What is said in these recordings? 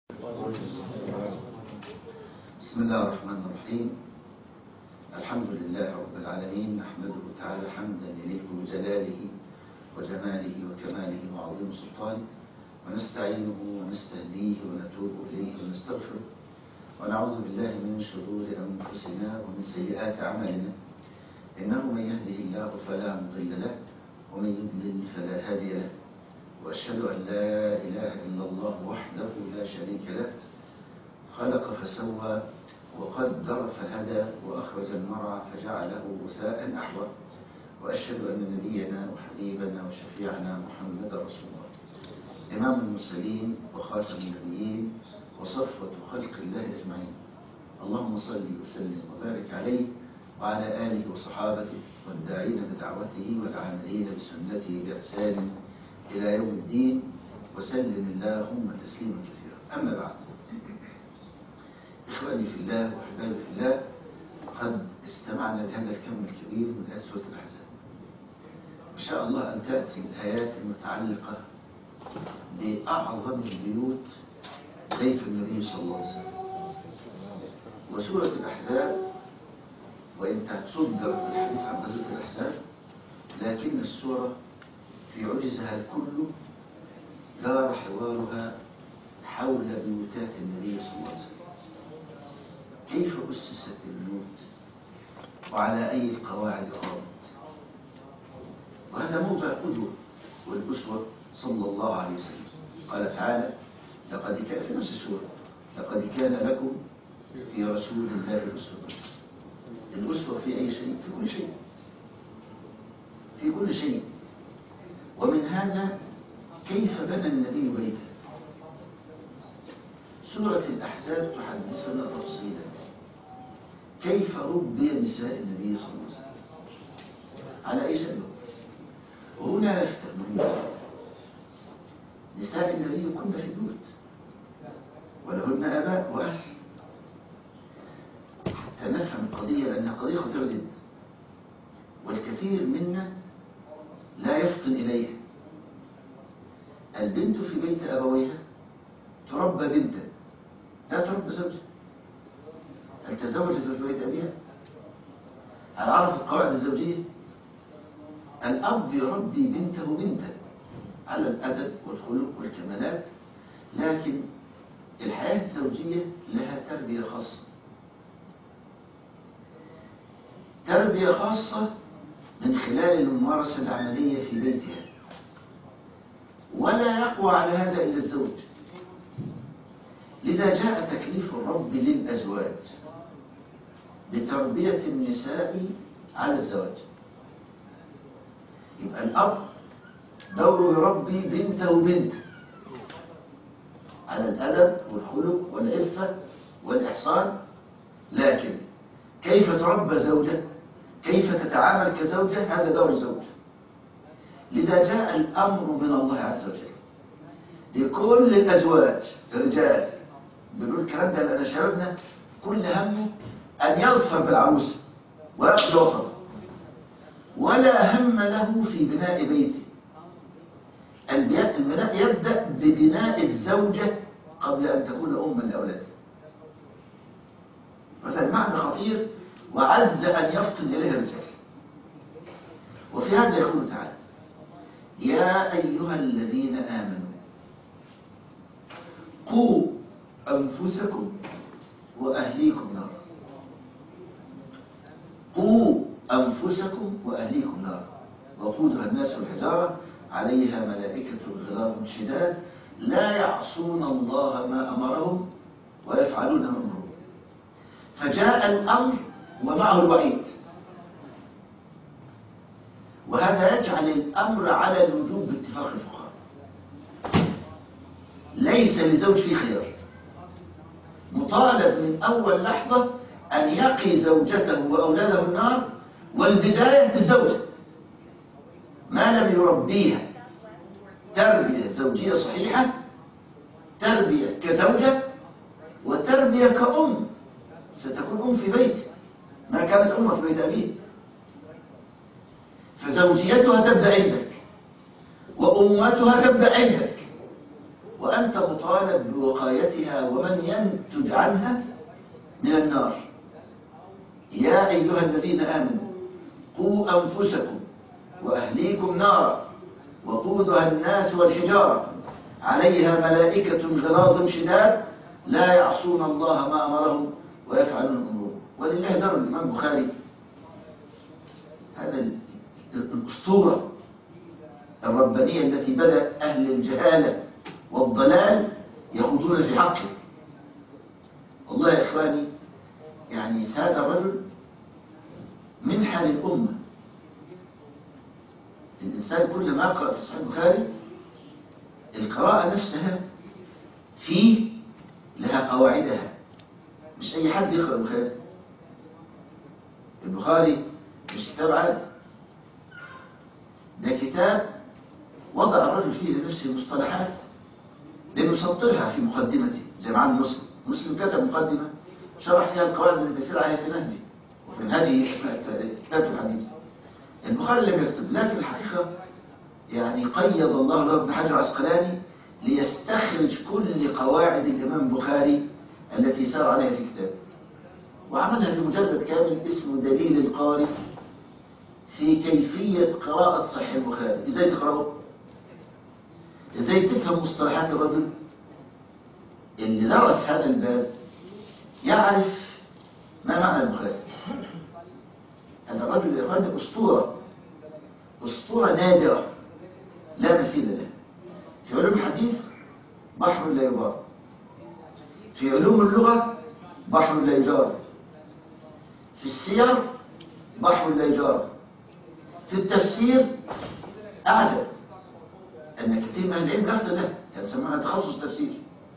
بسم الله الرحمن الرحيم. الحمد لله رب العالمين، نحمده تعالى حمدا يليق بجلاله وجماله وكماله وعظيم سلطانه، ونستعينه ونستهديه ونتوب إليه ونستغفره، ونعوذ بالله من شرور أنفسنا ومن سيئات أعمالنا، إنه من يهده الله فلا مضل له ومن يضلل فلا هادي له، وأشهد أن لا إله إلا الله وحده لا شريك له، خلق فسوى وقدر فهدى وأخرج المرعى فجعله غثاء أحوى، وأشهد أن نبينا وحبيبنا وشفيعنا محمد رسول الله، إمام المرسلين وخاتم النبيين وصفوة خلق الله أجمعين. اللهم صل وسلم وبارك عليه وعلى آله وصحابته والداعين بدعوته والعاملين بسنته بإحسان إلى يوم الدين، وسلم اللهم تسليما كثيرا. أما بعد، إخواني في الله وأحبابي في الله، قد استمعنا لهذا الكم الكبير من آيات سورة الأحزاب. إن شاء الله أن تأتي الآيات المتعلقة بأعظم البيوت بيت النبي صلى الله عليه وسلم. وسورة الأحزاب وإن تصدر في الحديث عن غزوة الأحزاب، لكن السورة في عجزها الكل دار حوارها حول بيوتات النبي صلى الله عليه وسلم. كيف أسست البيوت وعلى أي القواعد قامت؟ وهذا موضع القدوة والأسوة صلى الله عليه وسلم. قال تعالى: لقد كان في نفس السورة لقد كان لكم في رسول الله أسوة حسنة. الأسوة في أي شيء؟ في كل شيء، في كل شيء. ومن هذا كيف بنى النبي بيته. سورة الأحزاب تحدثنا تفصيلا كيف ربي نساء النبي صلى الله عليه وسلم، على أي شيء. وهنا يفتح من نساء النبي كن في البيوت ولهن آباء وأهل، حتى نفهم القضية، لأنها قضية خطيرة جدا والكثير منا لا يفطن إليها. البنت في بيت أبويها تربى بنتا، لا تربى زوجها. هل تزوجت في بيت أبيها؟ هل عرفت قواعد الزوجية؟ الأب يربي بنته بنتا على الأدب والخلق والكمالات، لكن الحياة الزوجية لها تربية خاصة، تربية خاصة من خلال الممارسة العملية في بيتها، ولا يقوى على هذا إلا الزوج. لذا جاء تكليف الرب للأزواج بتربية النساء على الزواج. يبقى الأب دوره يربي بنته بنته على الأدب والخلق والعفة والإحصان، لكن كيف تربى زوجة، كيف تتعامل كزوجة، هذا دور الزوج. لذا جاء الأمر من الله عز وجل لكل الأزواج. الرجال بيقول الكلام ده لأن شبابنا كل همه أن يظفر بالعروسة ويأخذ وطنه، ولا هم له في بناء بيته. البناء يبدأ ببناء الزوجة قبل أن تكون أما لأولادها. فالمعنى خطير وعز أن يفطن إليه الرجال. وفي هذا يقول تعالى: يا أيها الذين آمنوا قوا أنفسكم وأهليكم نارا. قوا أنفسكم وأهليكم نارا وقودها الناس والحجارة عليها ملائكة غلاظ شداد لا يعصون الله ما أمرهم ويفعلون ما أمرهم. فجاء الأمر ومعه الوعيد، وهذا يجعل الأمر على الوجوب باتفاق الفقهاء. ليس لزوج فيه خيار، مطالب من أول لحظة أن يقي زوجته وأولاده النار، والبداية بالزوجة. ما لم يربيها تربية زوجية صحيحة، تربية كزوجة وتربية كأم، ستكون أم في بيته ما كانت أمه في بيت أبيه. فزوجيتها تبدأ عندك وأمتها تبدأ عندك، وأنت مطالب بوقايتها ومن ينتج عنها من النار. يا أيها الذين آمنوا قوا أنفسكم وأهليكم نارا وقودها الناس والحجارة عليها ملائكة غلاظ شداد لا يعصون الله ما أمرهم ويفعلون أمرهم. ولله در الإمام البخاري هذا الأسطورة الربانية التي بدأ أهل الجهالة والضلال يخوضون في حقه. والله يا إخواني يعني هذا الرجل منحة للأمة. الإنسان كلما يقرأ في صحيح البخاري القراءة نفسها فيه لها قواعدها، مش أي حد يقرأ البخاري. البخاري مش كتاب عادي، ده كتاب وضع الرجل فيه لنفسه مصطلحات لأنه سطرها في مقدمته، زي ما عمل مسلم كتب مقدمة شرح فيها القواعد التي تسير عليها في نهجه، وفي نهجه كتاب الحديث. البخاري لم يكتب، لكن الحقيقة يعني قيد الله له ابن حجر العسقلاني ليستخرج كل قواعد الإمام البخاري التي سار عليها في كتابه، وعملها في مجلد كامل اسمه دليل القارئ في كيفية قراءة صحيح البخاري. ازاي تقرأه؟ ازاي تفهم مصطلحات الرجل اللي درس هذا الباب يعرف ما معنى البخاري. هذا الرجل يا اخواني أسطورة نادرة لا مثيل لها. في علوم الحديث بحر لا يبار، في علوم اللغة بحر لا يجار، في السير بحر لا يجار، في التفسير أعجب أن كثير من العلم أفضل له، يسمونها تخصص تفسير.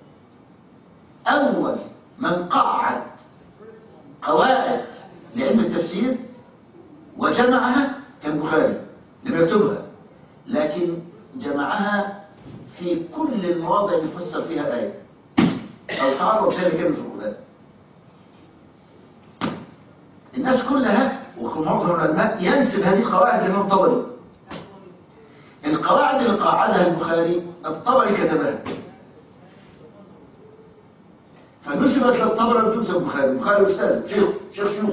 أول من قعد قواعد لعلم التفسير وجمعها كان البخاري، لم يكتبها لكن جمعها في كل المواضع اللي فسر فيها آية أو تعرف شيء كامل في القرآن. الناس كلها ومعظم العلماء ينسب هذه القواعد للإمام الطبري. القواعد اللي قاعدها البخاري الطبري كتبها، فنسبت للطبري وتنسب البخاري. البخاري أستاذ شيخ شيوخ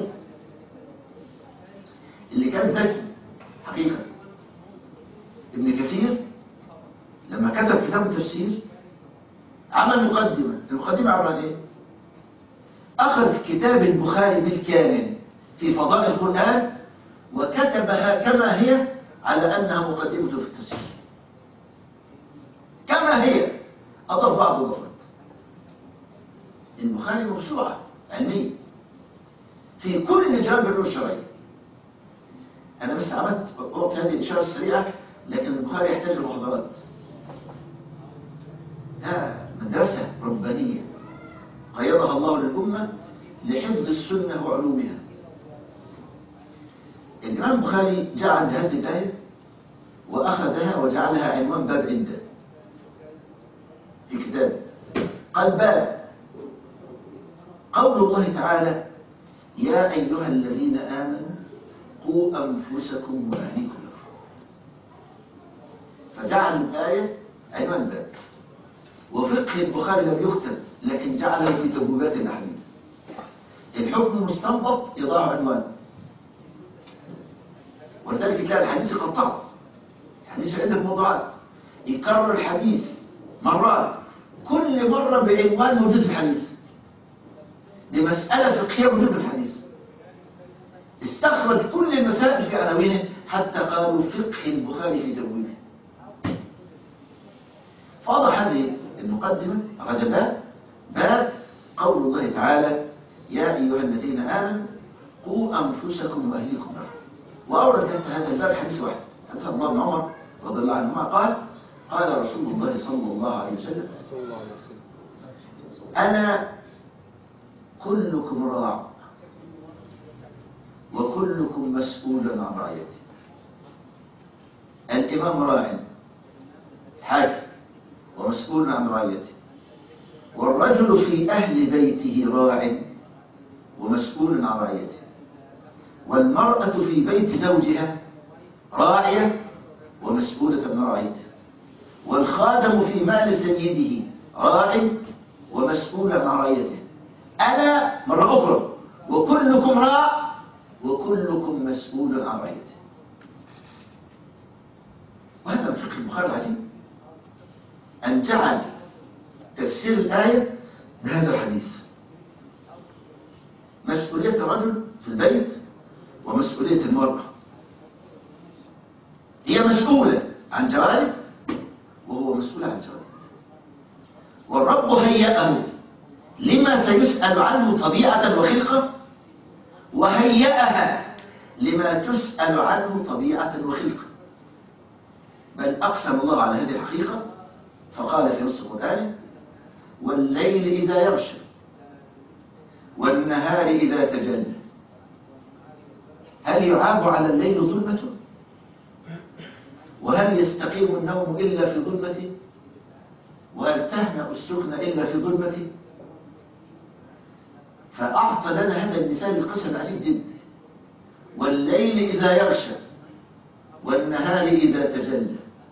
اللي كان ذكي حقيقة. ابن كثير لما كتب كتاب التفسير عمل مقدمة. المقدمة عبارة عن ايه؟ أخذ كتاب البخاري بالكامل في فضاء القرآن وكتبها كما هي على أنها مقدمته في التفسير كما هي، أضاف بعض الإضافات. البخاري موسوعة علمية في كل جانب العلوم الشرعية. أنا بس عملت وقت هذه الإشارة السريعة، لكن البخاري يحتاج المحاضرات. مدرسة ربانية قيضها الله للأمة لحفظ السنة وعلومها. الإمام البخاري جعل هذه الآية وأخذها وجعلها عنوان باب عنده في كتابه. قال باب قول الله تعالى يا أيها الذين آمنوا قوا أنفسكم وأهليكم نارا، فجعل الآية عنوان باب. وفقه البخاري لم يكتب لكن جعله في تبويبات الأحاديث. الحكم المستنبط يضع عنوان، ولذلك تلاقي الحديث يقطعه. الحديث عندك موضوعات يكرر الحديث مرات، كل مرة بعنوان موجود في الحديث. دي مسألة فقهية موجودة في الحديث. استخرج كل المسائل في عناوينه حتى قالوا فقه البخاري في تبويبه. فوضع هذه المقدمة غدا باب قول الله تعالى يا أيها الذين آمنوا قوا أنفسكم وأهليكم نارا. وأورد هذا الباب حديث واحد، حديث عبد الله بن عمر رضي الله عنهما قال قال رسول الله صلى الله عليه وسلم أنا كلكم راع وكلكم مسؤول عن رعيته. الإمام راع حاكم ومسؤول عن رعيته، والرجل في أهل بيته راع ومسؤول عن رعيته، والمرأة في بيت زوجها راعية ومسؤولة عن رعيته، والخادم في مال سيده راع ومسؤول عن رعيته. أنا مرة أخرى وكلكم راع وكلكم مسؤول عن رعيته. وهذا من فقه البخاري العجيب أن جعل تفسير الآية بهذا الحديث: مسؤولية الرجل في البيت ومسؤولية المرأة. هي مسؤولة عن جوارح وهو مسؤول عن جوارح. والرب هيأه لما سيسأل عنه طبيعة وخلقة، وهيأها لما تسأل عنه طبيعة وخلقة. بل أقسم الله على هذه الحقيقة فقال في نص القرآن: والليل إذا يغشى والنهار إذا تجلى. هل يعاب على الليل ظلمته؟ وهل يستقيم النوم إلا في ظلمته؟ وهل تهنأ السكن إلا في ظلمته؟ فأعطى لنا هذا المثال القسم العجيب جدا: والليل إذا يغشى والنهار إذا تجلى.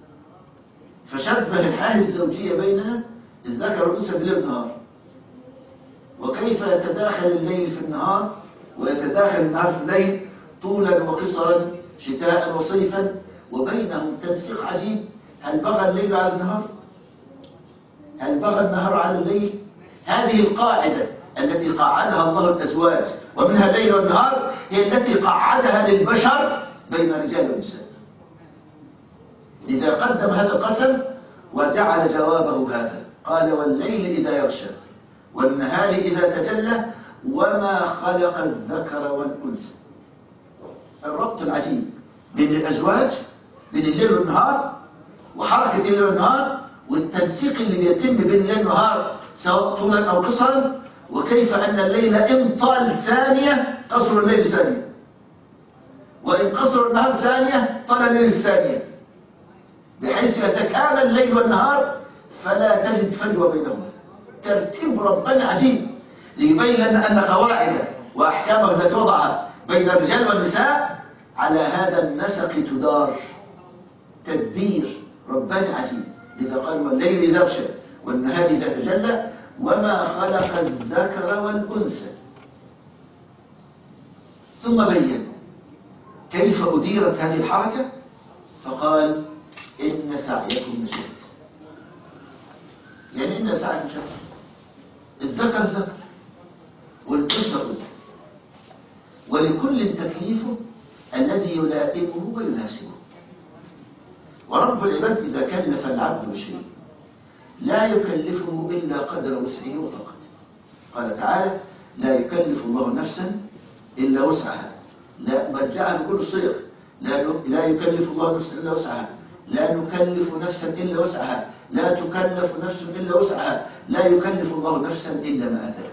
فشبه الحالة الزوجية بيننا الذكر والأنثى بالليل والنهار، وكيف يتداخل الليل في النهار ويتداخل النهار في الليل، طولا وقصرا، شتاء وصيفا، وبينهم تنسيق عجيب. هل بغى الليل على النهار؟ هل بغى النهار على الليل؟ هذه القاعدة التي قاعدها الله الأزواج ومنها الليل والنهار هي التي قاعدها للبشر بين الرجال والنساء. لذا قدم هذا القسم وجعل جوابه هذا، قال: والليل إذا يغشى والنهار إذا تجلى وما خلق الذكر والأنثى. الربط العجيب بين الأزواج، بين الليل والنهار، وحركة الليل والنهار، والتنسيق اللي بيتم بين الليل والنهار سواء طولا أو قصرا، وكيف أن الليل إن طال ثانية قصر الليل ثانية، وإن قصر النهار ثانية طال الليل الثانية، بحيث يتكامل الليل والنهار فلا تجد فجوة بينهما. ترتيب ربنا عجيب ليبين لنا أن قواعد وأحكامه التي وضعها بين الرجال والنساء على هذا النسق تدار. تدبير ربنا عجيب. لذا قال: والليل إذا يغشى والنهار إذا تجلى وما خلق الذكر والأنثى. ثم بين كيف أديرت هذه الحركة فقال: إن سعيكم لشتى. يعني إن سعيكم شتى. الذكر ذكر والأنثى أنثى، ولكل تكليفه الذي يلائمه ويناسبه. ورب العباد إذا كلف العبد بشيء لا يكلفه إلا قدر وسعه وطاقته. قال تعالى: لا يكلف الله نفسا إلا وسعها. لا، بل جاء بكل صيغ: لا يكلف الله نفسا إلا وسعها، لا نكلف نفسا إلا وسعها، لا تكلف نفس إلا وسعها، لا يكلف الله نفسا إلا ما أتاها.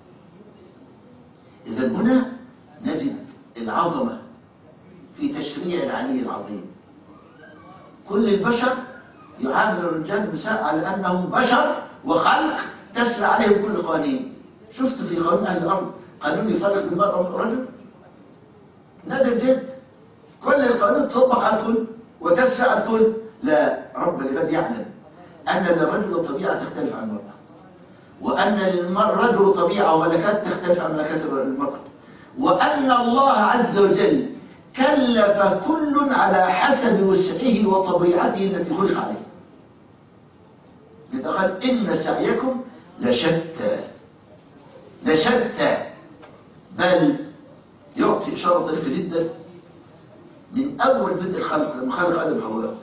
إذا هنا نجد العظمة في تشريع العلي العظيم. كل البشر يعامل الرجال والنساء على أنهم بشر وخلق تسري عليهم كل قوانين. شفت في قانون أهل الأرض قانون يفرق بين المرأة والرجل؟ نادر جدا. كل القانون تطبق على الكل وتسري على الكل. لا، رب العباد يعلم أن للرجل طبيعة تختلف عن المرأة، وأن للرجل طبيعة وملكات تختلف عن ملكات المرأة، وأن الله عز وجل كلف كل على حسب وسعه وطبيعته التي خلق عليه. قال: إن سعيكم لشتى. لشتى، بل يعطي إشارة طريفة جدا من أول بدء الخلق لما خلق آدم وحواء،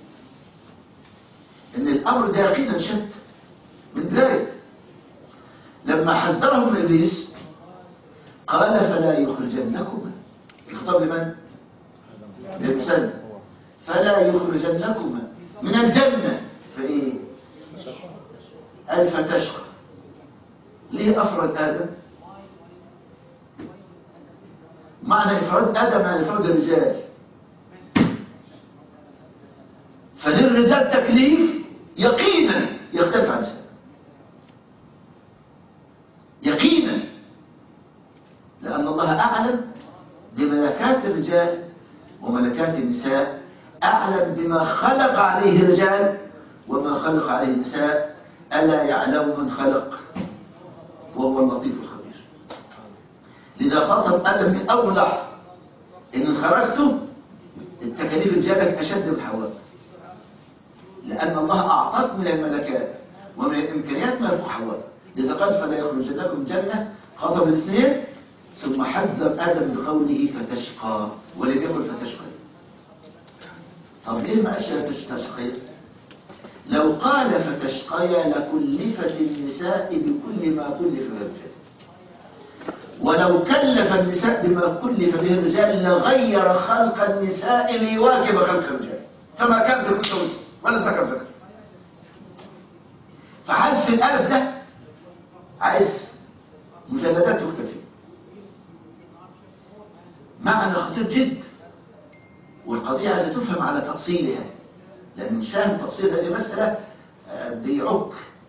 إن الأمر ده يقينا شتى من بداية. لما حذرهم إبليس قال: فلا يخرجنكما. الخطاب لمن؟ للإنسان. فلا يخرجنكما من الجنة فإيه؟ قال: فتشقى. ليه أفرد آدم؟ معنى إفراد آدم يعني إفراد الرجال. فللرجال تكليف يقينا يختلف عن النساء، يقينا، لأن الله أعلم بملكات الرجال وملكات النساء، أعلم بما خلق عليه الرجال وما خلق عليه النساء، ألا يعلم من خلق وهو اللطيف الخبير. لذا خاطب آدم من أول لحظة إن خرجته التكاليف الجالك أشد من حواء، لأن الله أعطاك من الملكات ومن الإمكانيات ما فوق حواء. لذا قال فلا يخرجنكم جنة، خاطب الاثنين ثم حذر آدم بقوله فتشقى، ولم يقل فتشقى. طب ليه ما قالش فتشقى؟ لو قال فتشقيا لكلفت النساء بكل ما كلف به الرجال، ولو كلف النساء بما كلف به الرجال لغير خلق النساء ليواكب خلق الرجال، فما كان في كل ولا ذكر ذكر. فحذف الألف ده عايز مجلدات تكتب فيه. معنى خطير جدا، والقضية عايزة تفهم على تفصيلها، لأن مش فاهم تفصيل هذه مسألة بيعك.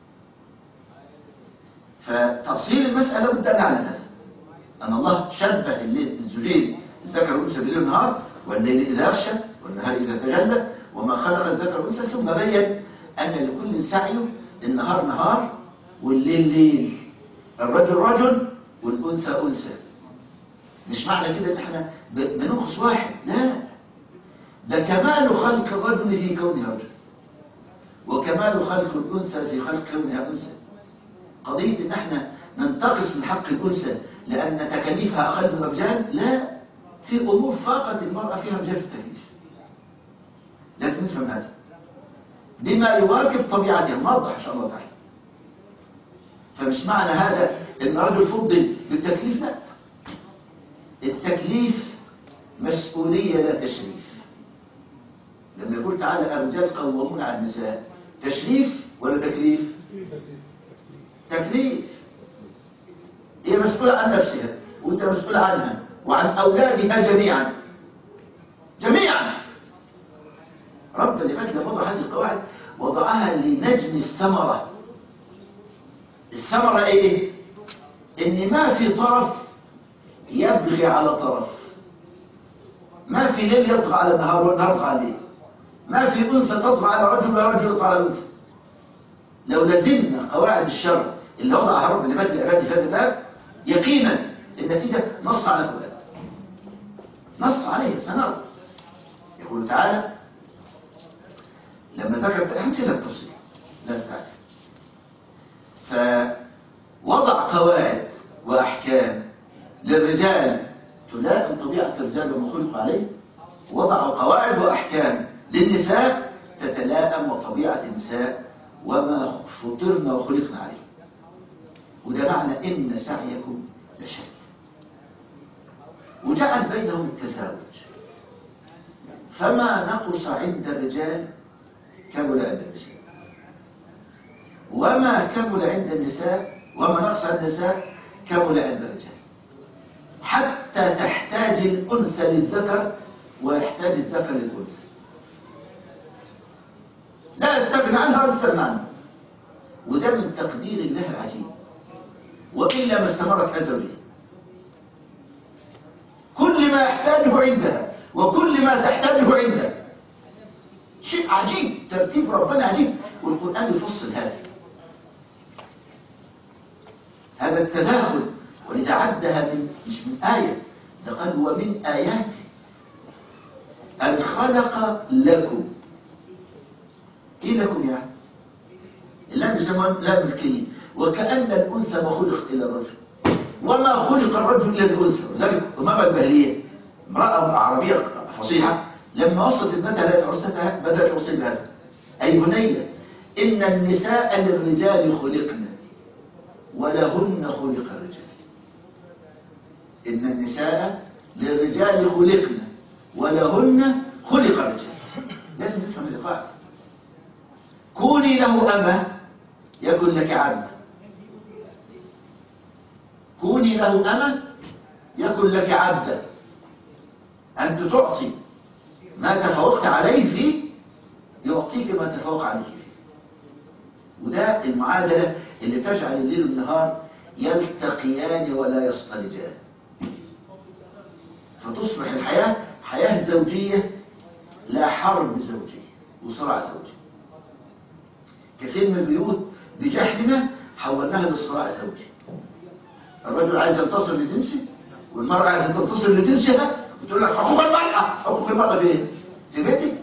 فتفصيل المسألة بد أن نعلم هذا، أن الله شبه الزوجين الذكر والأنثى بالليل والنهار، والليل إذا يغشى والنهار إذا تجلى وما خلق الذكر والأنثى، ثم بين أن لكل سعيه، النهار نهار والليل ليل، الرجل رجل والأنثى أنثى. مش معنى كده ان احنا بنقص واحد، لا، ده كمال خلق الرجل في كونه رجل، وكمال خلق الأنثى في خلق كونها أنثى. قضية ان احنا ننتقص من حق الأنثى لأن تكاليفها أقل من الرجال، لا، في أمور فاقت المرأة فيها رجال في التكليف. لازم نفهم هذا بما يواكب طبيعتها، نوضح إن شاء الله تعالى. فمش معنى هذا ان الرجل فضل بالتكليف، لا، التكليف مسؤولية لا تشريف. لما يقول تعالى الرجال قوامون على النساء، تشريف ولا تكليف؟ تكليف. هي مسؤولة عن نفسها وانت مسؤول عنها وعن أولادها جميعا جميعا. رب العباد لما وضع هذه القواعد وضعها لنجم الثمرة. الثمرة ايه؟ ان ما في طرف يبغي على طرف، ما في ليل يطغى على النهار والنهار يطغى على الليل، ما في أنثى تطغى على رجل ولا رجل يطغى على أنثى. لو لزمنا قواعد الشر اللي وضعها رب العباد للعباد في هذا الباب، يقينا النتيجة نص على كل نص عليه سنرى. يقول تعالى لما ذكر أهم كده بالتفصيل لا استعجل، فوضع قواعد وأحكام للرجال تلائم طبيعة الرجال وما خلق عليه، وضعوا قواعد وأحكام للنساء تتلائم وطبيعة النساء وما فطرنا وخلقنا عليه. وده معنى إن سعيكم لشتى، وجعل بينهم التزاوج، فما نقص عند الرجال كمل عند النساء، وما كمل عند النساء وما نقص عند النساء كمل عند الرجال، حتى تحتاج الأنثى للذكر ويحتاج الذكر للأنثى، لا يستغنى عنها ولا يستغنى عنها. وده من تقدير الله العجيب، وإلا ما استمرت أزلية. كل ما يحتاجه عندها وكل ما تحتاجه عندها، شيء عجيب، ترتيب ربنا عجيب، والقرآن يفصل هذا التداخل. ولذا عدها مش من آية، ده قال ومن آياته أن خلق لكم. إيه لكم يعني؟ اللام بيسموها لام الكلمة، وكأن الأنثى ما خلقت إلى الرجل وما خلق الرجل إلى الأنثى. وذلك أمام البهلية امرأة عربية فصيحة لما وصلت ابنتها لا تعرستها بدأت توصل بهذا: أي بنية إن النساء للرجال خلقن ولهن خلق الرجال. إن النساء للرجال خلقن ولهن خلق الرجال. لازم نفهم القاعدة. كوني له أمة يكن لك عبد، كوني له أمة يكن لك عبدا. أنت تعطي ما تفوقت عليه فيه يعطيك ما تفوق عليه فيه. وده المعادلة اللي تجعل الليل والنهار يلتقيان ولا يصطلجان، فتصبح الحياة حياة زوجية لا حرب زوجية وصراع زوجي. كثير من البيوت بجهلنا حولناها لصراع زوجي. الرجل عايز ينتصر لجنسه والمرأة عايزة تنتصر لجنسها، وتقول لك حقوق المرأة. حقوق المرأة فين؟ في بيتك.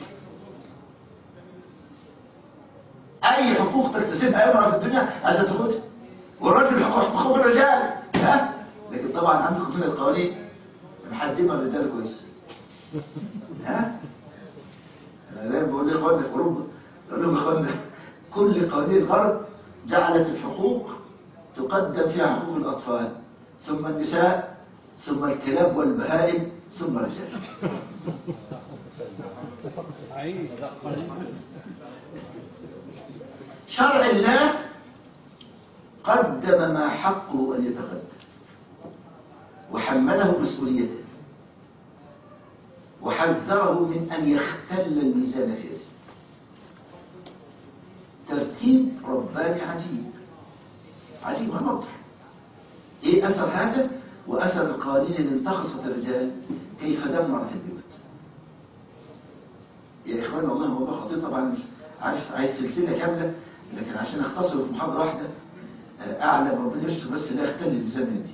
أي حقوق تكتسبها أي امرأة في الدنيا عايزة تاخدها، والرجل حقوق الرجال. ها؟ لكن طبعا عندكم من القوانين محدمة الرجال كويس. ها؟ أنا دايما بقول لإخواننا في أوروبا، بقول لهم إخواننا كل قوانين الغرب جعلت الحقوق تقدم فيها حقوق الأطفال، ثم النساء، ثم الكلاب والبهائم، ثم الرجال. شرع الله قدم ما حقه أن يتقدم وحمله مسؤوليته وحذره من أن يختل الميزان في يده. ترتيب رباني عجيب عجيب ونضح. ايه اثر هذا واثر القوانين اللي انتخصت الرجال كيف دمرت البيوت. يا اخوان والله موضوع خطير طبعا، مش عارف عايز سلسله كامله، لكن عشان اختصره في محاضره واحده اعلم ربنا يستر بس لا يختل الميزان دي.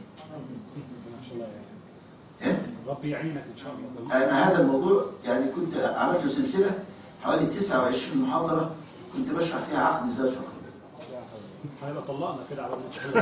ربي يعينك ان شاء الله. انا هذا الموضوع يعني كنت عملت سلسله حوالي 29 محاضره كنت بشرح فيها عقد الزواج فقط. احنا طلقنا كده على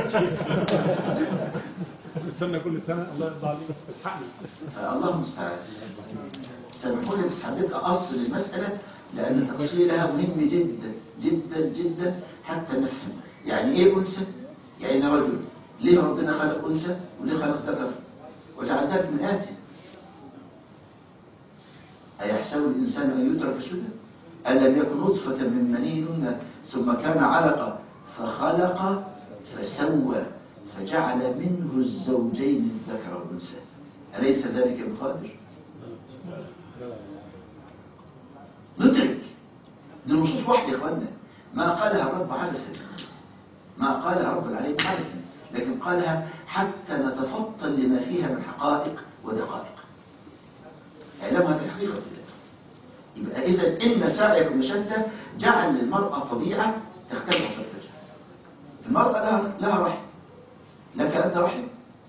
استنى كل سنه الله يرضى عليك الحقني. الله المستعان. سامحوني بس حبيت اقصر المساله لان تفصيلها مهم جدا جدا جدا حتى نفهم يعني ايه انثى، يعني رجل، ليه ربنا خلق انثى وليه خلق ذكر وجعل ذلك من آتي. أيحسب الإنسان أن يترك سدى ألم يكن نطفة من مني يمنى ثم كان علقة فخلق فسوى فجعل منه الزوجين الذكر والأنثى أليس ذلك بقادر؟ ندرك دي نصوص واحدة يا إخواننا، ما قالها الرب عبثا، ما قالها رب العالمين عبثا، لكن قالها حتى نتفطن لما فيها من حقائق ودقائق. علمها في الحقيقة كده. يبقى إذا إن سعيكم شتى جعل للمرأة طبيعة تختلف عن الرجال. المرأة لها رحم، لك أنت رحم.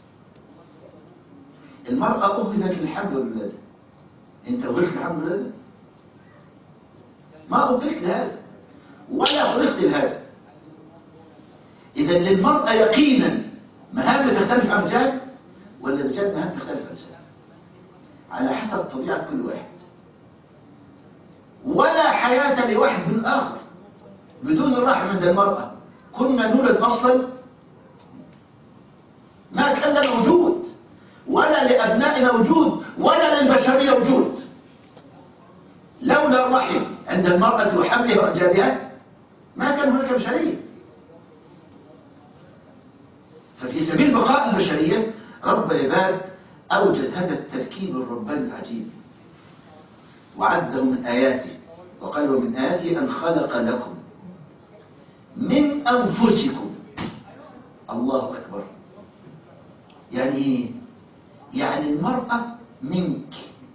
المرأة أهلت للحمل والولادة، أنت أهلت للحمل والولادة؟ ما أهلت لهذا ولا خلقت لهذا. إذا للمرأة يقينا مهام تختلف عن الرجال ولا الرجال مهام تختلف عن النساء على حسب طبيعة كل واحد. ولا حياة لواحد من الآخر بدون الرحم عند المرأة. كنا نولد أصلا ما كان لنا وجود ولا لأبنائنا وجود ولا للبشرية وجود لولا الرحم عند المرأة وحملها وإنجابها ما كان هناك بشرية. ففي سبيل بقاء البشرية رب العباد أوجد هذا التركيب الرباني العجيب وعده من آياته وقال ومن آياته أن خلق لكم من أنفسكم. الله أكبر. يعني إيه؟ يعني المرأة منك.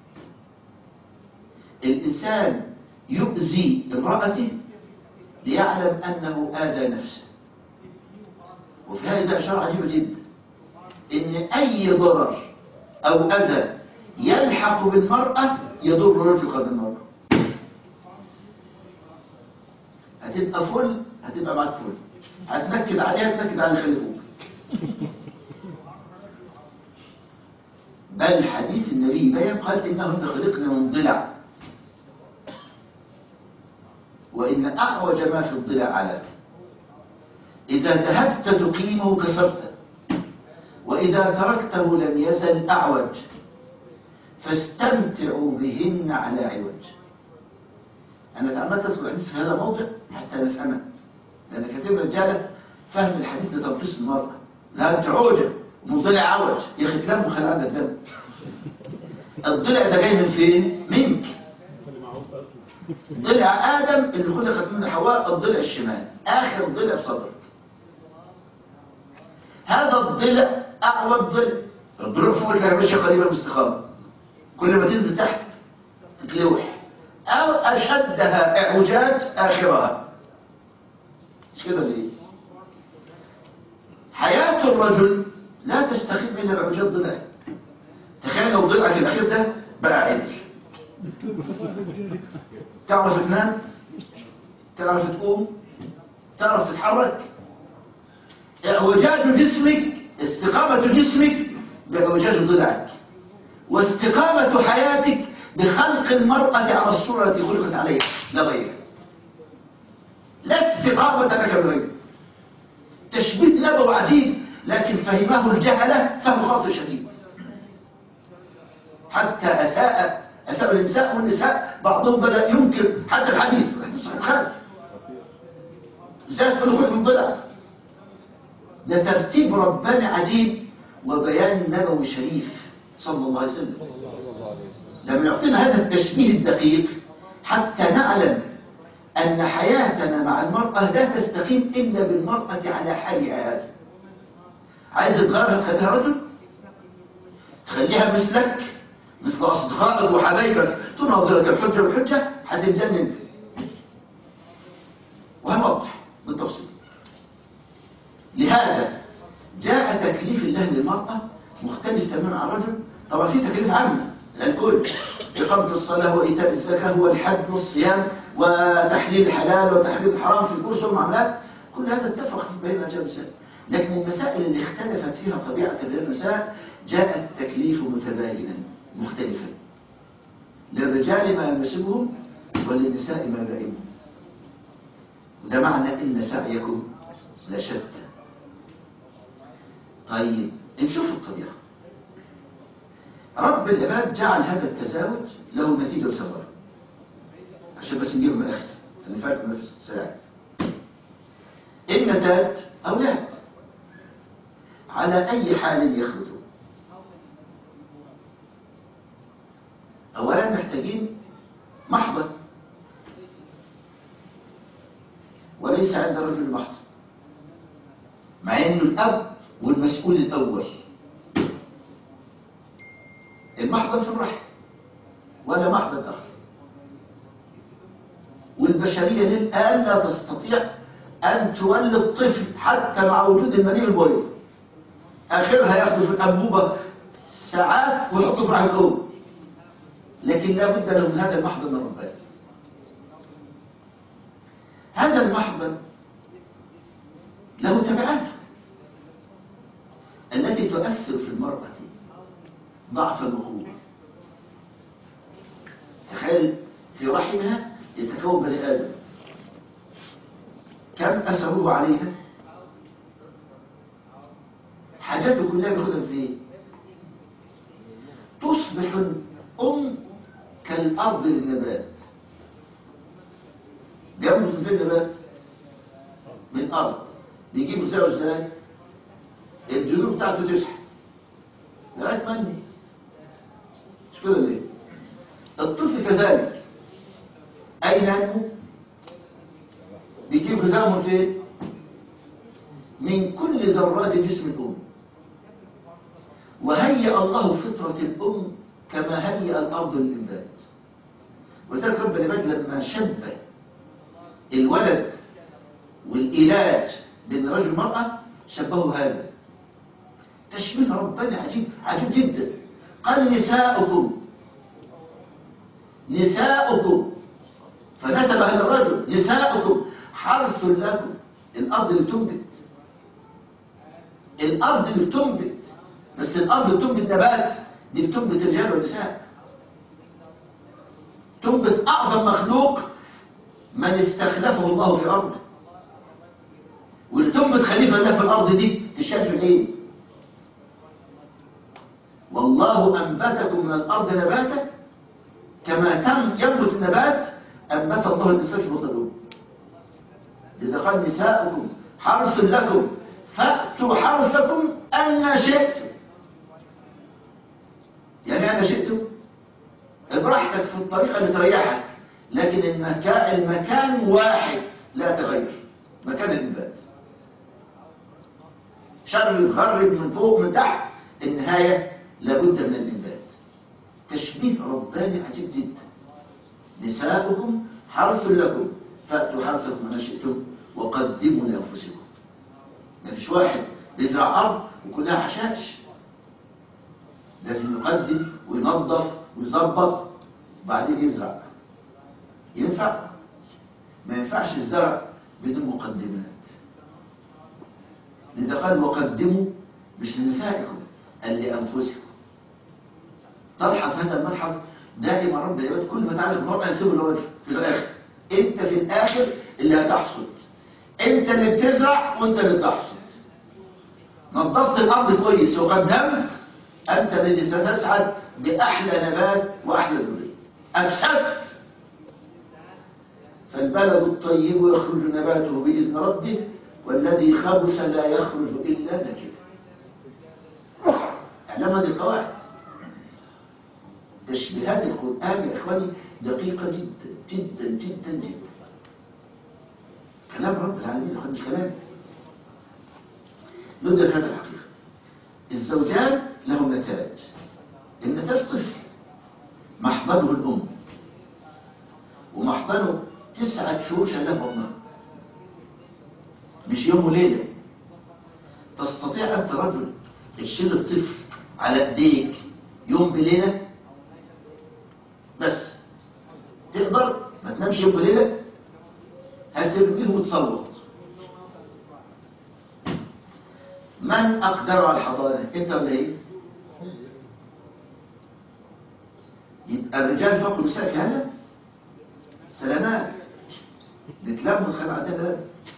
الإنسان يؤذي امرأته ليعلم أنه آذى نفسه. وفي هذا إشارة عجيبة جدا إن أي ضرر أو أذى يلحق بالمرأة يضر الرجل قبل المرأة. هتبقى فل هتبقى معك فل، هتنكد عليها تنكد على اللي خلفوك. بل حديث النبي بيان قال إنهن خلقنا من ضلع وإن أعوج ما في الضلع على إذا ذهبت تقيمه كسرته وإذا تركته لم يزل أعوج فاستمتعوا بهن على عوج. أنا تعمدت أذكر الحديث في هذا الموضع حتى نفهمه، لأن كثير من الرجالة فهم الحديث لتنقيص المرأة. لا أنت عوجة ومضلع عوج يا أخي تلم وخلي عندك دم. الضلع ده جاي من فين؟ منك. ضلع آدم اللي خلقت منه حواء الضلع الشمال آخر ضلع في صدرك. هذا الضلع أعوج ضلع. الضلع فوق تلاقي ماشية قريبة من الاستقامة، كل ما تنزل تحت تتلوح أو أشدها إعوجاج آخرها. مش كده ليه؟ حياة الرجل لا تستقيم إلا بعوجات ضلع. تخيل لو ضلعك الأخير ده بقى عدل، تعرف تنام، تعرف تقوم، تعرف تتحرك. اعوجاج جسمك، استقامة جسمك باعوجاج ضلعك، واستقامة حياتك بخلق المرأة على الصورة التي خلقت عليها لا غيرها. لا استقامة لك بغيره. تشبيه نبوي عديد، لكن فهمه الجهلة فهم خاطئ شديد. حتى أساء النساء، والنساء بعضهم بدأ ينكر حتى الحديث خالد ذات الخلق من ضلع. ده ترتيب رباني عجيب وبيان نبوي شريف صلى الله عليه وسلم. لما يعطينا هذا التشبيه الدقيق حتى نعلم أن حياتنا مع المرأة لا تستقيم إلا بالمرأة على حالها هذا. عايز تغيرها تخليها رجل، تخليها مثلك مثل أصدقائك وحبايبك، تناظرك الحجة بالحجة، هتتجنن انت. وهنوضح بالتفصيل. لهذا جاء تكليف الله للمرأة مختلف تماما عن الرجل. طبعا في تكليف عام للكل، إقامة الصلاة وإيتاء الزكاة والحج والصيام وتحليل الحلال وتحليل الحرام في كل المعاملات، كل هذا اتفق بين الرجال والنساء. لكن المسائل اللي اختلفت فيها طبيعة الرجال والنساء جاء التكليف متباينا مختلفا، للرجال ما يناسبهم وللنساء ما يلائمهم. ده معنى إن سعيكم لشتى. طيب نشوف الطبيعة. رب العباد جعل هذا التزاوج له نتيجة وثمرة، عشان بس نجيب من الآخر هنفرق من نفس السلاح. النتاج أولاد على أي حال يخرجوا. أولا محتاجين محضر، وليس عند الرجل محضر، مع أنه الأب والمسؤول الأول. المحضر في الرحم ولا محضر آخر. والبشرية للآن لا تستطيع أن تولد طفل حتى مع وجود المني البيض. آخرها يأخذ في الأنبوبة ساعات ويحطه في رحم الأم، لكن لا بد له من هذا المحضر من الرباني. هذا المحضر له تبعات التي تؤثر في المرأة ضعفا وقوة. تخيل في رحمها يتكون بني آدم، كم أثره عليها؟ حاجاته كلها بياخدها في ايه؟ تصبح الأم كالأرض للنبات. بياخدوا من فين النبات؟ من الأرض. بيجيبوا ازاي؟ الجذور بتاعته تسحب لغاية مني، مش كده ليه؟ الطفل كذلك أين ينمو؟ بيجيب غذاءه من فين؟ من كل ذرات جسم الأم. وهيأ الله فطرة الأم كما هيأ الأرض للإنبات. ولذلك رب العباد لما شبه الولد والإيلاج بين رجل ومرأة شبهوا هذا تشبيه ربنا عجيب جدا. قال نساؤكم فنسبها للرجل. نساؤكم حرث لكم. الأرض اللي بتنبت، بس الأرض اللي بتنبت نبات دي بتنبت الرجال والنساء. تنبت أعظم مخلوق من استخلفه الله في أرضه. واللي تنبت خليفة الله في الأرض دي تشاف في ايه؟ والله أنبتكم من الأرض نباتا كما ينبت النبات أنبت الله النساء في بطن الأم. إذا قال نساؤكم حرث لكم فأتوا حرثكم أن شئتم. يعني أنا شئتم براحتك في الطريقة اللي تريحك، لكن المكان واحد لا تغير، مكان الإنبات. شر يتغرب من فوق من تحت، النهاية لابد من الإنبات. تشبيه رباني عجيب جدا. نساؤكم حرث لكم فأتوا حرثكم أن شئتم وقدموا لأنفسكم. ما فيش واحد بيزرع أرض وكلها حشائش، لازم يقدم وينظف ويظبط وبعدين يزرع. ينفع؟ ما ينفعش الزرع بدون مقدمات. لذا قال وقدموا مش لنسائكم، قال لأنفسكم. تلحظ هذا الملحظ دائما رب العباد كل ما تعرف المرأة يسيب الرجل في الآخر. أنت في الآخر اللي هتحصد، أنت اللي بتزرع وأنت اللي بتحصد. نظفت الأرض كويس وقدمت، أنت الذي ستسعد بأحلى نبات وأحلى ذرية. أفسدت فالبلد الطيب يخرج نباته بإذن ربه والذي خبث لا يخرج إلا نكدا. اعلم هذه القواعد. تشبيهات القرآن يا إخواني دقيقة جدا جدا جدا جدا. كلام رب العالمين يا إخواني مش كلام. ندرك هذا الحقيقة. الزوجان لهم نتاج. النتاج طفل محضنه الأم، ومحضنه 9 شهور شايلاه بطنها، مش يوم وليلة. تستطيع أنت رجل تشيل الطفل على ايديك يوم بليلة بس؟ تقدر ما تنامش يوم بليلة؟ هترميه وتصوت. من أقدر على الحضانة؟ أنت ولا إيه؟ يبقى الرجال فوق النساء في هذا؟ سلامات. نتلم ونخلي عندنا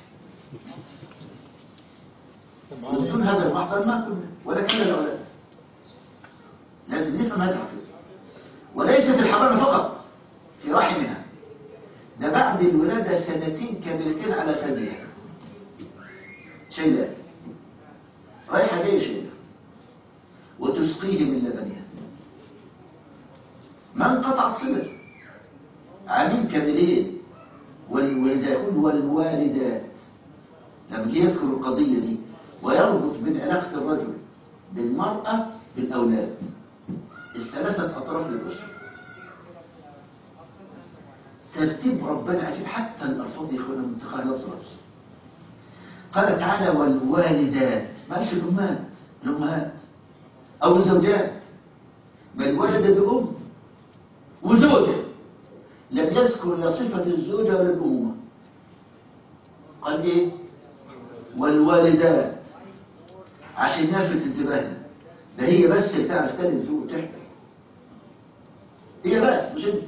وبدون هذا المحضر ما كنا ولا كان الأولاد. لازم نفهم هذا الحقيقة. وليست الحضانة فقط في رحمها، ده بعد الولادة 2 كاملتين على ثديها شيلة رايحة جاية شيلة وتسقيه من لبنها. من قطع صلة عامين كاملين. والوالدات لما جه يذكر القضية دي ويربط بين علاقة الرجل بالمرأة بالأولاد، ال3 أطراف للأسرة. ترتيب ربنا عجيب، حتى الألفاظ يخونا منتقاها لفظ لفظ. قال تعالى والوالدات، ما قالش الأمهات أو الزوجات. ما الوالدة بأم وزوجة، لم يذكر لا صفة الزوجة ولا الأمومة. قال إيه؟ والوالدات، عشان نلفت انتباهنا. ده هي بس اللي تعرف تلد وتحمل، هي بس مش انت.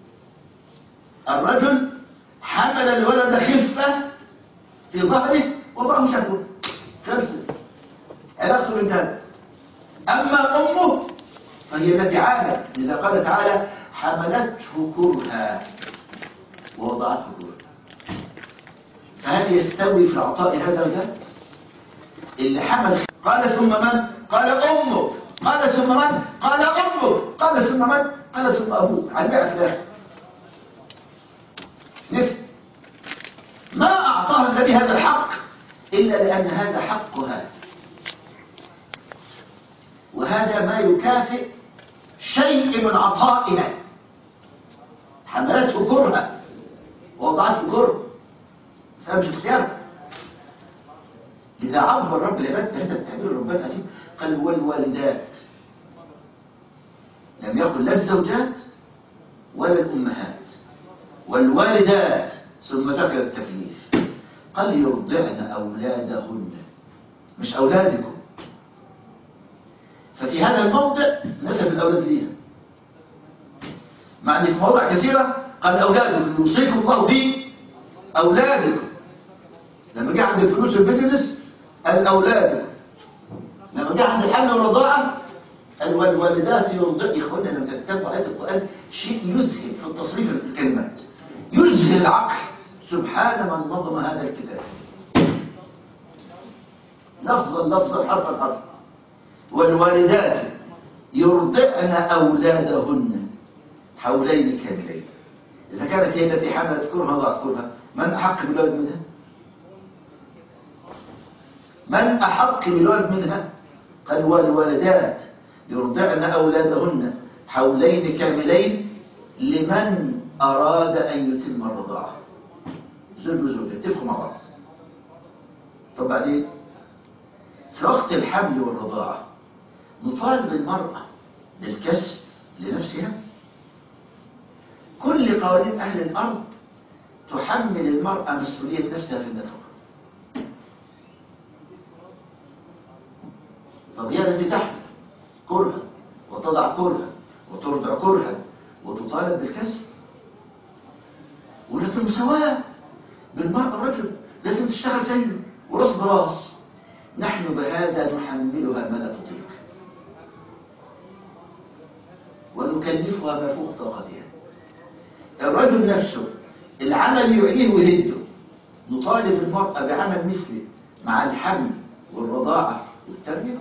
الرجل حمل الولد خفة في ظهره وضعه شكوى خلصت علاقته بالناس. أما أمه فهي التي عانت. لذا قال تعالى حملته كرها ووضعته كرها. فهل يستوي في العطاء هذا وذاك؟ اللي حمل قال ثم من؟ قال أمك. قال ثم من؟ قال أمك. قال ثم من؟ قال ثم أبوك. هنبيع في الآخر. نفهم ما أعطاها النبي هذا الحق إلا لأن هذا حقها، وهذا ما يكافئ شيء من عطائنا. حملته كرها ووضعته كرها، سبب مش اختيار. لذا عبر رب العباد بهذا التعبير ربنا عجيب. قال والوالدات، لم يقل لا الزوجات ولا الأمهات. والوالدات ثم ذكر التكليف. قال يرضعن أولادهن مش أولادكم. ففي هذا الموضع نسب الأولاد ليها، مع أن في مواضع كثيرة قال أولادكم يوصيكم الله به أولادكم. لما جاء عند الفلوس والبيزنس قال أولادكم. لما جاء عند الحمل والرضاعة قال والوالدات يرضعن. إخوانا لما تتبعوا آيات القرآن شيء يذهل في التصريف الكلمات، يذهل العقل. سبحان من نظم هذا الكتاب لفظا لفظا حرفا حرفا. والوالدات يرضعن أولادهن حولين كاملين. إذا كانت هي التي حملت كرها وضعت كرها، من أحق بالولد منها؟ من أحق بالولد منها؟ قال والوالدات يرضعن أولادهن حولين كاملين لمن أراد أن يتم الرضاعة. زوج وزوجة اتفقوا مع بعض. طب بعدين في وقت الحمل والرضاعة نطالب المرأة بالكسب لنفسها؟ كل قوانين أهل الأرض تحمل المرأة مسؤولية نفسها في النفقة. طب هي التي تحمل كرها وتضع كرها وترضع كرها وتطالب بالكسب، ولكن المساواة بالمرأة الرجل لازم تشتغل زيه وراس براس. نحن بهذا نحملها ما لا تطيق ونكلفها ما فوق طاقتها. الرجل نفسه العمل يعيه ويهده، نطالب المرأة بعمل مثله مع الحمل والرضاعة والتربية.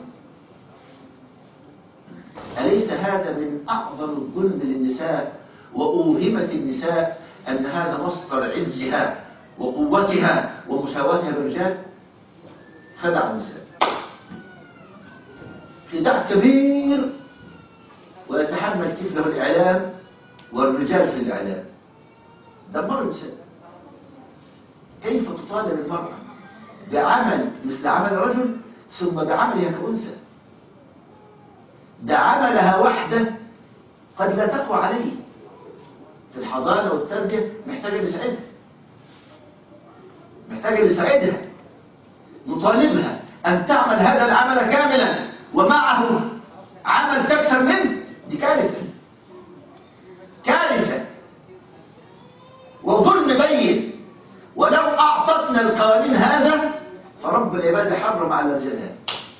أليس هذا من أعظم الظلم للنساء؟ وأوهمت النساء أن هذا مصدر عزها وقوتها ومساواتها بالرجال. خدع النساء خداع كبير، ويتحمل كفله الإعلام والرجال في الإعلام. دمر النساء. كيف تطالب المرأة بعمل مثل عمل الرجل ثم بعملها كأنثى؟ ده عملها وحده قد لا تقوى عليه في الحضانة والتربية، محتاجة لساعدها، محتاجة لساعدها. نطالبها أن تعمل هذا العمل كاملا ومعه عمل تكسب منه. دي كارثة، كارثة وظلم بين. ولو أعطتنا القوانين هذا فرب العباد حرم على الرجال هذا.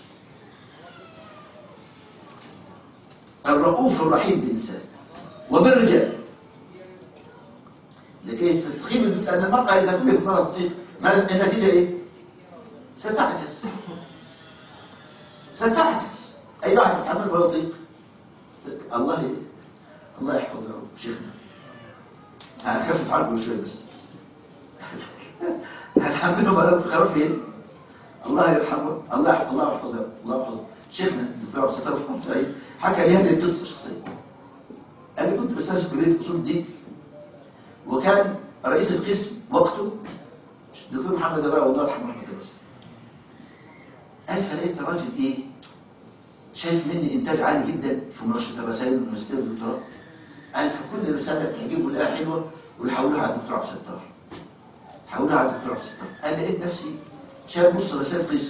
الرؤوف الرحيم بالنساء وبالرجال لكي تستقيم البيوت. أن المرأة إذا كلفت مرة تطيق النتيجة إيه؟ ستعجز، ستعجز. أي واحد يتحمل ويطيق. الله يحفظه شيخنا. هنخفف عنه شوية بس. هنحمله بلد خرف فين؟ الله يرحمه، الله يحفظه، الله يحفظه. شيخنا الدكتور عبد الستار في سعيد حكى لي هذه القصة شخصية. قال لي كنت بستاذن كلية أصول الدين، وكان رئيس القسم وقته الدكتور محمد الراوي الله يرحمه رحمة الله. قال فلقيت الراجل ايه؟ شايف مني انتاج عالي جدا في مناقشه الرسائل والماجستير والدكتوراه. قال فكل رساله تعجبه لقاها حلوه يقول حولها على الدكتور عبد الستار، حولها على الدكتور عبد الستار. قال لقيت نفسي شايف نص رسائل قسم.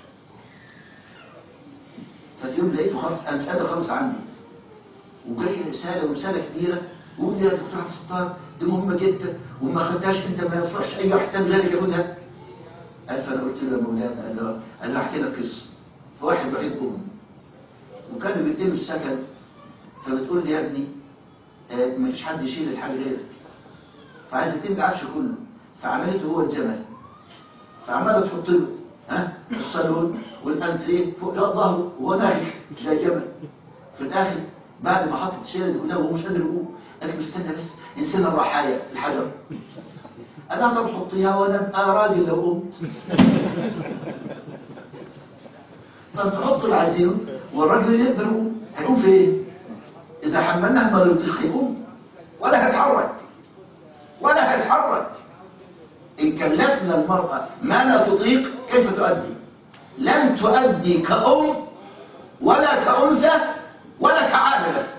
ففي يوم لقيته خلاص انا مش قادر اخلص عندي، وجاي رساله كبيره ويقول لي يا دكتور عبد الستار دي مهمه جدا وما خدتهاش انت، ما يصلحش اي واحد تاني غيرك ياخدها. قال فانا قلت له يا مولانا، قال له احكي لك قصه. فواحد وحيد وكانوا بيديله السكن، فبتقول لي يا ابني ما فيش حد يشيل الحاجه غيرك، فعايز يتم العفش كله، فعملته هو الجمل، فعماله تحط له الصالون والانتريه فوق ظهره وهو نايم زي جمل. في الاخر بعد ما حطت الشيله دي كلها وهو مش قادر يقوم، قال لي استنى بس ينسينا الرحايا الحجر. انا اقدر احطيها وانا ابقى راجل لو قمت. فانت تحط العزيم والراجل اللي يقدر يقوم هيقوم فين؟ اذا حملناه ما يطيق هيقوم ولا هيتحرك ولا هيتحرك. ان كلفنا المراه ما لا تطيق كيف تؤدي؟ لن تؤدي كأم ولا كأنثى ولا كعامله.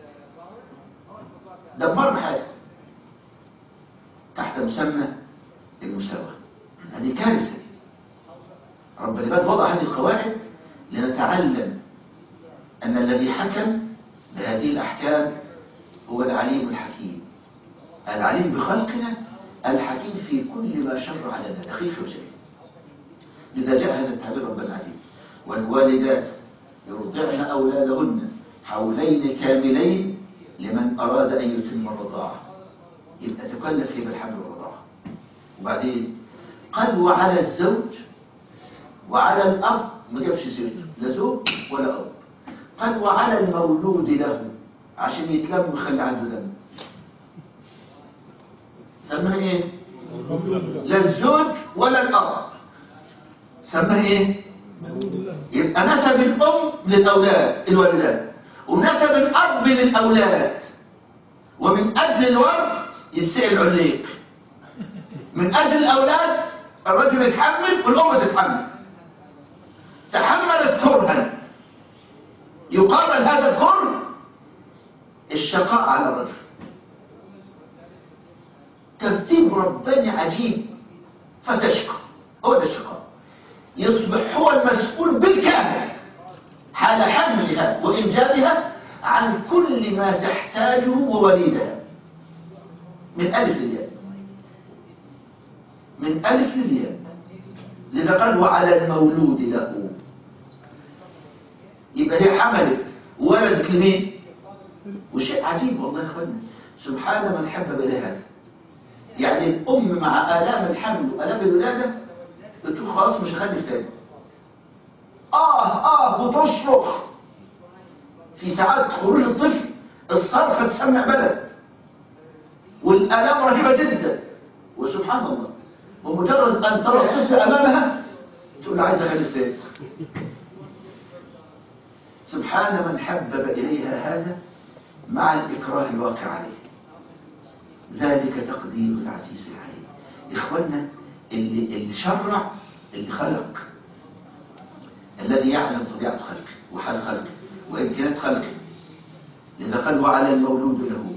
دمرنا حاجه تحت مسمى المساواة. هذه كارثة. رب العباد وضع هذه القواعد لنتعلم أن الذي حكم بهذه الأحكام هو العليم الحكيم، العليم بخلقنا، الحكيم في كل ما شرع لنا دقيق وجليل. لذا جاء هذا التعبير رب العظيم: والوالدات يرضعن أولادهن حولين كاملين لمن أراد أن يتم الرضاعة. يبقى تكلف فيه بالحمل والرضاعة. وبعدين قال وعلى الزوج وعلى الأب، ما جابش سيرته لا زوج ولا أب، قال وعلى المولود له عشان يتلم ويخلي عنده دم. سماه ايه؟ لا الزوج ولا الأب، سماه ايه؟ يبقى نسب الأم للأولاد الوالدات ونسب الأب للأولاد. ومن أجل الورد يتسأل عليق، من أجل الأولاد الرجل يتحمل والأم تتحمل. تحملت كرها يقابل هذا الكره الشقاء على الرجل. ترتيب رباني عجيب. فتشقى، هو ده الشقاء. يصبح هو المسؤول بالكامل حال حملها وإنجابها عن كل ما تحتاجه ووليدها من ألف للياء، من ألف للياء. لذا قال وعلى المولود له. يبقى هي حملت ولدت لمين؟ وشيء عجيب والله يا اخوانا، سبحان من حبب اليه هذا. يعني الام مع الام الحمل والام الولاده بتقول خلاص مش هخلف تاني، وتصرخ في ساعات خروج الطفل، الصرخه تسمع بلد والالام رهيبه جدا. وسبحان الله ومجرد ان ترى الطفل امامها تقول عايز اخلف تاني. سبحان من حبب اليها هذا مع الإكراه الواقع عليه. ذلك تقدير العزيز العليم. إخوانا اللي شرع، اللي خلق، الذي يعلم طبيعة خلقه وحال خلقه وإمكانات خلقه. لذا قال وعلى المولود له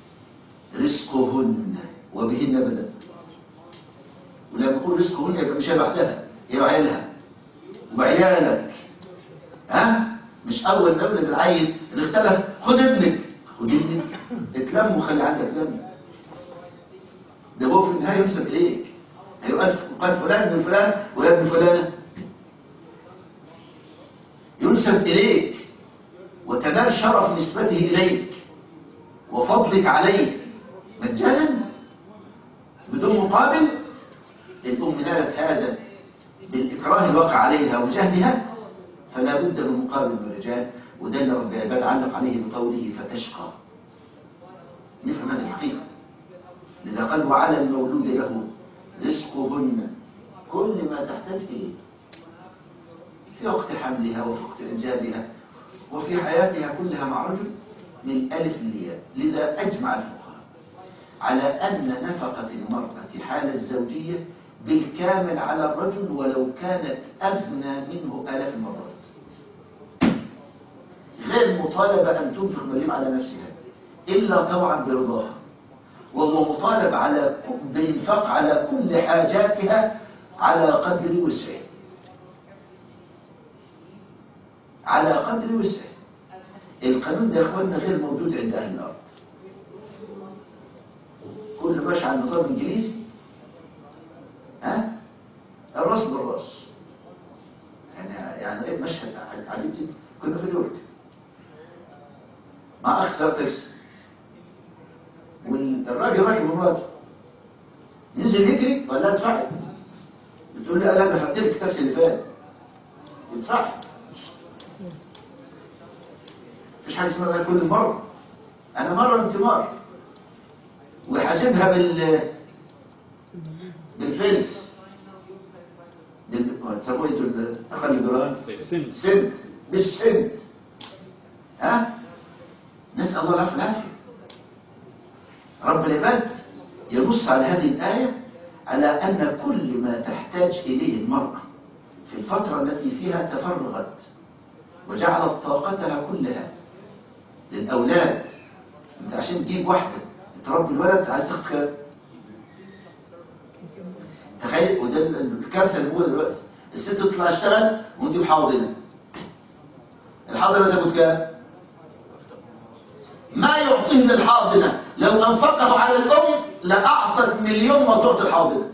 رزقهن وبهن بدأ. ولما يقول رزقهن يبقى مش لوحدها، هي وعيالها وعيالك. مش أول ما يولد العيل اللي اختلف خد ابنك، خد ابنك اتلم وخلي عندك لم. ده هو في النهاية ينسب إليك. هيقال فلان من فلان ولا من فلانة، ينسب إليك وتنال شرف نسبته إليك وفضلك عليه مجانا بدون مقابل. الأم نالت هذا بالإكراه الواقع عليها وجهدها، فلا بد من مقابل من الرجال. وده اللي رب العباد علق عليه بقوله فتشقى. نفهم هذه الحقيقة. لذا قال وعلى المولود له رزقهن، كل ما تحتاج إليه في وقت حملها وفي وقت إنجابها وفي حياتها كلها مع رجل من الألف للياء. لذا أجمع الفقهاء على أن نفقة المرأة حال الزوجية بالكامل على الرجل ولو كانت أغنى منه آلاف المرات. غير مطالبة أن تنفق مليم على نفسها إلا طوعا برضاها، وهو مطالب على بإنفاق على كل حاجاتها على قدر وسعه، على قدر وسعه. القانون ده يا اخواننا غير موجود عند أهل الأرض. كل ماشي على النظام الإنجليزي، الراس بالراس. يعني ايه مشهد عجيب جدا. كنا في نيويورك مع اخ سواق تاكسي، والراجل راكب مراته، ينزل يجري ولا لا ادفعي؟ بتقول لي لا دفعت لك التاكسي اللي فات. ادفعي. مفيش حاجه اسمها كل مره، انا مره انت مره، ويحاسبها بالفلس، تسموه اقل دولار سنت، مش سنت. نسأل الله العفو والعافية. رب العباد ينص على هذه الآية على أن كل ما تحتاج إليه المرأة في الفترة التي فيها تفرغت وجعلت طاقتها كلها للأولاد. أنت عشان تجيب واحدة تربي الولد عايز تاخد تخيل. وده الكارثة اللي موجودة دلوقتي، الست تطلع اشتغل ونجيب حاضنة. الحاضنة تاخد كام؟ ما يعطيه للحاضنة لو أنفقه على الأم لأعطت مليون ما تعطي الحاضنة.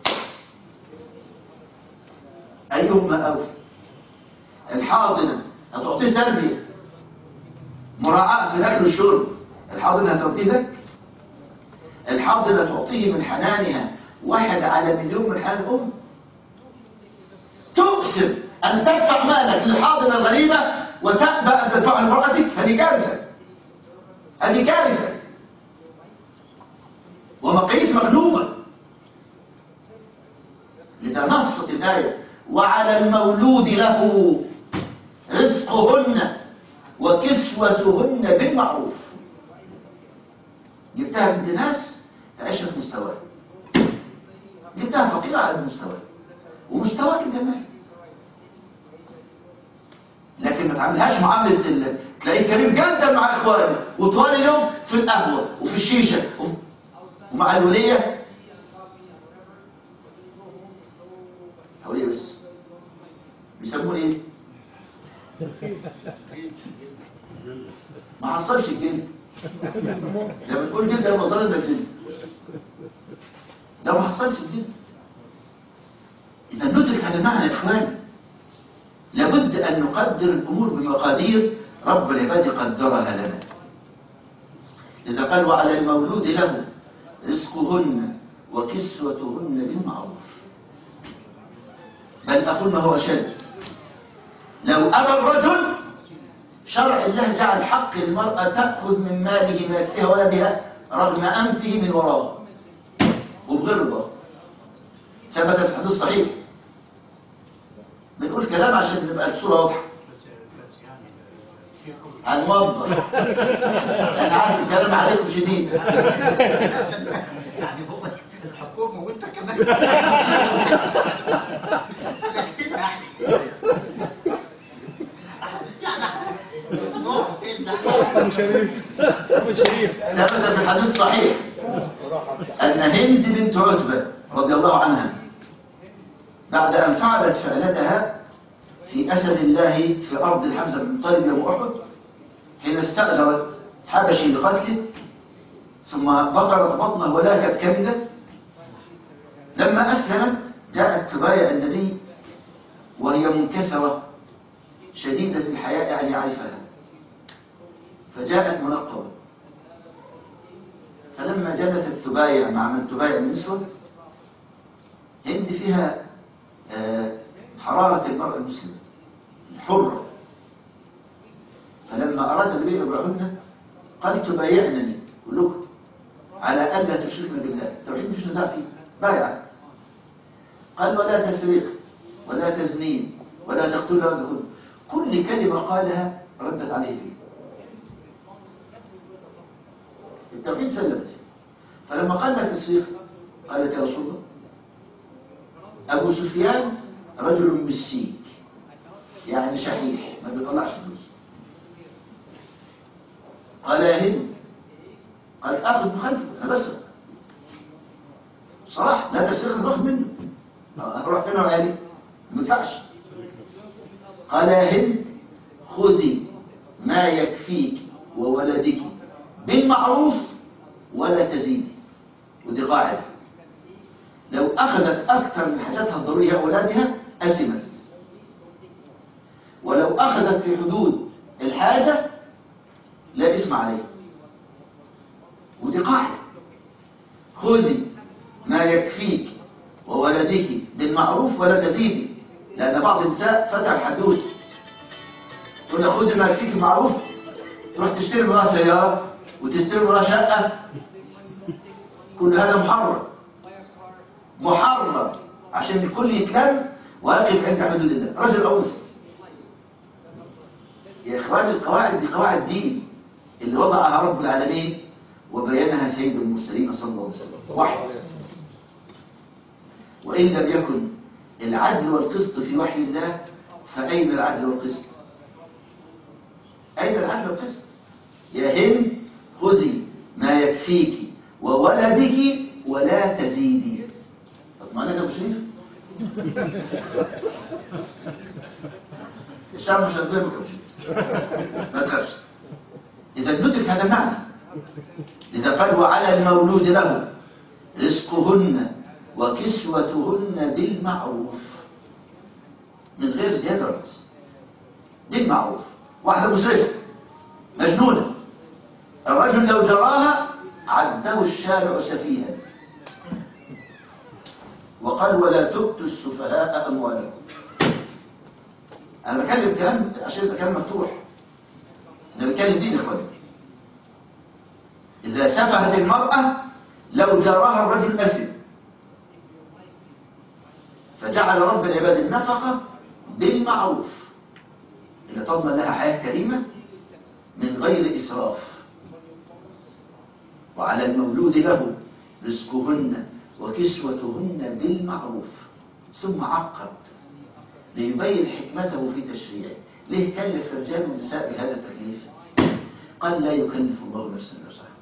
أيهما أولى؟ الحاضنة هتعطيه تربية مراعاة في الأكل والشرب، الحاضنة هتربيه لك. الحاضنة تعطيه من حنانها 1 على مليون من حنان الأم. تقسم أن تدفع مالك للحاضنة الغريبة وتأبى أن تدفع لمرأتك، هذه كارثة، هذه كارثة ومقاييس مغلوبة. لذا نصت الآية وعلى المولود له رزقهن وكسوتهن بالمعروف. جبتها بنت ناس تعيش في مستواه، جبتها فقيرة على المستوى ومستواك جمال. تعاملهاش معاملة تلاقيه كريم جدا مع إخوانه وطوال اليوم في القهوة وفي الشيشة ومع الولية. الولية بس بيسموه ايه؟ ما حصلش الجن. لما تقول جد ده مظهر ده الجن، ده ما حصلش الجن. إذا ندرك هذا المعنى يا إخواني، لابد أن نقدر الأمور بمقادير رب العباد قدرها لنا. إذا قال وعلى المولود له رزقهن وكسوتهن بالمعروف، بل أقول ما هو أشد، لو أبى الرجل شرع الله جعل حق المرأة تأخذ من ماله ما يكفيها ولدها رغم أنفه من وراه وبغير رضاه. ثبت في الحديث الصحيح. بنقول كلام عشان نبقى الصورة واضحة. هنوضح. أنا عارف الكلام عليكم شديد. يعني هو الحكومة وانت كمان أبو شريف ثبت في الحديث الصحيح أن هند بنت عتبة رضي الله عنها بعد أن فعلت فعلتها في أسد الله في أرض الحمزة بن طالب يوم أحد، حين استأجرت حبشي لقتله ثم بقرت بطنه ولاكت كبده، لما أسلمت جاءت تبايع النبي وهي منكسرة شديدة الحياء يعني يعرفها، فجاءت منقبة، فلما جلست تبايع مع من تبايع النسوة هند فيها حرارة المرأة المسلمة الحرة، فلما أراد النبي يبيعهن قال تبايعنني ولكم على ألا تشركن بالله، التوحيد مش نزاع فيه، بايعت. قال ولا تسرق ولا تزنين ولا تقتل ولا تقتل، كل كلمة قالها ردت عليه فيه. التوحيد سلمت. فلما قال لها تسريق قالت يا رسول الله أبو سفيان رجل مسيك يعني شحيح ما بيطلعش فلوس. قال يا هند، قال اخذ مخالفه انا بس صراحه لا تسرق نروح منه اروح فين وعلي ما ينفعش. قال يا هند خذي ما يكفيك وولدك بالمعروف ولا تزيدي، ودي قاعده لو اخذت اكثر من حاجاتها الضروريه اولادها اسمت، ولو اخذت في حدود الحاجه لا اسم عليه، ودي قاعدة. خذي ما يكفيك وولدك بالمعروف ولا تزيدي، لأن بعض النساء فتح الحدود تقول لها خذي ما يكفيك بالمعروف، تروح تشتري منها سيارة وتشتري منها شقة، كل هذا محرم محرم عشان الكل يتلم ويقف عند حدود الله رجل أو أنثى. يا إخواني القواعد دي قواعد دين اللي وضعها رب العالمين وبينها سيد المرسلين صلى الله عليه وسلم واحد. وإن لم يكن العدل والقسط في وحي الله فأين العدل والقسط؟ أين العدل والقسط؟ يا هند خذي ما يكفيك وولدك ولا تزيدي. طب ما أنا أبو شريف الشعب مش هتضربك أبو شريف ما تخافش. إذا ندرك هذا المعنى، إذا قال وعلى المولود له رزقهن وكسوتهن بالمعروف من غير زيادة رأس، بالمعروف. واحدة مسرفة مجنونة الرجل لو جراها عده الشارع سفيها وقال ولا تؤتوا السفهاء أموالكم. أنا بكلم كلام عشان يبقى كلام مفتوح، أنا بتكلم دين يا إخواني. إذا سفهت المرأة لو جراها الرجل أسد، فجعل رب العباد النفقة بالمعروف اللي تضمن لها حياة كريمة من غير إسراف. وعلى المولود له رزقهن وكسوتهن بالمعروف، ثم عقب ليبين حكمته في تشريعه. ليه كلف الرجال والنساء بهذا التكليف؟ قال لا يكلف الله نفسا الا وسعها،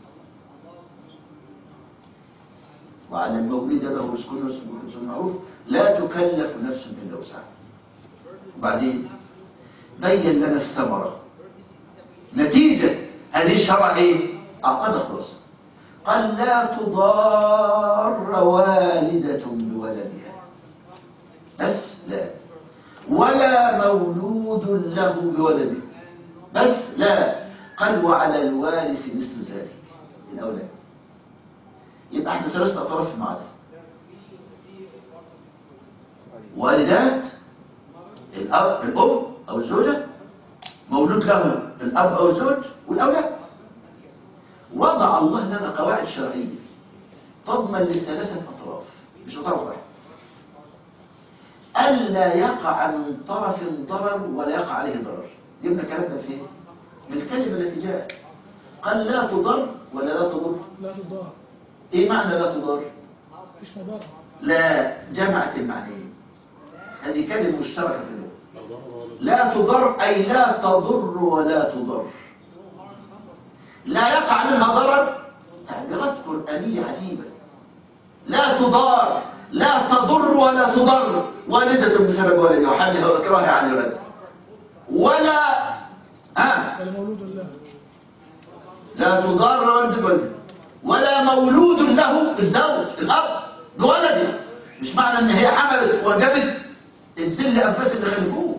وعلى المولود له رزقهن وكسوتهن بالمعروف لا تكلف نفس الا وسعها. وبعدين بين لنا الثمره، نتيجه هذه الشرع ايه؟ اعطانا خلاصه، قال لا تضار والده بولدها، بس لا، ولا مولود له بولده، بس لا، قال وعلى الوارث مثل ذلك الأولاد. يبقى احنا ثلاثة أطراف في المعادلة: والدات، الأب الأم أو الزوجة، مولود له الأب أو الزوج، والأولاد. وضع الله لنا قواعد شرعية تضمن للثلاثة أطراف، مش طرف واحد، ألا يقع من طرف ضرر ولا يقع عليه ضرر. جبنا كلامنا فين؟ من الكلمة التي جاءت، قال لا تضر ولا لا تضر؟ لا تضار. ايه معنى لا تضر؟ مفيش مضار. لا، جمعت المعنيين، هذه كلمة مشتركة في اللغة. لا تضر أي لا تضر ولا تضر، لا يقع منها ضرر. تعبيرات قرآنية عجيبة. لا تضار، لا تضر ولا تضر والدة بسبب ولدها وحملها وإكراهها عن ولدها، ولا مولود له، لا تضار والدة ولدها، ولا مولود له بالزوج الأب بولده. مش معنى ان هي حملت وجبت تنزل لأنفاس اللي خلفوه،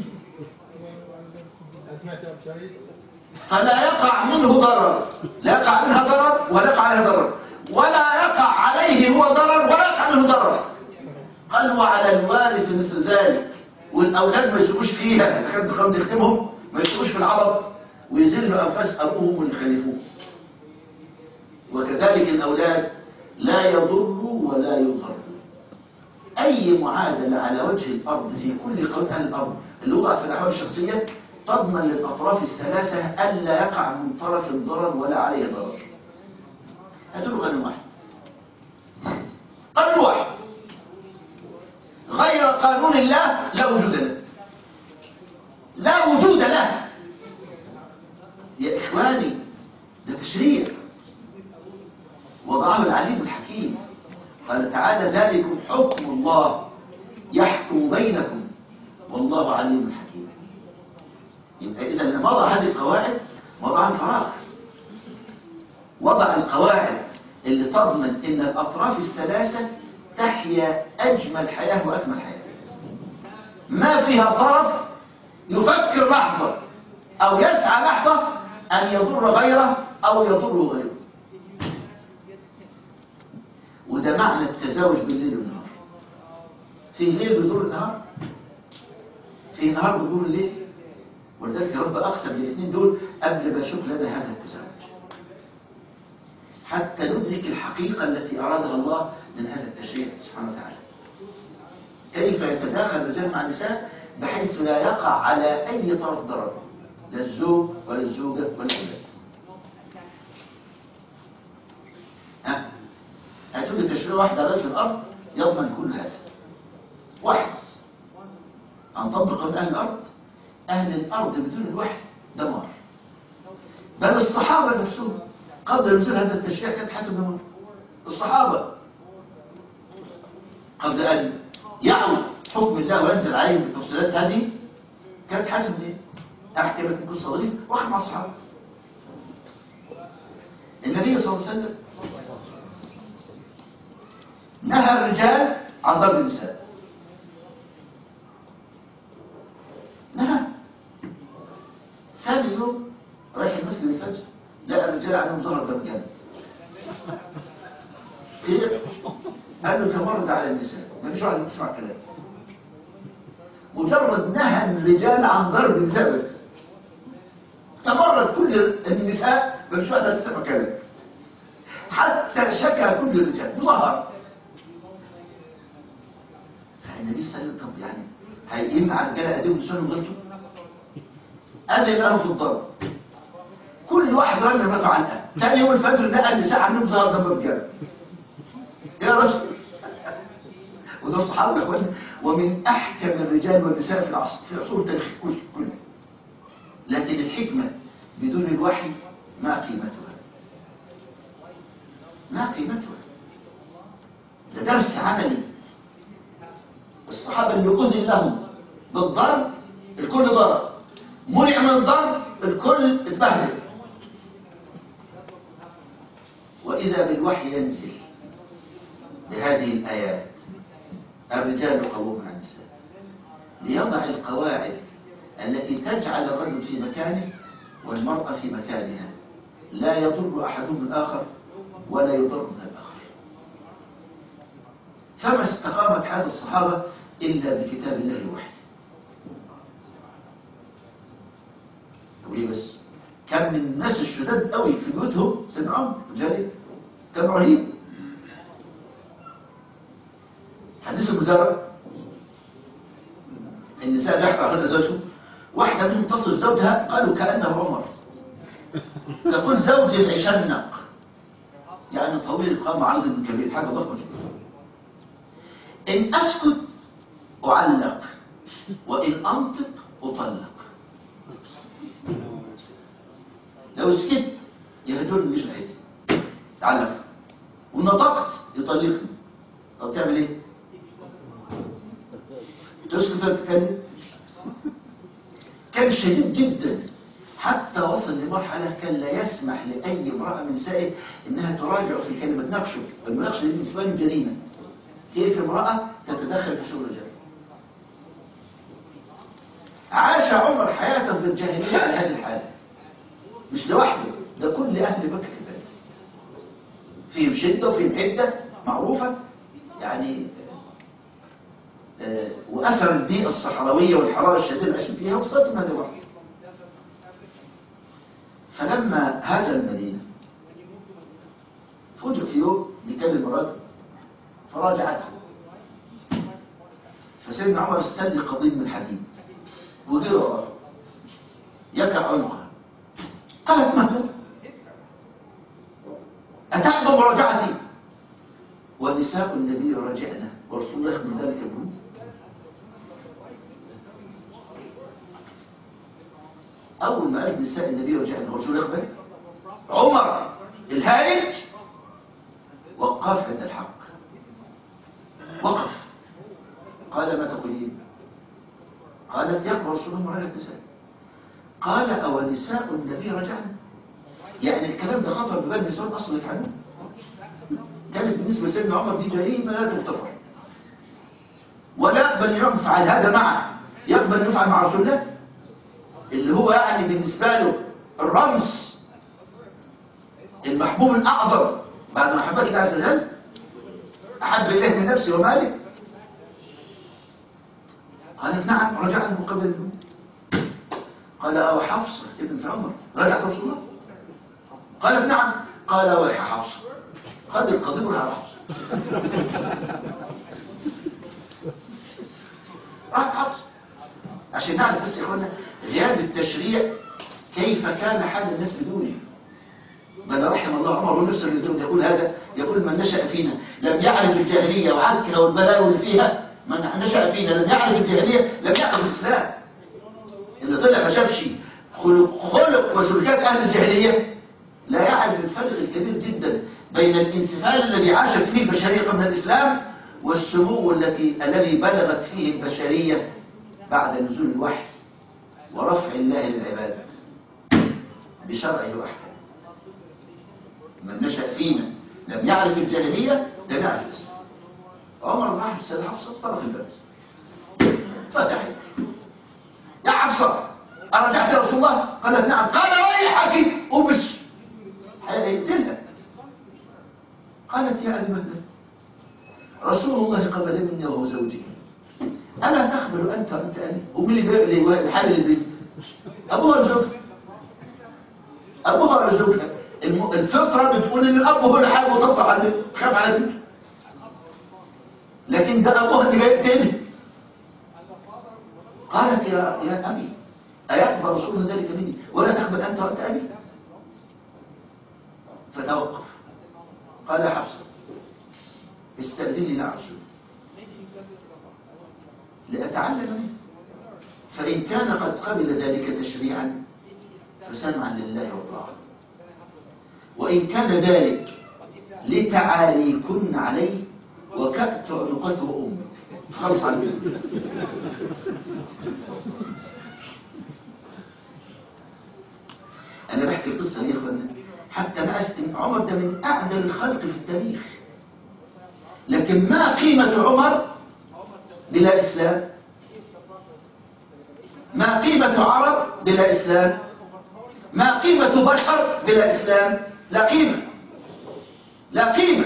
فلا يقع منه ضرر، لا يقع منها ضرر ولا يقع عليها ضرر، ولا يقع عليه هو ضرر ولا يقع منه ضرر. قال وعلى الوارث مثل ذلك. والأولاد ما يسوقوش فيها، كانت بخمد يختمهم ما يسوقوش في العبط ويزلوا أنفاس أبوهم واللي خلفوه. وكذلك الأولاد لا يضروا ولا يضروا. أي معادلة على وجه الأرض في كل قوانين أهل الأرض اللي وضعت في الأحوال الشخصية تضمن للأطراف الثلاثة ألا يقع من طرف ضرر ولا عليه ضرر. هاتوا قانون واحد، قانون واحد غير قانون الله لا وجود له، لا وجود له. يا إخواني ده تشريع وضعه العليم الحكيم. قال تعالى ذلكم حكم الله يحكم بينكم والله عليم حكيم. يبقى إذا لما وضع هذه القواعد وضع الفراغ، وضع القواعد اللي تضمن ان الأطراف الثلاثة تحيا أجمل حياة وأكمل حياة، ما فيها طرف يفكر لحظة أو يسعى لحظة أن يضر غيره أو يضر غيره. وده معنى التزاوج بالليل والنهار. في الليل بيدور النهار، في نهار بيدور الليل. ولذلك رب أقسم بالاثنين دول قبل ما يشوف لنا هذا التزاوج، حتى ندرك الحقيقة التي أرادها الله من هذا التشريع سبحانه وتعالى. كيف يتداخل الرجال مع النساء بحيث لا يقع على أي طرف ضرر، لا الزوج ولا الزوجة ولا الأولاد. هاتوا لي تشريع واحد على وجه الأرض يضمن كل هذا، واحد بس. هنطبق من أهل الأرض، أهل الأرض بدون الوحي دمار. بل الصحابة نفسهم قبل نزول هذا التشريع كانت حياتهم دمار. الصحابة قبل أن يعود حكم الله وينزل عليهم بالتفصيلات هذه كانت حياتهم ايه؟ أحكي لكم قصة ظريفة واحد مع الصحابة. النبي صلى الله عليه وسلم نهى الرجال عن ضرب النساء، نهى. ثاني يوم رايح المسجد الفجر لقى الرجال عندهم ظهر دم جامد. ايه؟ قال له تمرد على النساء، ما فيش واحد تسمع كلام. مجرد نهى الرجال عن ضرب النساء بس، تمرد كل النساء، ما فيش واحد تسمع كلام. حتى شكى كل الرجال ظهر. فالنبي صلى الله عليه وسلم طب يعني هيمنع الرجال اديهم لسانهم غلطوا؟ اذن لهم في الضرب. كل واحد رمى مراته عنها. ثاني يوم الفجر لقى النساء عندهم ظهر دم بجد. يا رجل ودول الصحابه يا اخوانا، ومن احكم الرجال والنساء في العصر في عصور التاريخ كله. لكن الحكمة بدون الوحي ما قيمتها، ما قيمتها. ده درس عملي. الصحابة اللي أذن لهم بالضرب الكل ضرب، منع من الضرب الكل اتبهدل. وإذا بالوحي ينزل بهذه الآيات: الرجال قوامون على النساء، ليضع القواعد التي تجعل الرجل في مكانه والمرأة في مكانها، لا يضر أحدهم الآخر ولا يضر من الآخر. فما استقامت حال الصحابة إلا بكتاب الله وحده. وليه بس؟ كان من الناس الشداد قوي في بيوتهم سيدنا عمر الجليل، كان رهيب. حديث المزارع، النساء بيحكوا عن ازواجهم، واحدة منهم تصل زوجها قالوا كأنه عمر، تقول زوجي العشنق، يعني طويل القامة عرض كبير، حاجة ضخمة جدا. إن أسكت أعلق وإن أنطق أطلق. لو سكت يهدوني مش ناحيتي تعلق، ونطقت يطلقني. طب تعمل ايه؟ تسكت وتتكلم. كان شديد جدا حتى وصل لمرحلة كان لا يسمح لأي امرأة من نسائه إنها تراجع في كلمة نقشه. المناقشة دي بالنسبة له جريمة. كيف امرأة تتدخل في شغل الرجال؟ عاش عمر حياته في الجاهلية على هذه الحالة، مش لوحده، ده كل أهل مكة كذلك. فيهم شدة وفيهم حدة معروفة يعني، وأثر البيئة الصحراوية والحرارة الشديدة اللي عاشوا فيها وصلت هذه الوحدة. فلما هاجر المدينة فوجئ في يوم بيكلم الرجل فراجعته، فسيدنا عمر استل قضيب من حديد ودير وراه يقع عنقها. قالت: ماذا؟ أتحب مراجعتي ونساء النبي راجعنا ورسول الله من ذلك المنزل. أول ما قالت نساء النبي راجعنا ورسول الله يقبل، عمر الهائج وقف عند الحق، وقف. قال: ما تقولين؟ قالت: يقبل رسول الله مراجعة النساء. قال: أو نساء النبي رجعنا؟ يعني الكلام ده خطر ببال النساء أصلا يفعلون. كانت بالنسبة لسيدنا عمر دي جريمة لا تغتفر، ولا يقبل أن يفعل هذا معه، يقبل أن يفعل مع رسول الله اللي هو يعني بالنسبة له الرمز المحبوب الأعظم بعد محبة الله عز وجل، أحب إليه من نفسي ومالك. قالت: نعم رجعنا من قبل الموت. قال: أو حفصة ابنة عمر رجعت رسول الله؟ قالت: نعم. قال: ويح حفصة، خذ القضيب على حفصة. راح حفصة. عشان نعرف بس يا اخوانا غياب التشريع كيف كان حال الناس بدونه. بل رحم الله عمر ونفسه اللي يقول هذا، يقول: من نشأ فينا لم يعرف الجاهلية وعدكها والبلاء اللي فيها، من نشأ فينا لم يعرف الجاهلية لم يعرف الإسلام. اللي طلع ما شافش خلق وسلوكات أهل الجاهلية لا يعرف الفرق الكبير جدا بين الانسفال الذي عاشت فيه البشرية قبل الإسلام والسمو الذي بلغت فيه البشرية بعد نزول الوحي ورفع الله للعباد بشرعه وأحكامه. من نشأ فينا لم يعرف الجاهلية لم يعرف الإسلام. عمر بن عبد السلام حفصة طرف الباب فتحت: يا حفصة أرجعت رسول الله؟ قالت: نعم. قال: ريحك أبش هيقتلها. قالت: يا أبي مهدل، رسول الله قبل مني وهو زوجي، ألا تقبل أنت وأنت أبي؟ ومن اللي حامل البنت؟ أبوها ولا زوجها؟ أبوها ولا زوجها؟ الفطرة بتقول إن الأب هو اللي حامل وتطلع على البنت، تخاف على البنت. لكن ده أبوها اللي جاي يقتلها. قالت: يا أبي أيقبل رسول الله ذلك مني ولا تقبل أنت وأنت أبي؟ فتوقف. قال: يا حفصة استأذني مع رسول لأتعلم منه، فإن كان قد قبل ذلك تشريعا فسمعا لله وطاعة، وإن كان ذلك لتعاليكن عليه وكأت عنقته أمك. خلص عليه. أنا بحكي القصة دي يا إخوانا حتى نعرف إن عمر ده من أعدل الخلق في التاريخ، لكن ما قيمة عمر بلا إسلام؟ ما قيمة عرب بلا إسلام؟ ما قيمة بشر بلا إسلام؟ لا قيمة، لا قيمة.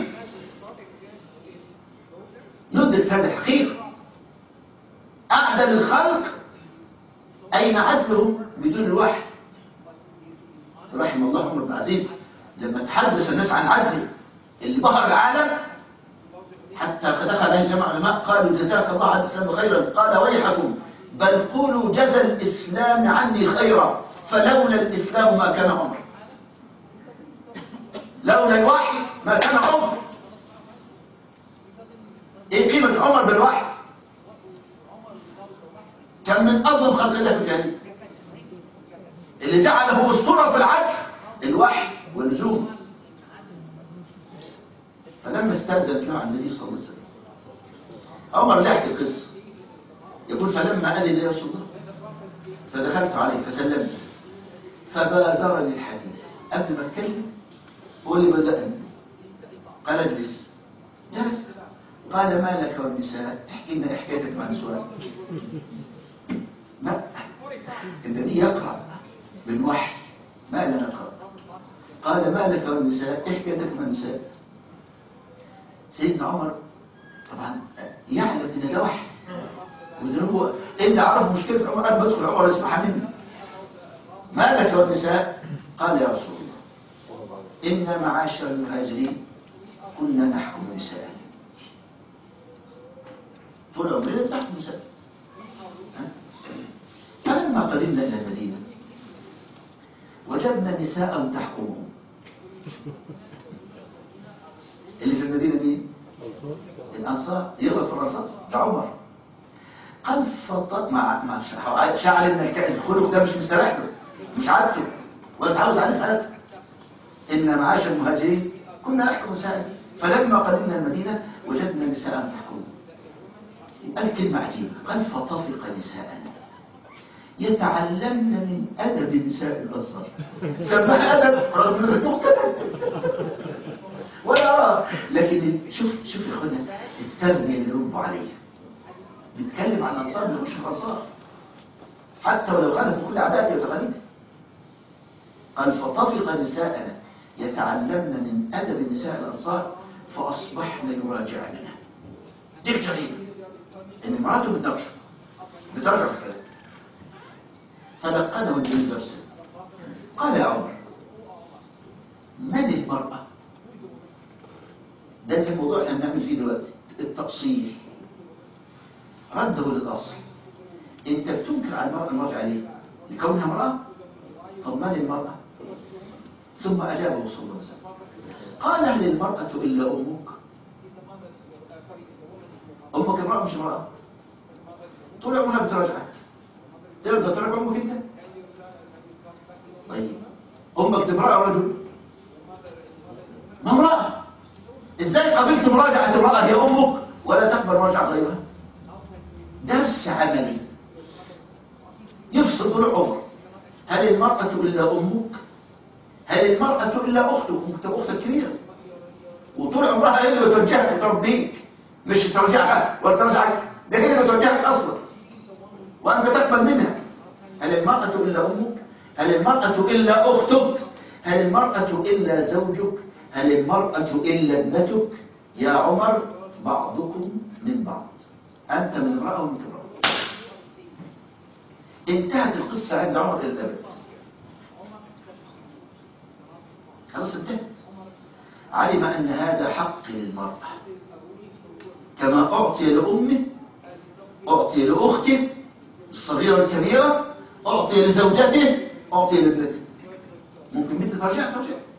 ندرك هذه الحقيقة. أعدل الخلق أين عدلهم بدون الوحي؟ رحم الله عمر بن عزيز لما تحدث الناس عن عدله اللي بهر العالم حتى دخل عليه جماعة علماء قالوا جزاك الله عن الإسلام خيرا، قال ويحكم بل قولوا جزى الإسلام عني خيرا، فلولا الإسلام ما كان عمر، لولا الوحي ما كان عمر. ايه قيمة عمر بالوحي؟ كان من أظلم خلق الله في الجاهلية، اللي جعله أسطورة في العدل الوحي واللزوم. فلما استأذن مع النبي صلى الله عليه وسلم عمر لا يحكي القصة، يقول فلما قال لي يا رسول الله فدخلت عليه فسلمت فبادرني الحديث. قبل ما اتكلم هو اللي بدأني، قال اجلس. جلست. قال ما لك والنساء؟ احكي لنا حكايتك مع النسوان. ما النبي يقرأ بالوحي، ما لا نقرأ. قال ما لك والنساء؟ حكايتك مع النساء. سيدنا عمر طبعا يعلم ان ده وحي، وده هو اللي عرف مشكلة عمر. انا بدخل عمر اسمعها مني. ما لك والنساء؟ قال يا رسول الله إن معاشر المهاجرين كنا نحكم نساء، طول عمرنا تحكم نساء. فلما قدمنا إلى المدينة وجدنا نساء تحكمهم. اللي في المدينة مين؟ الأنصار. يغلط في الأنصار ده عمر. قال فطر مع شعر ان الخلق ده مش مستريح له، مش عادته ولا تعود عليه في حياته. إن معاشر المهاجرين كنا نحكم نساء، فلما قدمنا المدينة وجدنا نساء تحكم. قال كلمة عجيبة، قال فطفق نساءنا يتعلمن من أدب نساء الأنصار. سماها أدب رغم أنه مختلف ولا لكن شوف يا أخوانا التربية اللي ربوا عليها. بيتكلم عن الأنصار مش الأنصار حتى ولو كانت بكل عاداتها وتقاليدها. قال فطفق نساءنا يتعلمن من أدب نساء الأنصار فأصبحن يراجعننا. دي الجريمة إن مراته بترجع في الكلام. فلقنه النبي درسا. قال يا عمر من المرأة؟ ده الموضوع اللي هنعمل فيه دلوقتي التأصيل. رده للأصل. انت بتنكر على المرأة المرجع ليه؟ لكونها امرأة؟ طب ما للمرأة؟ ثم أجابه صلى الله عليه وسلم قال هل المرأة إلا أمك؟ أمك امرأة مش امرأة؟ طول عمرها بتراجعك. تقدر تراجع أمك انت؟ طيب أمك دي امرأة أو رجل؟ ما امرأة. ازاي قبلت مراجعة امرأة هي أمك ولا تقبل مراجعة غيرها؟ درس عملي يفصل طول عمر. هل المرأة إلا أمك؟ هل المرأة إلا أختك؟ أنت أختك كبيرة وطول عمرها هي اللي بتوجهك وتربيك، مش ترجعها ولا ترجعك، ده هي اللي بتوجهك أصلا وأنت تقبل منها. هل المرأة إلا أمك؟ هل المرأة إلا أختك؟ هل المرأة إلا زوجك؟ هل المرأة إلا ابنتك؟ يا عمر بعضكم من بعض، أنت من امرأة ومن امرأة. انتهت القصة عند عمر إلى الأبد. خلاص انتهت. علم أن هذا حق للمرأة كما أعطي لأمه أعطي لأخته الصغيرة والكبيرة، أعطي لزوجته، أعطي لابنته. ممكن بنت ترجع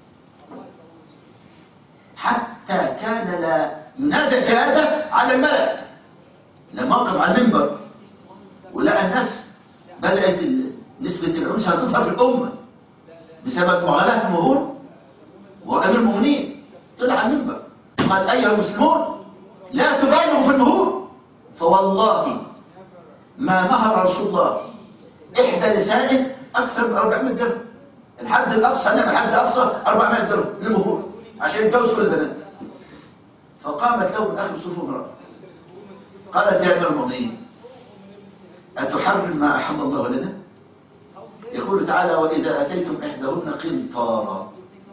حتى كان لا ينادى هذا على الملأ. لما وقف على المنبر ولقى الناس بدأت نسبة العنف هتظهر في الأمة بسبب معاناة المهور وأمير المؤمنين طلع على المنبر قال أيها المسلمون لا تبالغوا في المهور، فوالله ما مهر رسول الله إحدى نسائه أكثر من 400 درهم. الحد الأقصى نعم الحد الأقصى 400 درهم للمهور عشان يتجوز كل البنات. فقامت له من آخر صفوف امرأة قالت يا أمير المؤمنين أتحرم ما أحل الله لنا؟ يقول تعالى وإذا أتيتم إحداهن قنطارا،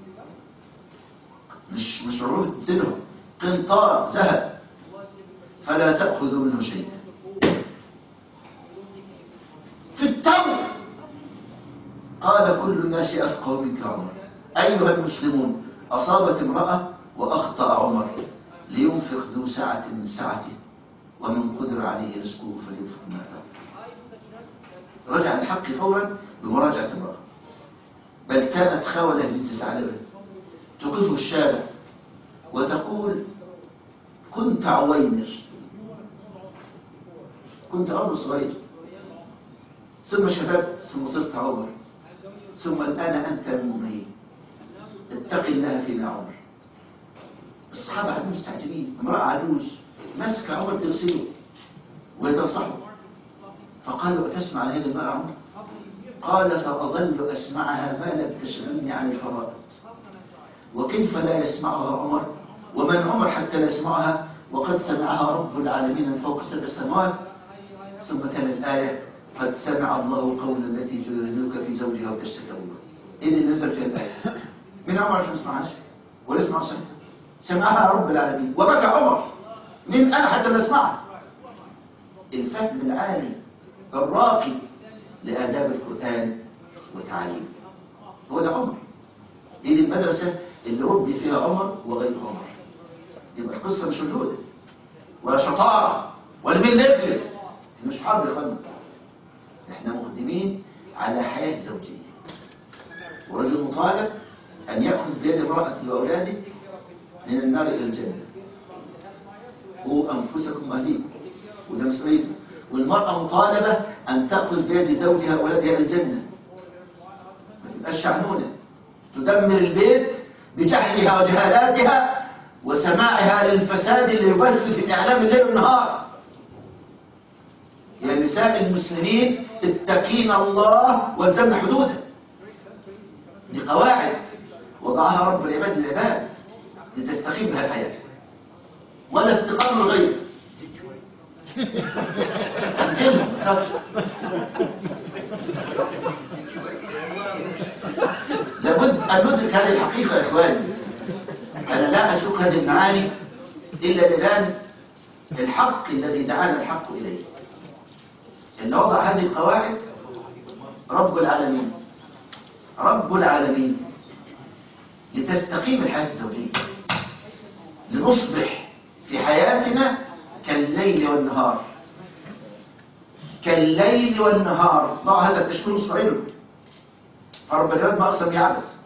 مش عروض درهم، قنطار ذهب، فلا تأخذوا منه شيئا. في التمر قال كل الناس أفقه منك عمر. أيها المسلمون أصابت امرأة وأخطأ عمر لينفق ذو سعة من سعته ومن قدر عليه رزقه فلينفق ما آتاه. رجع الحق فورا بمراجعة امرأة، بل كانت خولة بنت ثعلبة تقف الشارع وتقول كنت عويمر، كنت أمر صغير، ثم شباب، ثم صرت عمر، ثم الآن أنت المؤمنين، اتق الله فينا عمر. الصحابة عدوا مستعجبين، امرأة عجوز ماسكة عمر تغسله ويتنصحه، فقالوا أتسمع عن هذه المرأة عمر؟ قال فأظل أسمعها ما لم تشغلني عن الفرائض. وكيف لا يسمعها عمر ومن عمر حتى لا يسمعها وقد سمعها رب العالمين من فوق 7 سماوات. ثم تلا الآية قد سمع الله قول التي تجادلك في زوجها وتشتكي الله. إيه اللي نزل في الآية؟ من عمر عشان ما يسمعهاش ولا يسمع شيء، سمعها رب العالمين وبكى عمر من أنا حتى لا أسمعها. الفهم العالي الراقي لآداب القرآن وتعاليمه هو ده عمر. دي المدرسة اللي ربي فيها عمر وغير عمر. يبقى القصة مش وجودة ولا شطارة ولا مين نفلت، مش حرب يا اخوانا، احنا مقدمين على حياة زوجية. ورجل مطالب أن يأخذ بيد امرأته وأولاده من النار إلى الجنة. قوا أنفسكم وأهليكم، وده مسؤوليته. والمرأة مطالبة أن تأخذ بيد زوجها وأولادها إلى الجنة. ما تبقاش شعنونة تدمر البيت بجهلها وجهالاتها وسماعها للفساد اللي يبث في الإعلام الليل والنهار. يا نساء المسلمين اتقين الله والزمن حدوده. دي قواعد وضعها رب العباد للعباد لتستقيم بها الحياة ولا استقام الغير. لابد أن ندرك هذه الحقيقة يا إخواني. أنا لا أسوق هذه المعاني إلا لبان الحق الذي دعانا الحق إليه. اللي وضع هذه القواعد رب العالمين، رب العالمين، لتستقيم الحياة الزوجية، لنصبح في حياتنا كالليل والنهار، كالليل والنهار. ضع هذا التشكيل صغير، فرب العباد ما أقسم يعبس.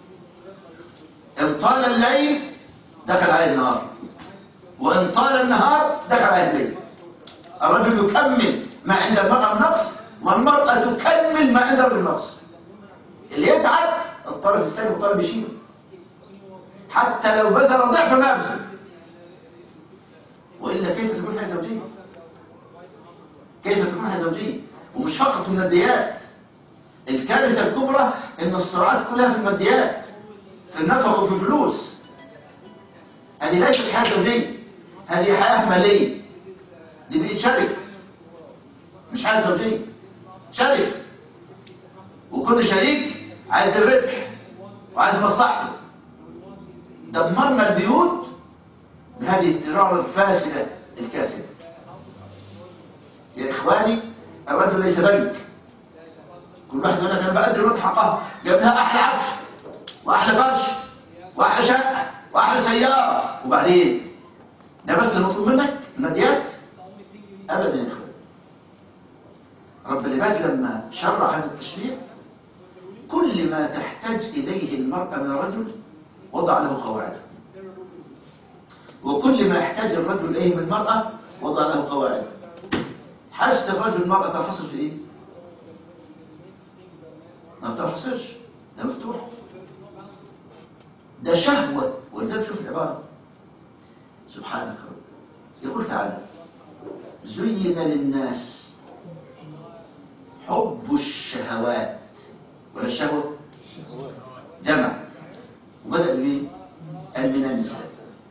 إن طال الليل دخل عليه النهار، وإن طال النهار دخل عليه الليل. الرجل يكمل ما عند المرأة من نقص، والمرأة تكمل ما عند الرجل نقص. اللي يتعب الطرف الثاني والطرف يشيله، حتى لو بذل ضعف ما يبذل. وإلا كيف تكون حياة زوجية؟ كيف تكون حياة زوجية؟ ومش فقط في الماديات. الكارثة الكبرى إن الصراعات كلها في الماديات، في النفق وفي الفلوس. هذه ليست حياة زوجية، هذه حياة مالية. دي بقت شركة مش حياة زوجية، شركة، وكل شريك عايز الربح وعايز مصلحته. دمرنا البيوت بهذه التجارة الفاسدة الكاسدة. يا إخواني الرجل ليس بنك. كل واحد يقول لك أنا بقدر الوقت حقها، جاب لها أحلى عفش وأحلى فرش وأحلى شقة وأحلى سيارة، وبعدين ده بس المطلوب منك الماديات؟ أبدا يا إخواني. رب العباد لما شرع هذا التشريع كل ما تحتاج إليه المرأة من الرجل وضع له قواعده، وكل ما يحتاج الرجل إليه من المرأة وضع له قواعده. حاجة الرجل المرأة تنحصر في إيه؟ ما بتنحصرش. ده مفتوح، ده شهوة. ولذلك شوف العبارة سبحانك رب، يقول تعالى زين للناس حب الشهوات، ولا الشهوة جمع، وبدأ بمين؟ قال من النساء.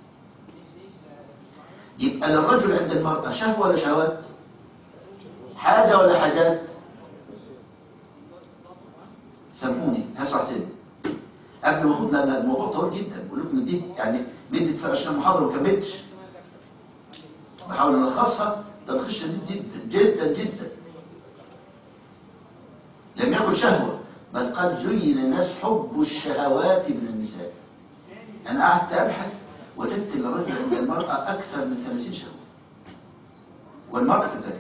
يبقى للرجل عند المرأة شهوة ولا شهوات؟ حاجة ولا حاجات؟ سامحوني هسرع سنة قبل ما اخد، لان الموضوع طويل جدا، بقول لكم دي يعني بدي 29 محاضرة وما كملتش، بحاول الخصها تلخيص شديد جدا جدا جدا. لم يكن شهوة، بل قد زين الناس حب الشهوات من النساء. أنا قعدت أبحث وجدت للرجل عند المرأة أكثر من 30 شهوة، والمرأة كذلك.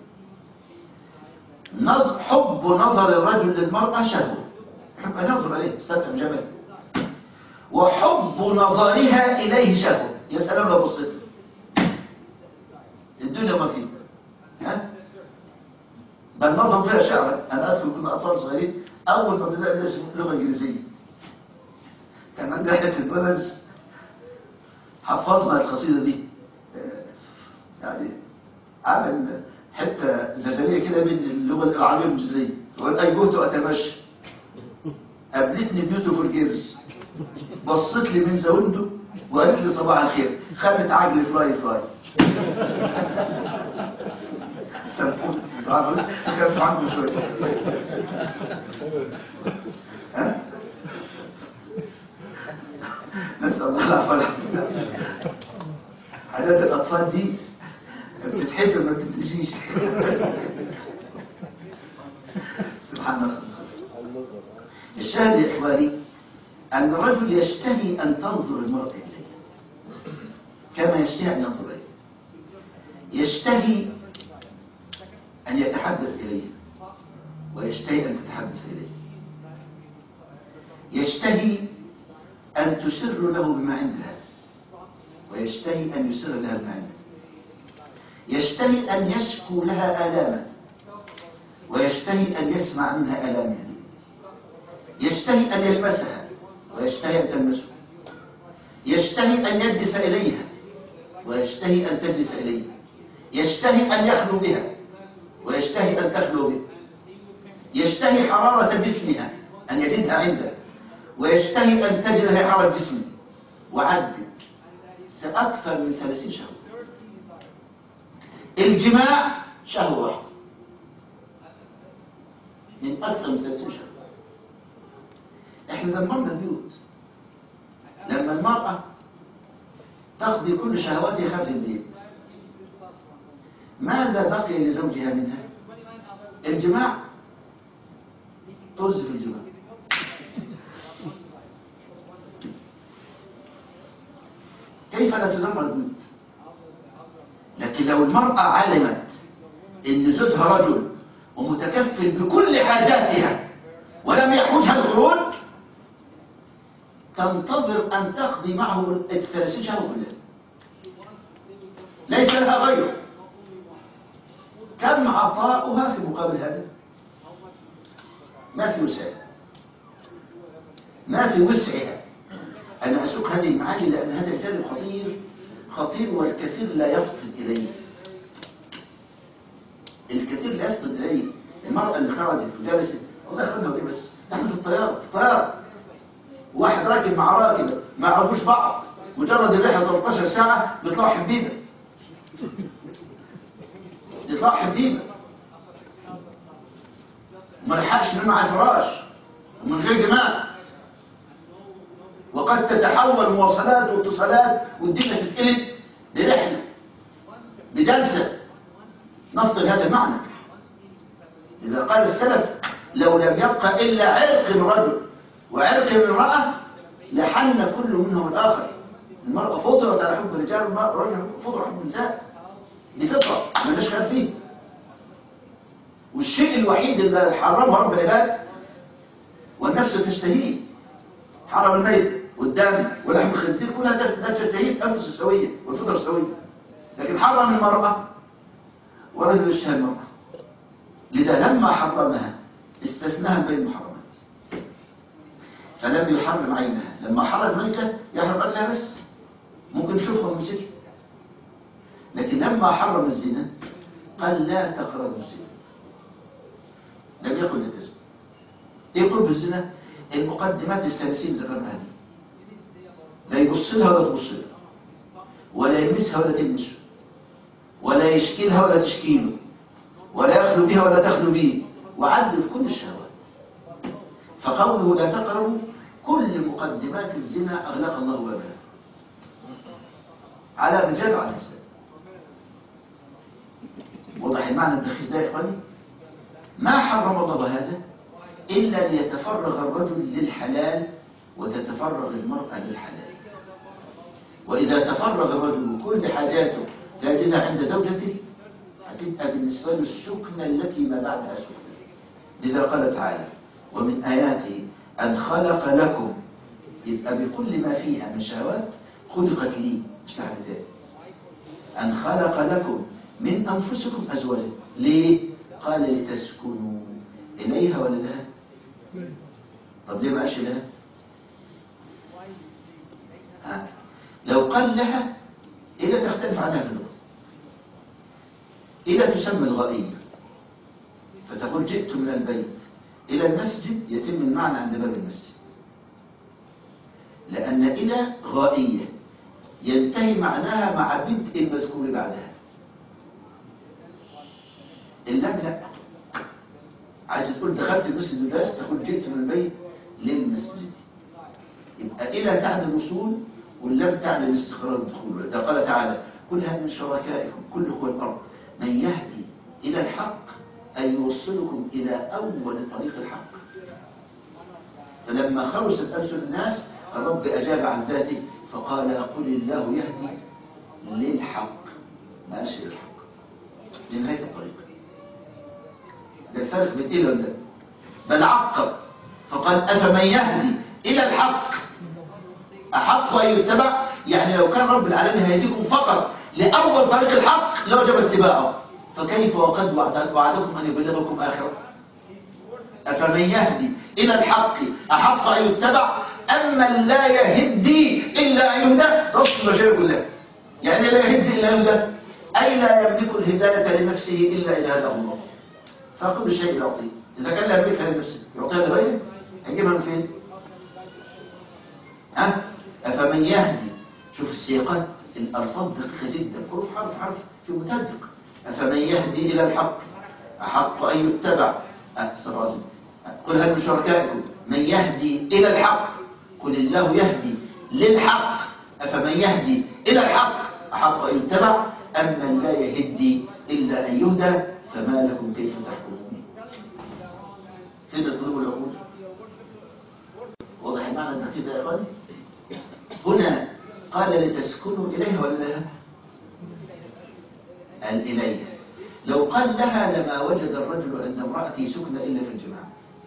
حب نظر الرجل للمرأة شهوة، يحب أن ينظر إليه استمتع بجمالها، وحب نظرها إليه شهوة. يا سلام لو بصيت الدنيا ما فيه، ها؟ بل نظم فيها شعرا. أنا أذكر كنا أطفال صغيرين أول ما بدأنا ندرس لغة إنجليزية كان عندنا حتة المدرس حفظنا القصيدة دي، يعني عمل حتة زجرية كده من اللغة العربية المصرية، وقال أيوت أتمشى قابلتني بيوتيفول جيرلز، بصت لي من زاوينده وقالت لي صباح الخير، خلت عجل فلاي فلاي. سامحوني بس خاف عنكم شويه. ها؟ نسأل الله العفو والعافية. حاجات الأطفال دي بتتحب ما بتنتشيش. سبحان الله. الشاهد يا إخواني أن الرجل يشتهي أن تنظر المرأة إليه كما يشتهي أن ينظر إليه، يشتهي أن يتحدث إليه ويشتهي أن تتحدث إليه، يشتهي أن تسر له بما عندها ويشتهي أن يسر لها بما عندها، يشتهي أن يشكو لها آلاما ويشتهي أن يسمع منها آلامها، يشتهي أن يلمسها ويشتهي أن تلمسه، يشتهي أن يجلس إليها ويشتهي أن تجلس إليه، يشتهي أن يخلو بها ويشتهي أن تخلو به، يشتهي حرارة جسمها أن يجدها عنده ويشتهي أن تجد لها حرارة جسمه. وعدد أكثر من 30 شهوة. الجماع شهوة واحدة من أكثر من 30 شهوة. احنا دمرنا البيوت لما المرأة تقضي كل شهواتها خارج البيت. ماذا بقي لزوجها منها؟ الجماع. طز في الجماع. كيف لا تدمر البيوت؟ لكن لو المرأة علمت ان زوجها رجل ومتكفل بكل حاجاتها ولم يحوجها الخروج، تنتظر أن تقضي معه 30 شهر كلها، ليس لها غيره. كم عطاؤها في مقابل هذا؟ ما في وسعها، ما في وسعها. أنا أسوق هذه المعاني لأن هذا الجانب خطير خطير، والكثير لا يفطن إليه. الكثير لا يفطن إليه. المرأة اللي خرجت وجلست، والله خرجنا وليه بس؟ نحن في الطيارة واحد راكب مع راكبة ما يعرفوش بعض، مجرد الرحلة 13 ساعة بيطلعوا حبيبة، يطلعوا حبيبة وما لحقش ينام على الفراش ومن غير جماع، وقد تتحول مواصلات واتصالات والدنيا تتقلب برحلة بجلسة. نفضل هذا المعنى. إذا قال السلف لو لم يبقى إلا عرق من رجل وعرق من امرأة لحن كل منهم الآخر. المرأة فطرت على حب الرجال والرجل فطرة حب النساء، دي فطرة ما لناش خلاف فيه. والشيء الوحيد اللي حرمه رب العباد والنفس تشتهيه، حرم الميت والدم ولحم الخنزير، كلها ده تشتهيه الأنفس السوية والفطرة السوية. لكن حرم المرأة ورجل يشتهي المرأة، لذا لما حرمها استثناها بين المحرمات. فلم يحرم عينها. لما حرم ميتة يحرم أكلها بس، ممكن نشوفها ونمسكها. لكن لما حرم الزنا قال لا تقربوا الزنا، لم يقل للزنا. ايه قرب الزنا؟ المقدمات الثلاثين ذكرناها دي، لا يبص لها ولا تبص لها، ولا يلمسها ولا تلمسه، ولا يشكي لها ولا تشكيله، ولا يخلو بها ولا تخلو به، وعد في كل الشهوات. فقوله لا تقربوا كل مقدمات الزنا أغلق الله بابها على الرجال وعلى النساء. وضح المعنى الدقيق ده يا إخواني؟ ما حرم الله هذا إلا ليتفرغ الرجل للحلال وتتفرغ المرأة للحلال. وإذا تفرغ الرجل كل حاجاته تجدها عند زوجته هتبقى بالنسبة له السكنة التي ما بعدها سكنة. لذا قال تعالى ومن آياته أن خلق لكم، يبقى بكل ما فيها من شهوات خلقت لي مش لحد تاني. أن خلق لكم من أنفسكم أزواجا، ليه؟ قال لتسكنوا إليها ولا لها؟ طب ليه ما قالش لها؟ لو قال لها إلا تختلف عنها في اللغة، إلا تسمى الغائية، فتقول جئت من البيت إلى المسجد، يتم المعنى عند باب المسجد، لأن إلى غائية ينتهي معناها مع بدء المذكور بعدها. اللام لا، عايز تقول دخلت المسجد بس تقول جئت من البيت للمسجد، يبقى إلى تعني الوصول واللام تعني الاستقرار الدخول. إذا قال تعالى قل هل من شركائكم كل اخوة الأرض من يهدي إلى الحق أن يوصلكم إلى أول طريق الحق. فلما خرست ألسن الناس الرب أجاب عن ذاته فقال قل الله يهدي للحق، ما قالش للحق، لنهاية الطريق. ده الفرق بين إيه ولا بل عقب فقال أفمن يهدي إلى الحق أحق أن يتبع. يعني لو كان رب العالمين هيديكم فقط لأول طريق الحق لوجب اتباعه، فكيف وقد وعدكم أن يبلغكم آخرة. أفمن يهدي إلى الحق أحق أن يتبع أما لا يهدي إلا أن يهدى. رسول الله الله يعني لا يهدي إلا يهدى، أي لا يملك الهداية لنفسه إلا إذا هداه الله. فكل شيء يعطيه، إذا كان لا يملكها لنفسه يعطيها لغيره، هيجيبها من فين؟ أفمن يهدي، شوف السياقات الألفاظ دقيقة جدا، حروف حرف حرف في متدق. أفمن يهدي إلى الحق أحق أن يتبع. قل هل من شركائكم من يهدي إلى الحق قل الله يهدي للحق أفمن يهدي إلى الحق أحق أن يتبع أما لا يهدي إلا أن يهدى فما لكم كيف تحكمون. فين القلوب والعقول؟ واضح المعنى الدقيق يا إخواني؟ هنا قال لتسكنوا إليها ولا لها؟ قال إليها. لو قال لها لما وجد الرجل عند امرأته سكن إلا في الجماعة،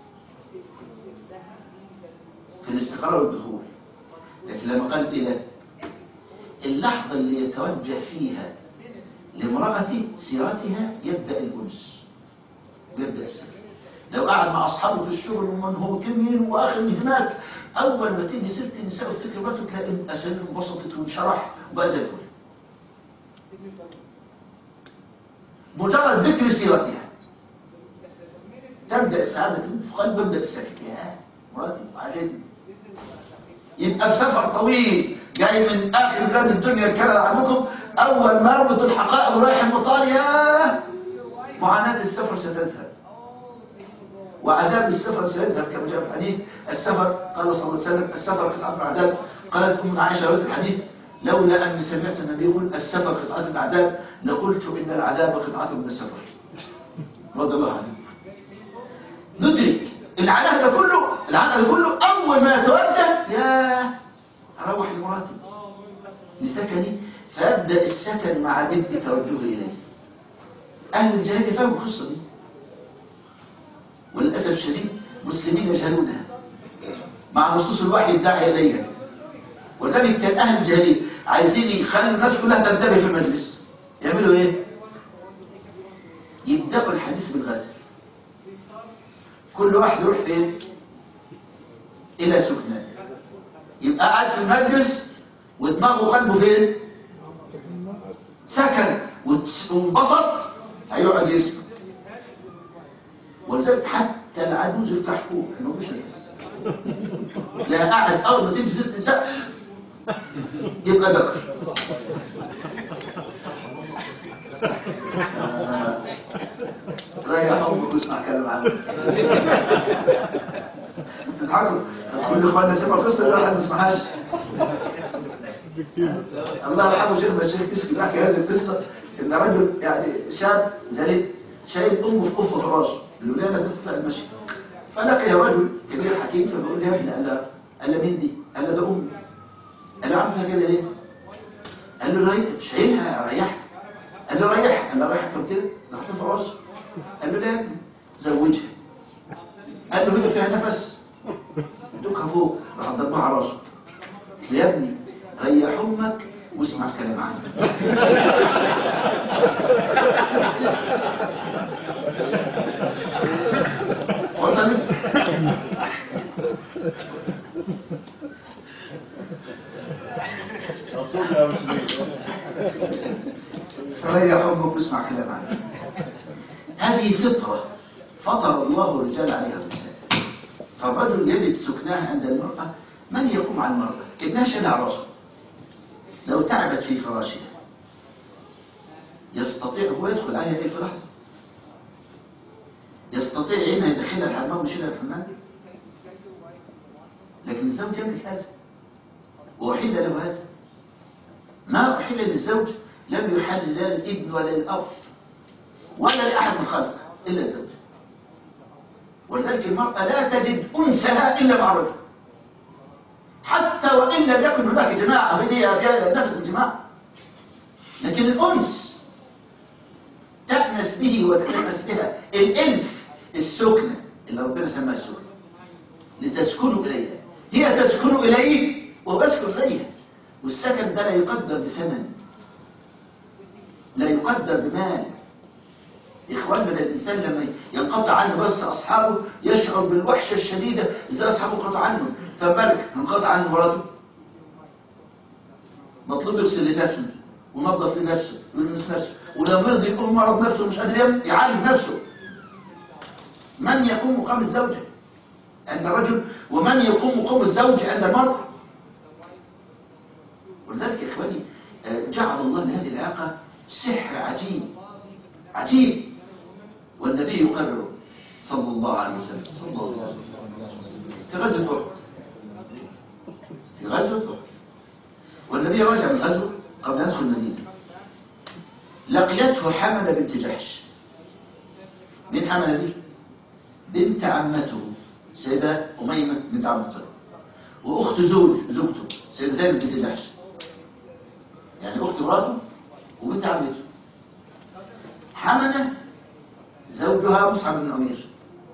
في الاستقرار والدخول. لكن لما قال إلى اللحظة اللي يتوجه فيها لامرأة سيرتها يبدأ الأنس، يبدأ السكن. لو قعد مع أصحابه في الشغل ومن هو كمين وآخر من هناك، أول ما تيجي سيرة النساء وتفتكر مراته تلاقي أسامي انبسطت وانشرح وبقى زي الفل. مجرد ذكر سيرتها تبدأ السعادة في قلب، يبدأ السكن. يا مراتي عجبني. يبقى بسفر طويل جاي من آخر بلاد الدنيا الكلام عنكم، أول ما ربط الحقائق ورايح المطار يا معاناة السفر ستذهب وعذاب السفر سيذهب كما جاء في الحديث. السفر قال صلى الله عليه وسلم السفر قطعة من العذاب. قالت أم عائشة رواية الحديث لولا أني سمعت النبي يقول السفر قطعة من العذاب لقلت إن العذاب قطعة من السفر رضي الله عنه. ندرك العناء ده كله أول ما يتوجه يا أروح لمراتي لسكني، فيبدأ السكن مع بدء توجهه إليه. أهل الجاهلية فهموا القصة دي وللأسف الشديد مسلمين يجهلونها مع نصوص الوحي الداعي إليها. ولذلك كان أهل الجاهلية عايزين يخلوا الناس كلها تنتبه في المجلس، يعملوا إيه؟ يبدأوا الحديث بالغزل. كل واحد يروح فين؟ إلى سكناه. يبقى قاعد في المجلس ودماغه وقلبه فين؟ سكن وانبسط، هيقعد يسمع. ولذلك حتى العجوز يفتح فوق انه مش نفس، لا قاعد اول ما تيجي ست سقف يبقى ذكر. ريح امك واسمع كلام عنه. تضحكوا كل اخواننا سمعوا القصه دي، ما نسمعهاش. الله يرحمه شيخ الشيخ كسكي بيحكي هذه القصه، ان رجل يعني شاب زليل شايل امه في قفه راسه، الولايه لا تستطيع المشي، فلقي رجل كبير حكيم فبيقول له يا ابني، قال له مين دي؟ قال له ده امي. قال له عارفها كده ليه؟ قال له شايلها ريحها. قال له ريحها. قال له ريحها فين كده؟ ريحها في راسه. قال له لا يا ابني زوجها. قال له هي فيها نفس، دوكها فوق. راح ضربها على راسه. يا ابني ريح امك واسمع الكلام عنها. وصل. ريح امك واسمع كلام عنها. هذه فطره فطر الله الرجال عليها النساء. فالرجل يجد سكناه عند المراه. من يقوم على المراه؟ ابنها شال على راسه، لو تعبت في فراشها يستطيع هو يدخل عليها في لحظة؟ يستطيع هنا يدخلها الحمام ويشيلها الحمام؟ لكن الزوج يملك هذا وأحل له هذا. ما أحل للزوج لم يحل لا للابن ولا للأب ولا لأحد من خلقه إلا الزوج. ولذلك المرأة لا تجد أنسها إلا مع الرجل، حتى وإن لم يكن هناك جماعة هي نفس الجماعة، لكن الأنس تأنس به وتتأنس بها. الألف السكنة اللي ربنا سماها السكنة لتسكنوا إليها، هي تسكن إليه وبسكن إليها. والسكن ده لا يقدر بثمن، لا يقدر بمال. إخواننا الإنسان لما ينقطع عنه بس أصحابه يشعر بالوحشة الشديدة إذا أصحابه انقطع عنه. فمالك انقطع عنه مراته، مطلوب يغسل لنفسه ونظف لنفسه ويلمس نفسه، ولو مرض يقوم مرض نفسه مش قادر يعالج نفسه. من يقوم مقام الزوجة عند الرجل، ومن يقوم مقام الزوج عند المرأة؟ ولذلك يا إخواني جعل الله لهذه العلاقة سحر عجيب عجيب، والنبي يقرره صلى الله عليه وسلم في غزوة أحد. في غزوة أحد والنبي راجع من الغزوة قبل أن يدخل المدينة، لقيته حملة بنت جحش. مين حملة دي؟ بنت عمته سيدة أميمة بنت عبد المطلب، وأخت زوجته سيدة زينب بنت جحش، يعني أخت مراته وبنت عمته. حملة زوجها مصعب بن عمير.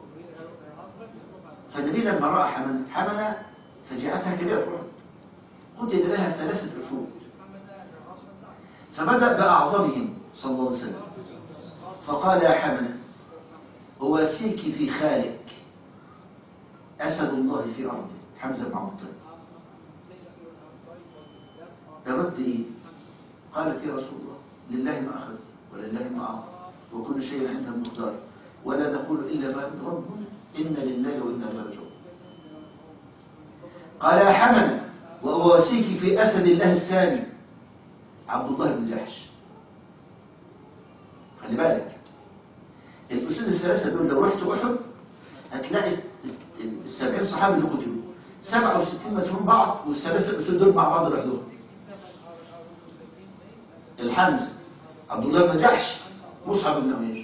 فالنبي لما رأى حملة فجاءتها كبيرة، قتل لها 3 أفود، فبدأ بأعظمهم صلى الله عليه وسلم فقال يا حملة أواسيك في خالك أسد الله في أرضه حمزة بن عبد المطلب. الرد إيه؟ قالت يا رسول الله لله ما أخذ ولله ما أعطى وكل شيء عنده مقدار ولا نقول إلا ما يرضي ربنا إنا لله وإنا إليه راجعون. قال يا حملة وأواسيك في أسد الله الثاني عبد الله بن جحش. خلي بالك الأسود الثلاثة دول لو رحت أحد هتلاقي 70 صحابي اللي قتلوا 67 مدفون بعض، والثلاثة الأسود دول مع بعض لوحدهم. الحمزة عبد الله بن جحش مصعب بن عمير.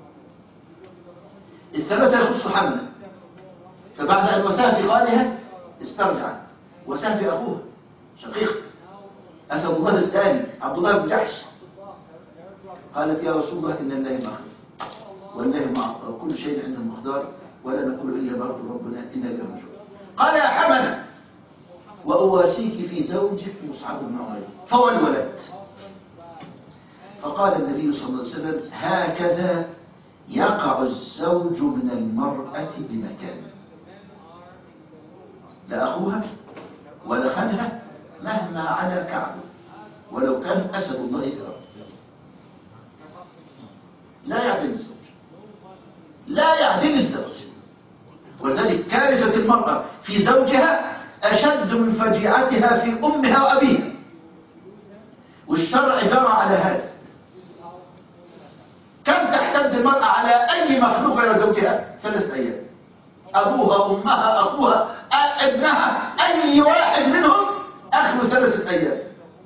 الثلاثة يخصوا حملة، فبعد أن وساه في خالها استرجع وساه في أخوها شقيق أسد الله الثاني عبد الله بن جحش. قالت يا رسول الله إن الله ما أخذ والله ما أعطى وكل شيء عنده مقدار ولا نقول إلا برضو ربنا إنا إليه راجعون. قال يا حملة وأواسيك في زوجك مصعب بن عمير فهو الولد. فقال النبي صلى الله عليه وسلم هكذا يقع الزوج من المرأة بمكان. لا أخوها ولا خالها مهما على كعبه ولو كان أسد الله إكرام. لا يعدل الزوج، لا يعدل الزوج. ولذلك كارثة المرأة في زوجها أشد من فجيعتها في أمها وأبيها، والشرع جرى على هذا. كم تحتد المرأة على أي مخلوق غير زوجها؟ 3 أيام. أبوها، أمها، أخوها، ابنها، أي واحد منهم أخذوا 3 أيام.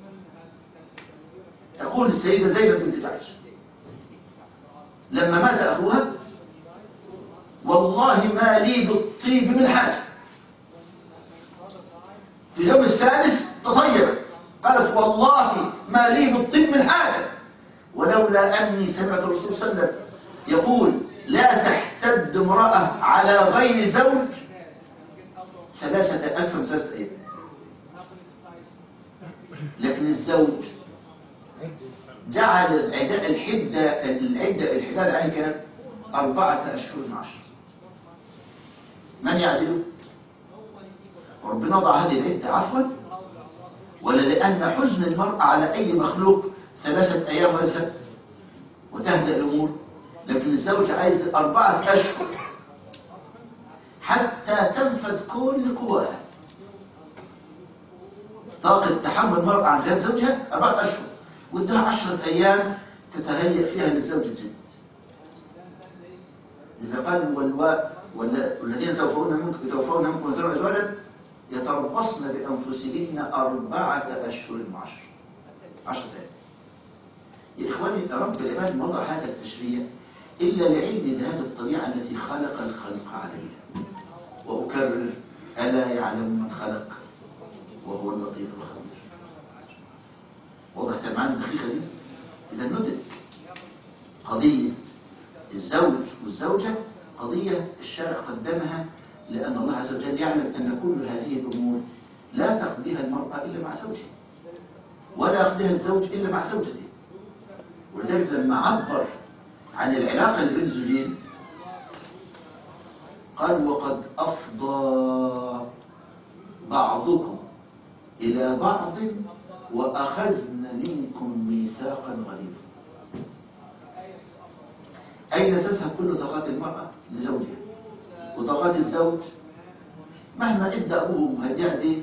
تقول السيدة زينب بنت جحش لما مات أخوها: والله ما لي بالطيب من حاجة. في اليوم الثالث تطيبت، قالت: والله ما لي بالطيب من حاجة، ولولا أني سمعت الرسول صلى الله عليه وسلم يقول: لا تحتد امرأة على غير زوج 3 أيام. لكن الزوج جعل الحداد عليه كام؟ 4 أشهر و10. من يعدله؟ ربنا وضع هذه العدة عفوا، ولا لأن حزن المرأة على أي مخلوق 3 أيام ويذهب وتهدأ الأمور؟ لكن الزوج عايز 4 أشهر حتى تنفذ كل قواها. طاقة تحمل المرأة عن غير زوجها 4 أشهر، وادها 10 أيام تتهيأ فيها للزوج الجديد. إذا قال والذين يتوفون منكم ويذرون أزواجا يتربصن بأنفسهن 4 أشهر و10. 10 أيام. يا إخواني، رب العباد ما وضع هذا التشريع إلا لعلم بهذه الطبيعة التي خلق الخلق عليها. وأكرر: ألا يعلم من خلق وهو اللطيف الخبير. وضحت المعاني الدقيقة دي؟ إذا ندرك قضية الزوج والزوجة قضية الشرع قدمها لأن الله عز وجل يعلم أن كل هذه الأمور لا تقضيها المرأة إلا مع زوجها، ولا يقضيها الزوج إلا مع زوجته. ولذلك لما عبر عن العلاقة اللي بين الزوجين قال: وقد أفضى بعضكم إلى بعض وأخذن منكم ميثاقا غليظا. أين تذهب كل طاقات المرأة؟ لزوجها. وطاقات الزوج مهما ادى أبوهم هديها دي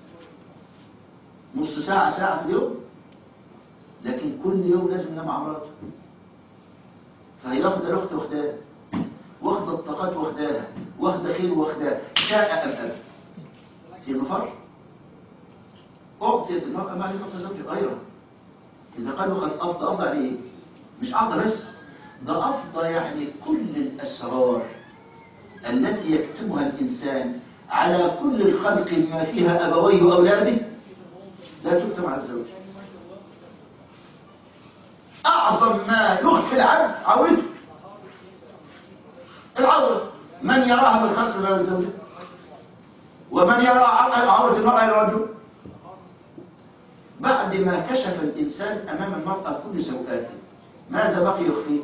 نص ساعة ساعة في اليوم، لكن كل يوم لازم ينام مع مراته. فهي واخدة الأخت واخداها، واخدة الطاقات واخداها، واخدة خير واخداها، شاء أم أبى. في مفر أعطيت المرأة ما لفقد زوجها غيرها. إذا قالوا قد أفضى عليه، مش أفضى بس، ده أفضى يعني كل الأسرار التي يكتمها الإنسان على كل الخلق بما فيها أبويه وأولاده لا تكتم على الزوج. أعظم ما يخفي العبد عورته. العورة من يراها بالخلق غير الزوجة؟ ومن يرى عورة المرأة للرجل؟ بعد ما كشف الإنسان أمام المرأة كل سوءاته ماذا بقي يخفيه؟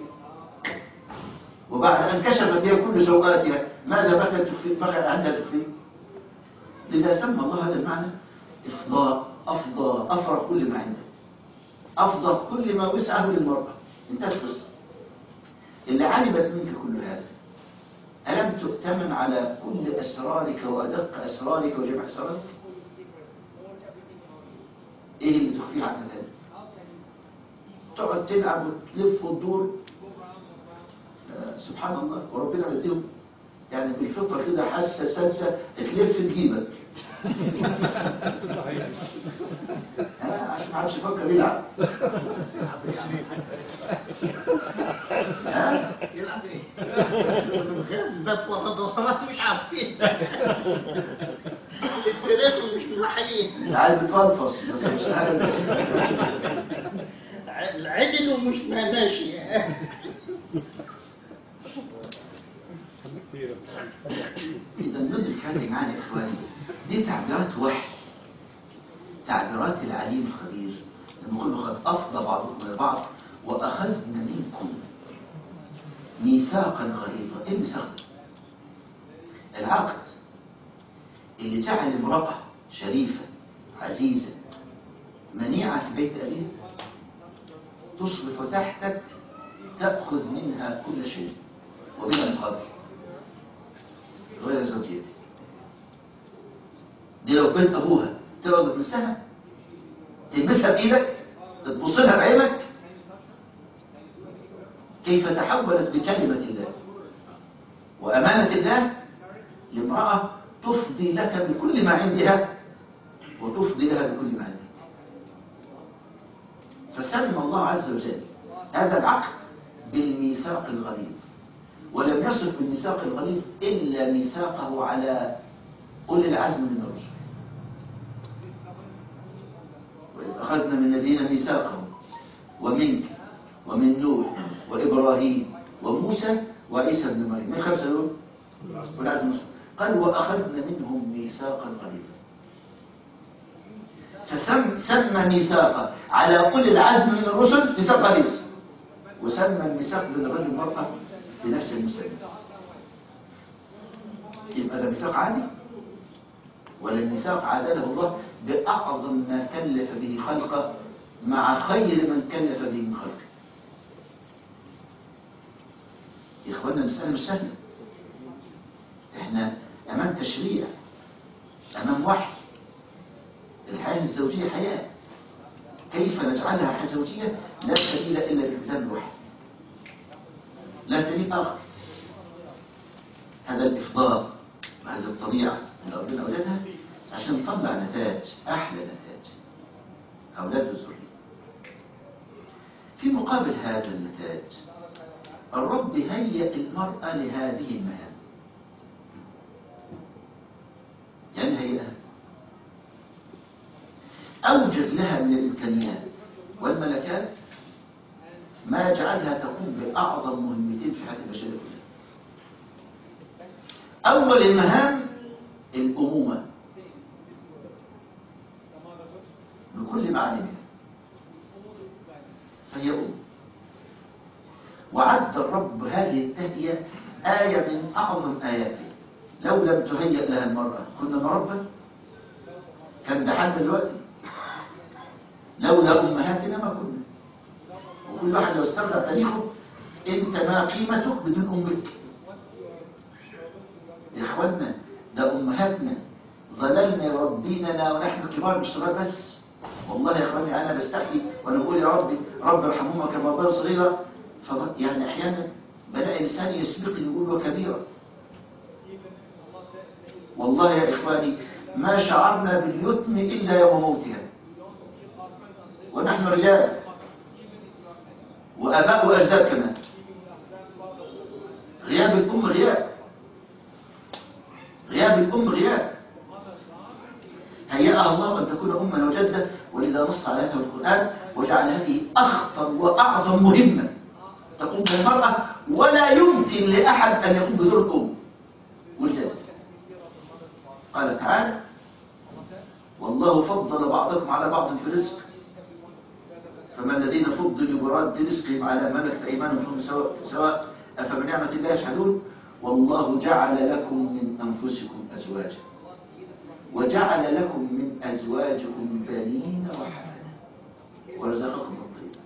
وبعد أن كشفت هي كل سوءاتها ماذا بقي عندها تخفيه؟ لذا سمى الله هذا المعنى إفضاء. أفرغ كل ما عنده، أفضل كل ما وسعه للمرأة. انتهت القصة. اللي علمت منك كل هذا ألم تؤتمن على كل أسرارك وأدق أسرارك وجمع أسرارك؟ إيه اللي تخفيه عن هذا؟ تقعد تلعب وتلف وتدور. سبحان الله. وربنا بديهم يعني بالفطرة كده حاسة سادسة تلف تجيبك. عشان ما حدش يفكر يلعب. يلعب ايه؟ الباب ورا مش عارفين. السلاسل مش ملاحقين. عايز تفلفص بس مش عارف. العدل ومش ماشي. إذا ندرك هذه المعاني يا إخواني. دي تعبيرات وحي، تعبيرات العليم الخبير. لما يقول قد أفضى بعضكم إلى بعض وأخذنا منكم ميثاقا غليظا. إيه الميثاق؟ العقد اللي جعل امرأة شريفة عزيزة منيعة في بيت أبيها تصبح تحتك تأخذ منها كل شيء وبلا مقابل غير زوجيتك. دي لو بيت أبوها تقعد تمسها، تلمسها بإيدك، تبص لها بعينك. كيف تحولت بكلمة الله وأمانة الله لامرأة تفضي لك بكل ما عندها وتفضي لها بكل ما عندك. فسلم الله عز وجل هذا العقد بالميثاق الغليظ، ولم يصف بالميثاق الغليظ إلا ميثاقه على أولي العزم من الرسل. وإذ أخذنا من نبينا ميثاقهم ومنك ومن نوح وإبراهيم وموسى وعيسى بن مريم، من 5 دول والعزم. قال وأخذنا منهم ميثاقا غليظا، فسمى ميثاقا على أولي العزم من الرسل ميثاق غليظ، وسمى الميثاق بين الرجل والمرأة بنفس المسمى. يبقى ده ميثاق عادي ولا الميثاق عادله الله بأعظم ما كلف به خلقه مع خير من كلف به من خلقه. يا إخواننا المسألة مش سهلة، احنا أمام تشريع، أمام وحي. الحياة الزوجية حياة، كيف نجعلها حياة زوجية؟ لا سبيل إلا بالتزام الوحي، لا سبيل آخر. هذا الإفضاء وهذه الطبيعة اللي ربنا أوجدها عشان نطلع نتاج، أحلى نتاج، أولاد الذرية. في مقابل هذا النتاج الرب هيأ المرأة لهذه المهام، يعني هيئها، أوجد لها من الإمكانيات والملكات ما يجعلها تقوم بأعظم مهمتين في حياة البشرية كلها. أول المهام الأمومة بكل معانيها، فهي أم. وعد الرب هذه التهيئة آية من أعظم آياته. لو لم تهيأ لها المرأة كنا مربى، كان ده حد دلوقتي. لولا أمهاتنا ما كنا. وكل واحد لو استرجع تاريخه، أنت ما قيمتك بدون أمك. يا إخوانا ده أمهاتنا ظللنا يربيننا ونحن كبار مش صغار بس. والله يا إخواني أنا بستحي وأنا بقول يا ربي رب ارحمهما كما ربنا صغيرا، يعني أحيانا بلاقي لساني يسبقني يقول وكبيرا. والله يا إخواني ما شعرنا باليتم إلا يوم موتها، ونحن رجال وأباء وأجداد كمان. غياب الأم غياب، غياب الأم غياب. هيأها الله أن تكون أما وجدة، ولذا نص على هذا القرآن وجعل هذه أخطر وأعظم مهمة تقوم بها المرأة، ولا يمكن لأحد أن يقوم بدور الأم والجد. قال تعالى والله فضل بعضكم على بعض في الرزق، فما الذين فضلوا براد رزقهم على ملكت أيمانهم فهم سواء أفبنعمة الله يجحدون. والله جعل لكم من أنفسكم أزواجا وجعل لكم من أزواجكم بنين وحفدا ورزقكم الطيبات.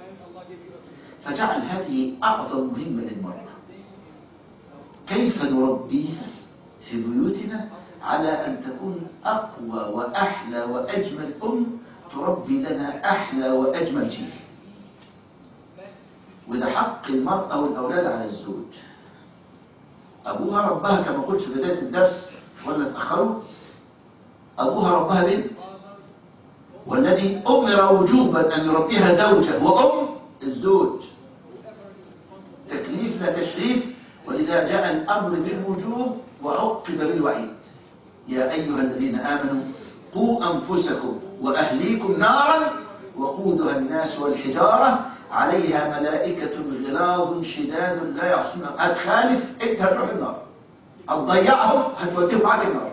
فجعل هذه أعظم مهمة للمرأة. كيف نربيها في بيوتنا على أن تكون أقوى وأحلى وأجمل أم تربي لنا أحلى وأجمل جيل. وده حق المرأة والأولاد على الزوج. أبوها ربها كما قلت في بداية الدرس ولا تأخروا، أبوها ربها بنت، والذي أمر وجوبا أن يربيها زوجة وأم الزوج، تكليف لا تشريف. ولذا جاء الأمر بالوجوب وعقب بالوعيد. يا أيها الذين آمنوا قوا أنفسكم وأهليكم نارا وقودها الناس والحجارة عليها ملائكة غلاظ شداد لا يعصون. هتخالف انت هتروح النار، هتضيعهم هتوديهم معاك النار.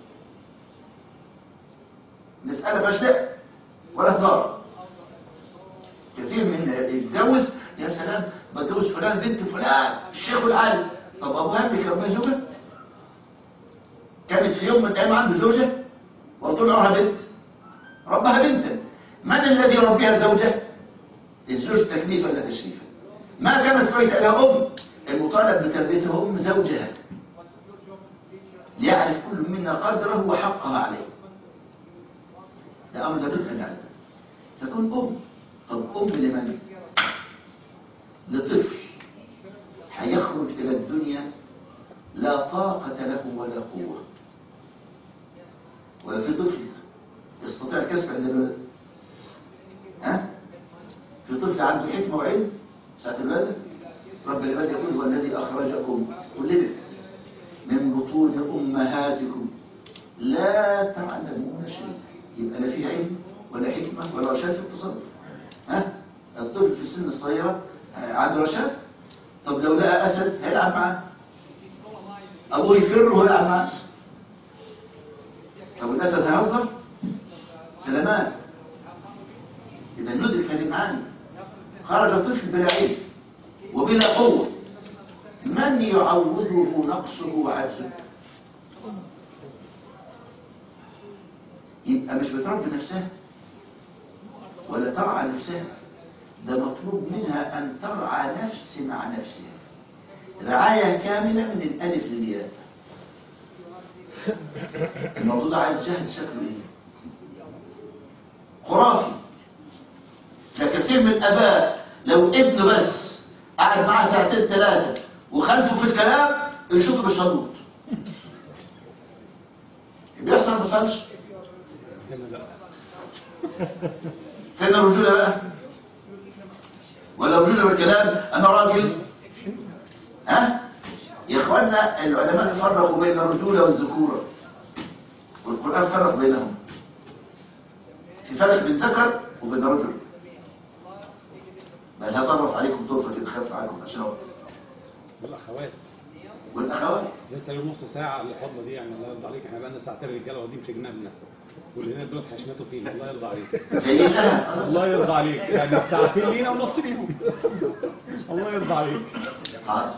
مسألة مشلع ولا هزار. كثير من يتجوز يا سلام بتجوز فلان بنت فلان الشيخ العالي، طب ابوها بيك ربنا زوجها؟ كانت في يوم من الأيام عنده زوجة وطول عمرها بنت، ربها بنتا. من الذي يربيها الزوجة؟ الزوج تكليفا لا تشريفا. ما كانت في بيت أبيها أم، المطالب بتربيتها أم زوجها، ليعرف كل منا قدره وحقها عليه. ده أمر لابد أن نعلم. تكون أم. طب أم لمن؟ لطفل هيخرج إلى الدنيا لا طاقة له ولا قوة، ولا في طفل يستطيع الكسب عند الولد. ها؟ في طفل عنده حكمة وعلم ساعة الولادة. رب العباد يقول هو الذي أخرجكم كلنا من بطون أمهاتكم لا تعلمون شيئا. يبقى لا فيه علم ولا حكمة ولا رشاد في التصرف. ها؟ الطفل في السن الصغيرة عنده رشاد. طب لو لقى أسد هيلعب معاه، أبوه يفر ويلعب معاه. طب الأسد هيهزر؟ سلامات. إذا ندرك هذه المعاني. خرج الطفل بلا علم وبلا قوة، من يعوضه نقصه وعجزه؟ يبقى مش بتربي نفسها ولا ترعى نفسها، ده مطلوب منها أن ترعى نفس مع نفسها رعاية كاملة من الألف للياء. الموضوع ده عايز جهد شكله إيه؟ خرافي. فكثير من الآباء لو ابنه بس قاعد معاه ساعتين ثلاثة وخلفه في الكلام يشوطه بالشلوط. بيحصل ما بيحصلش؟ فين الرجولة بقى؟ ولا رجولة بالكلام؟ أنا راجل. ها؟ يا إخواننا العلماء فرقوا بين الرجولة والذكورة، والقرآن فرق بينهم. في فرق بين ذكر وبين رجل. بل هطرف عليكم طرفة كده خف عنكم عشان أقول. والأخوات انت له نص ساعة اللي فاضلة دي، يعني الله يرضى عليك. احنا بقالنا ساعتين رجالة واقفين في جنابنا والهنا دول حشمته فينا. الله يرضى عليك. الله يرضى عليك. يعني ساعتين لينا ونص ليهم. الله يرضى عليك. حاضر.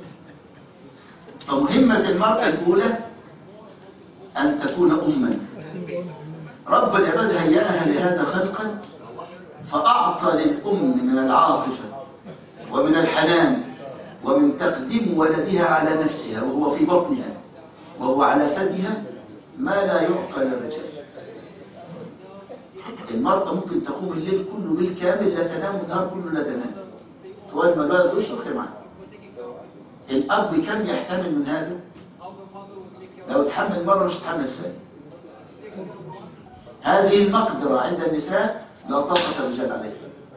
فمهمة المرأة الأولى أن تكون أما. رب العباد هيأها لهذا خلقا، فأعطى للأم من العاطفة ومن الحنان ومن تقديم ولدها على نفسها وهو في بطنها وهو على ثديها ما لا يعطى للرجال. المرأة ممكن تقوم الليل كله بالكامل لا تنام والنهار كله لا تنام، فوق ما الولد يشرق معه. الأب كم يحتمل من هذا؟ لو تحمل مرة مش تحمل ثاني. هذه المقدرة عند النساء لا طاقة الرجال عليها.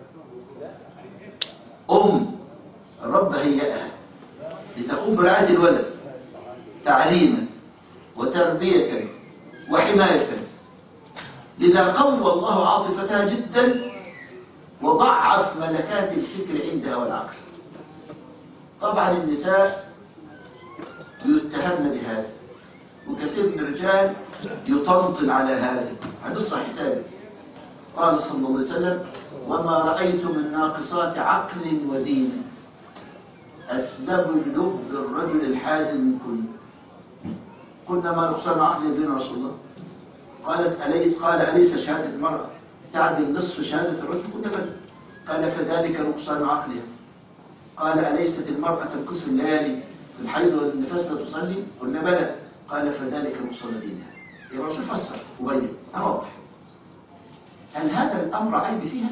الرب هيئها لتقوم برعاية الولد تعليما وتربية وحماية. لذا قوى الله عاطفتها جدا وضعف ملكات الفكر عندها والعقل. طبعا النساء يتهمن بهذا، وكثير من الرجال يطنطن على هذا. هنصح حسابه. قال صلى الله عليه وسلم: وما رأيت من ناقصات عقل ودين أسبب لب الرجل الحازم من كل. قلنا: ما نقصان عقل ودين رسول الله؟ قال أليس شهادة المرأة تعدل نصف شهادة الرجل؟ قلنا بلى. قال: فذلك نقصان عقلها. قال: أليست المرأة تنقص الليالي في الحيض والنفاس لا تصلي؟ قلنا بلى. قال: فذلك نقصان دينها. يا رسول فسر وبين واضح. هل هذا الأمر عيب فيها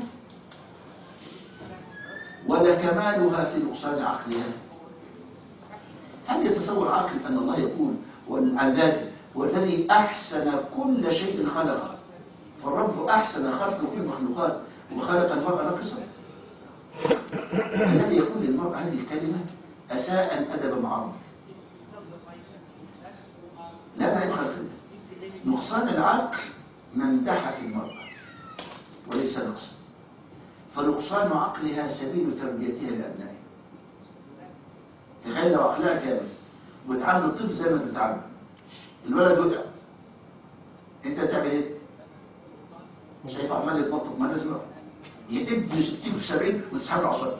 ولا كمالها في نقصان عقلها؟ هل يتصور عقل أن الله يقول عن ذاته: والذي أحسن كل شيء خلقه؟ فالرب أحسن خلق كل المخلوقات وخلق المرأة ناقصة. الذي يقول للمرأة هذه الكلمة أساء الأدب مع ربه. لا نعيب خلقه. نقصان العقل ممدحة في المرأة وليس نقصا. فنقصان عقلها سبيل تربيتها لأبنائها. تخيل لو عقلها كامل وتعامل الطفل زي ما تتعامل. الولد وقع، انت تعمل ايه؟ شايف عمال يتنطط، ما لازم يقب 60 في 70 وتسحب عصايه.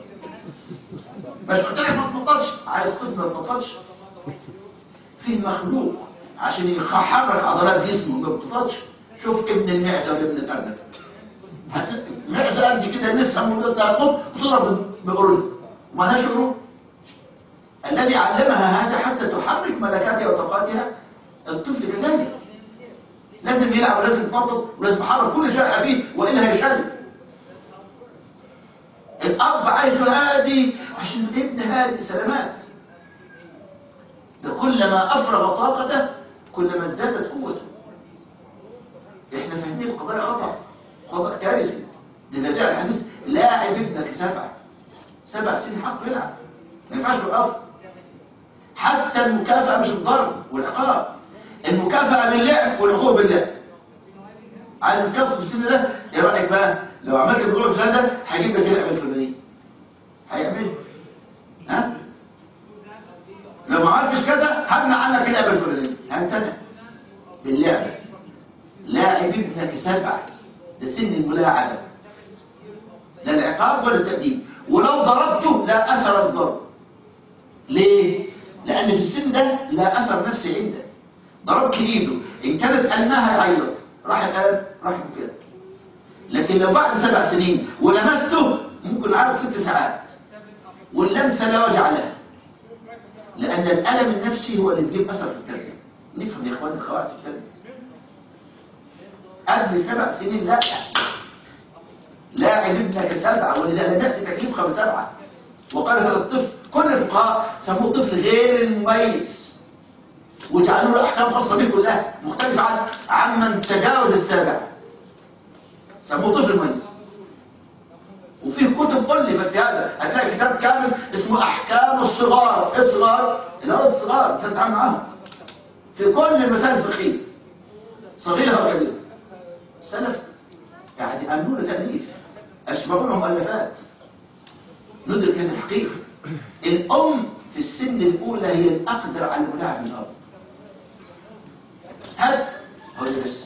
مش قلت لك ما تنططش؟ عايز طفل ما تنططش؟ فيه مخلوق عشان يحرك عضلات جسمه ما بتفضش. شوف ابن المعزة وابن الأرنب، معزة قد كده لسه مولودة هتنط وتضرب بقرون ومالهاش قرون. الذي علمها هذا حتى تحرك ملكاتها وطاقاتها. الطفل كذلك لازم يلعب ولازم يتنطط ولازم يحرك كل شيء فيه والا هيشل. الاب عايزه هادي عشان ابن هادي سلامات. ده كلما افرغ طاقته كلما ازدادت قوته. احنا فاهمين القضايا خطأ كارثي. لذا جاء الحديث لاعب ابنك 7 سنين حقه يلعب، ما ينفعش بالأرض. حتى المكافأة مش الضرب والعقاب، المكافأة باللعب والعقوبة باللعب. عايز تكافئ في السن ده، ايه رأيك بقى لو عملت البلوع الفلاني ده هيجيب لك اللعبة الفلانية، هيعمل ها؟ لو ما عملتش كذا همنع عنك اللعبة الفلانية، همتنع باللعبة. لاعب ابنك 7، ده سن الملاعبة، لا العقاب ولا التأديب. ولو ضربته لا أثر الضرب. ليه؟ لأن في السن ده لا أثر نفسي عنده. ضربك إيده إن كانت ألمها يعيط، راح القلب راح كده. لكن لو بعد 7 سنين ولمسته ممكن يعرض 6 ساعات، واللمسة لا وجع لها، لأن الألم النفسي هو اللي بيجيب أثر في التربية. نفهم يا إخوان الخوات في التربية. قبل 7 سنين لا، لاعب ابنك 7، ولذا لم يأتي تكليف قبل 7. وقال هذا الطفل، كل الفقهاء سموه طفل غير المميز وجعلوا له أحكام خاصة به كلها مختلفة عمن تجاوز 7. سموه طفل مميز. وفيه كتب ألفت في هذا، هتلاقي كتاب كامل اسمه أحكام الصغار. الصغار الأولاد الصغار تتعامل معاهم في كل المسائل الفقهية صغيرة وكبيرة. السلف يعني أمنوا له تأليف، أشبهوا لهم مؤلفات. ندرك هذه الحقيقة. الأم في السن الأولى هي الأقدر على الملاعب من الأب. هذا هو بس.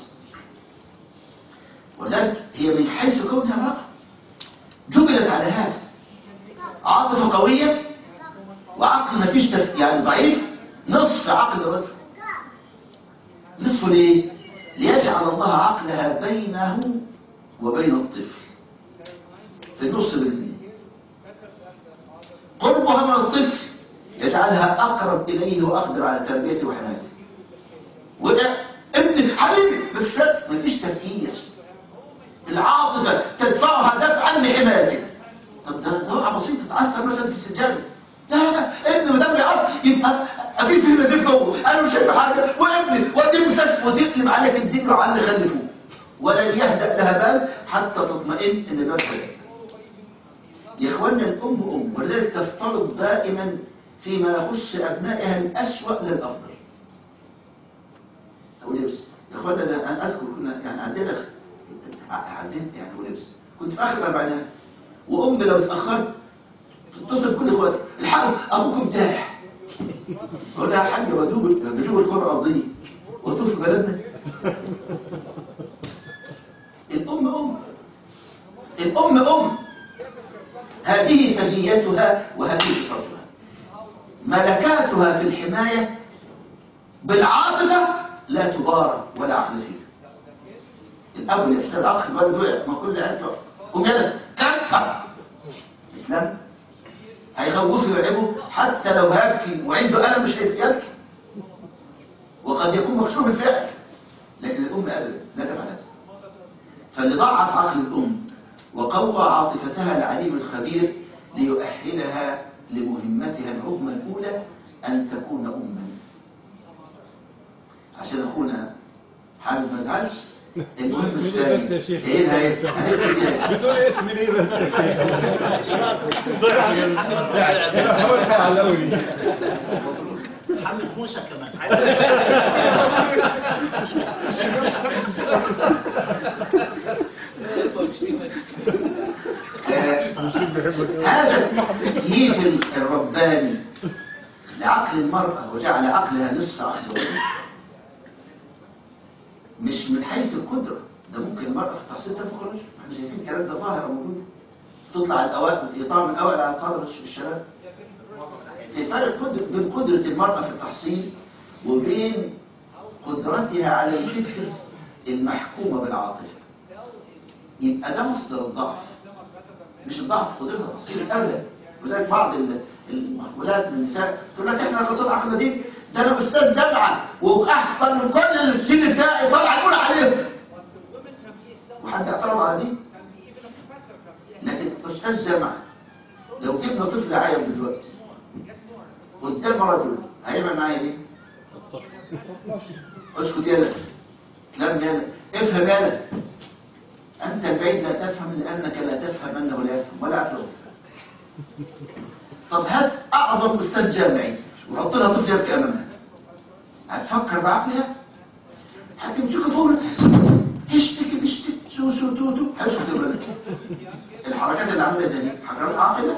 ولذلك هي من حيث كونها امرأة جبلت على هذا، عاطفة قوية وعقل ما فيش يعني ضعيف، نصف عقل الرجل. نصف ليه؟ ليجعل الله عقلها بينه وبين الطفل في النص بالاثنين. قربها من الطفل يجعلها أقرب إليه وأقدر على تربيته وحمايته. وده ابن حبيبي مفيش تفكير. العاطفة تدفعها دفعا لحمايتك. طب ده وقعة بسيطة تتعثر مثلا في السجادة. لا ابني ما دام بيعرف يبقى اجيب فيه نزيف جوه، انا مش شايف حاجه، وابني وادي المستشفى وتقلب عليك الدنيا وعلى اللي خلفوه، ولن يهدأ لها بال حتى تطمئن ان الواد خلف. يا اخوانا الام ولذلك تفترض دائما فيما يخص ابنائها الاسوأ للافضل. او لبس يا اخوانا، ده انا اذكر كنا يعني عندنا يعني ولبس كنت في اخر الاربعينات، وام لو اتاخرت تتصل بكل اخواتي الحقوا ابوكم تاح. اقول لها يا حاجه بجوب الكره الارضيه وطوف في بلدنا. الام هذه سجيتها وهذه صفاتها. ملكاتها في الحمايه بالعاطفه لا تبارى ولا عقل فيها. الاب اللي يحسن الاخ الولد وقع، ما كل عيال تقع ومالك كفه اسلام هيخوفه ويرعبه، حتى لو هيبكي وعنده ألم مش هيبكي، وقد يكون مكسور بالفعل، لكن الأم أبدا لا تفعل هذا. فاللي ضعف عقل الأم وقوى عاطفتها العليم الخبير ليؤهلها لمهمتها العظمى الأولى أن تكون أما. عشان أخونا حامد ما يزعلش، المهم الثاني ايه بتقول اسم ايه بس محمد موسى كمان. هذا التكييف الرباني لعقل المرأة وجعل عقلها نصف عقل الرجل مش من حيث القدرة. ده ممكن المرأة في التحصيل تفوق الرجل، احنا شايفين الكلام ده ظاهرة موجودة، تطلع الأوائل يطلع من الأوائل على طالب الشباب. في فرق بين قدرة المرأة في التحصيل وبين قدرتها على الفكر المحكومة بالعاطفة. يبقى ده مصدر الضعف، مش الضعف قدرتها تحصيل أبدا. وذلك بعض المقبولات من النساء تقول لك احنا قصاد عقلنا دي، ده انا استاذ جامعه واحسن من كل السن بتاعي طالع يقول عليهم، وحد اعترض على دي؟ لكن استاذ جامعه لو جبنا طفل عايم دلوقتي قدام رجل هيعمل معايا ايه؟ اسكت يالا، كلام يالا، افهم يالا. انت البعيد لا تفهم لانك لا تفهم انه لا يفهم ولا عارف تفهم. طب هات اعظم استاذ جامعي وحط لها طفل يبكي امامها، هتفكر بعقلها؟ هتمسكه فوق اشتكي بشتك سو سو تو تو هشتكي الولد. الحركات اللي عملها دي حركات عاقله،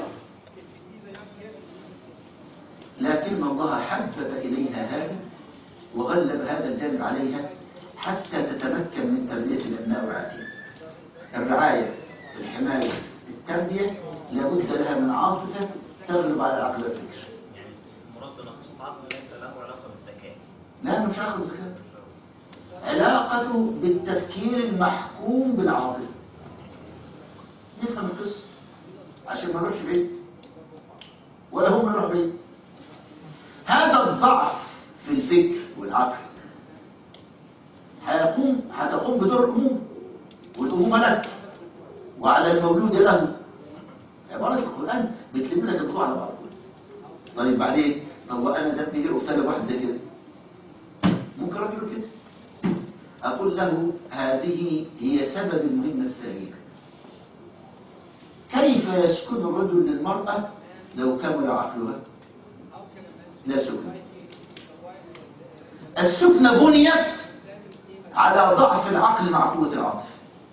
لكن الله حبب اليها هذا وغلب هذا الجانب عليها حتى تتمكن من تربيه الابناء ورعايتهم. الرعايه، الحمايه، التربيه لابد لها من عاطفه تغلب على العقل والفكر. يعني المراد بنقص العقل ليس له علاقه بالذكاء. لا مش علاقه بالذكاء، علاقته بالتفكير المحكوم بالعاطفه. نفهم القصه عشان ما نروحش بعيد ولا هم يروحوا بعيد. هذا الضعف في الفكر والعقل هتقوم بدور الامومه، والامومه لك وعلى المولود له. عبارة القرآن بتلم لك الموضوع على بعض. طيب بعدين طب انا ذنبي ايه وابتلى واحد زي كده؟ ممكن راجل كده اقول له هذه هي سبب المهمة الثانية. كيف يسكن الرجل للمرأة لو كمل عقلها؟ لا سكن. السكنة بنيت على ضعف العقل مع قوة العاطفة.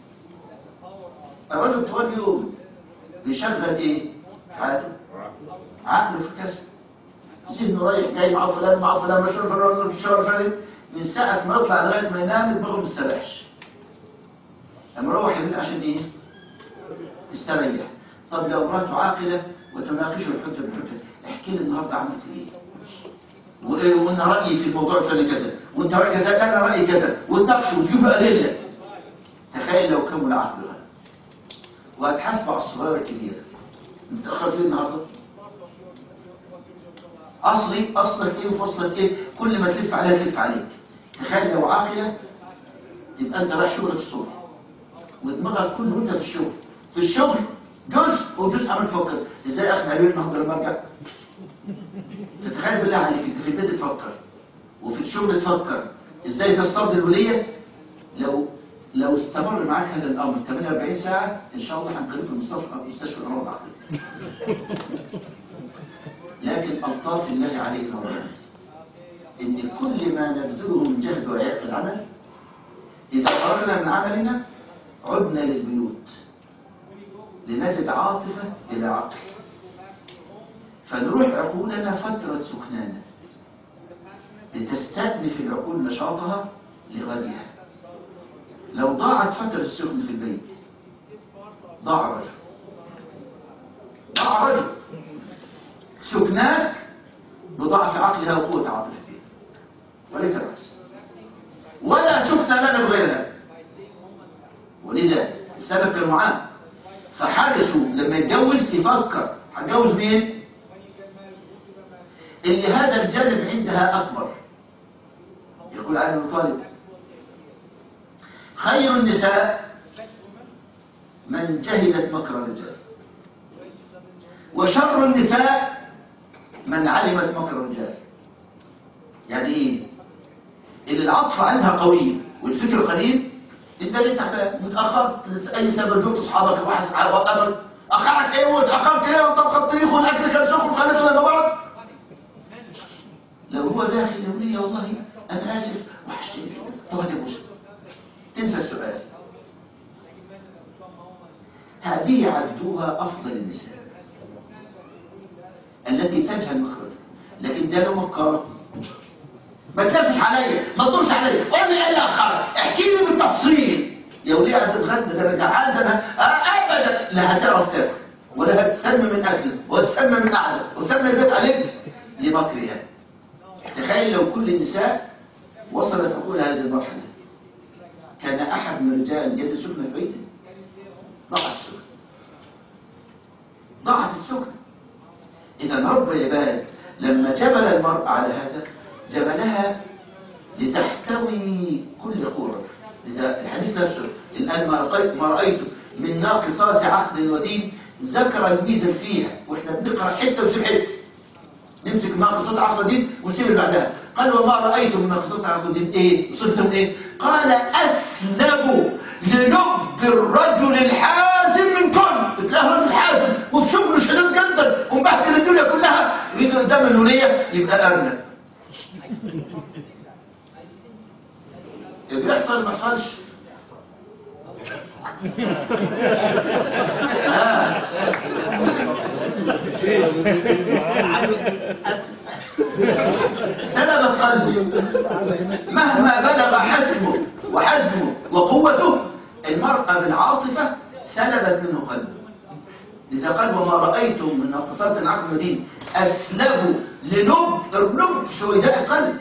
الرجل طوال يوم بيشغل ايه؟ عقله في الكسب، ذهنه رايح جاي مع فلان مع فلان مشروع فلان من ساعة ما يطلع لغاية ما ينام دماغه ما تستريحش. لما يروح البيت عشان ايه؟ يستريح. طب لو مراته عاقلة وتناقشه الحجة بالحجة، احكي لي النهارده عملت ايه؟ وانا رأيي في الموضوع الفلاني كذا، وانت رأيي كذا، انا رأيي كذا، وتناقشه وتجيب له أدلة. تخيل لو كمل عقلها وهتحاسب على الصغيرة الكبيرة. انت اخذت ليه النهارده؟ اصلك ايه وفصلك ايه؟ كل ما تلف عليها تلف عليك. تخيل لو عاقلة يبقى انت رايح شغلك الصبح ودماغك كله وانت في الشغل جزء وجزء عمال تفكر ازاي اخد عليه النهارده لما ارجع. تتخيل بالله عليك انت في البيت تفكر وفي الشغل تفكر ازاي تصطاد الولية. لو استمر معاك هذا الامر 48 ساعة ان شاء الله هنقلبك مستشفى الامراض العقلية. لكن الطاف الله علينا ورحمته ان كل ما نبذله من جهد وعياء في العمل اذا خرجنا من عملنا عدنا للبيوت لنجد عاطفة الى عقل، فنروح عقولنا فترة سكنانة لتستأنف العقول نشاطها لغدها. لو ضاعت فترة السكن في البيت ضاع رجل سكناك بضعف عقلها وقوة عاطفتها وليس العكس، ولا سكن لنا بغيرها. ولذا السبب كانوا معاه فحرصوا لما يتجوز يفكر هتجوز مين اللي هذا الجانب عندها أكبر. يقول علي بن طالب خير النساء من جهلت مكر الرجال، وشر النساء من علمت مكر الرجال. يعني ايه؟ اللي العاطفه عندها قويه والفكر قليل، انت ليه متاخر؟ اي سبب جبت اصحابك واحد قبل اخرك ايه واتاخرت ايه وطبخ الطبيخ والاكل كان سخن وخليته لما برد. لو هو داخل يقول لي والله انا اسف وحشتني كده، طب هات يا بوسه تنسى السؤال. هذه عدوها افضل النساء التي تجهل مخرجها. لكن ده لو مكرر ما تلفش عليا ما تدورش عليا قول لي ايه اللي اخرك احكي لي بالتفصيل. يا وليه عايز الغد ده انا جعان ده انا ابدا لا هتعرف تاكل ولا هتسمى من اكلك وهتسمى من قعدك وتسمى البيت عليك لمكرها. تخيل لو كل النساء وصلت عقول هذه المرحلة. كان أحد من الرجال يد سكنة في بيته، ضاعت السكنة. إذا رب العباد لما جبل المرأة على هذا جبلها لتحتوي كل قوة. لذا الحديث نفسه الآن ما رأيت من ناقصات عقل ودين ذكر الميزل فيها، وإحنا بنقرأ حتة وسيب حتة، نمسك ناقصات عقل ودين ونسيب اللي بعدها. قال وما رأيت من ناقصات عقل ودين إيه؟ وصلتم إيه؟ قال أسلبوا للب الرجل الحازم من كل. بتلاقي رجل حازم وبشغله شديد جدا ومبهدل الدنيا كلها ويجي قدام الولية يبقى أرنب. بيحصل ما يحصلش؟ سلب قلبه مهما بلغ حزمه وقوته. المرأة بالعاطفة سلبت منه قلبه. لذا قال وما رأيتم من ناقصات العقل والدين أسلبوا للب سويداء القلب،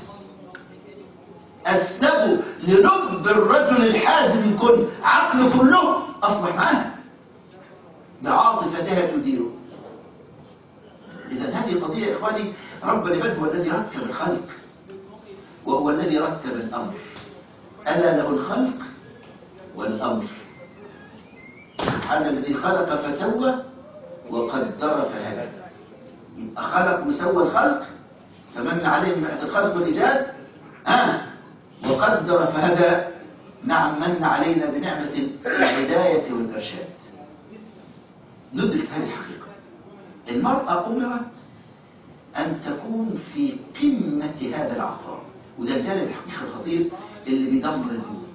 أسلبوا للب الرجل الحازم الكل، عقله كله أصبح معاه بعاطفتها تديره. إذا هذه قضية يا إخواني، رب العباد هو الذي رتب الخلق وهو الذي رتب الأمر. ألا له الخلق والأمر. سبحان الذي خلق فسوى وقدر فهدى. يبقى خلق وسوى الخلق فمن عليه نعمة الخلق والإيجاد، وقدر فهدى. نعم، من علينا بنعمة الهداية والإرشاد. ندرك هذه الحقيقة. المرأة أمرت أن تكون في قمة هذا العطاء، وده الجانب الحقيقي الخطير اللي بيدمر البيوت.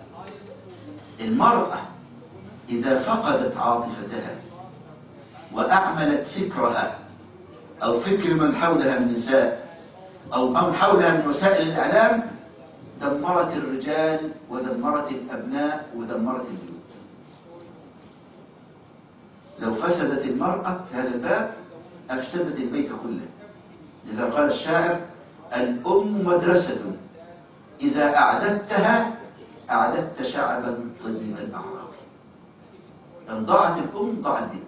المرأة إذا فقدت عاطفتها وأعملت فكرها أو فكر من حولها من النساء أو من حولها من وسائل الإعلام، دمرت الرجال ودمرت الأبناء ودمرت البيوت. لو فسدت المرأة في هذا الباب أفسدت البيت كله. لذا قال الشاعر الأم مدرسة إذا أعددتها أعددت شعبا طيب الأعراق. إن ضاعت الأم ضاع البيت.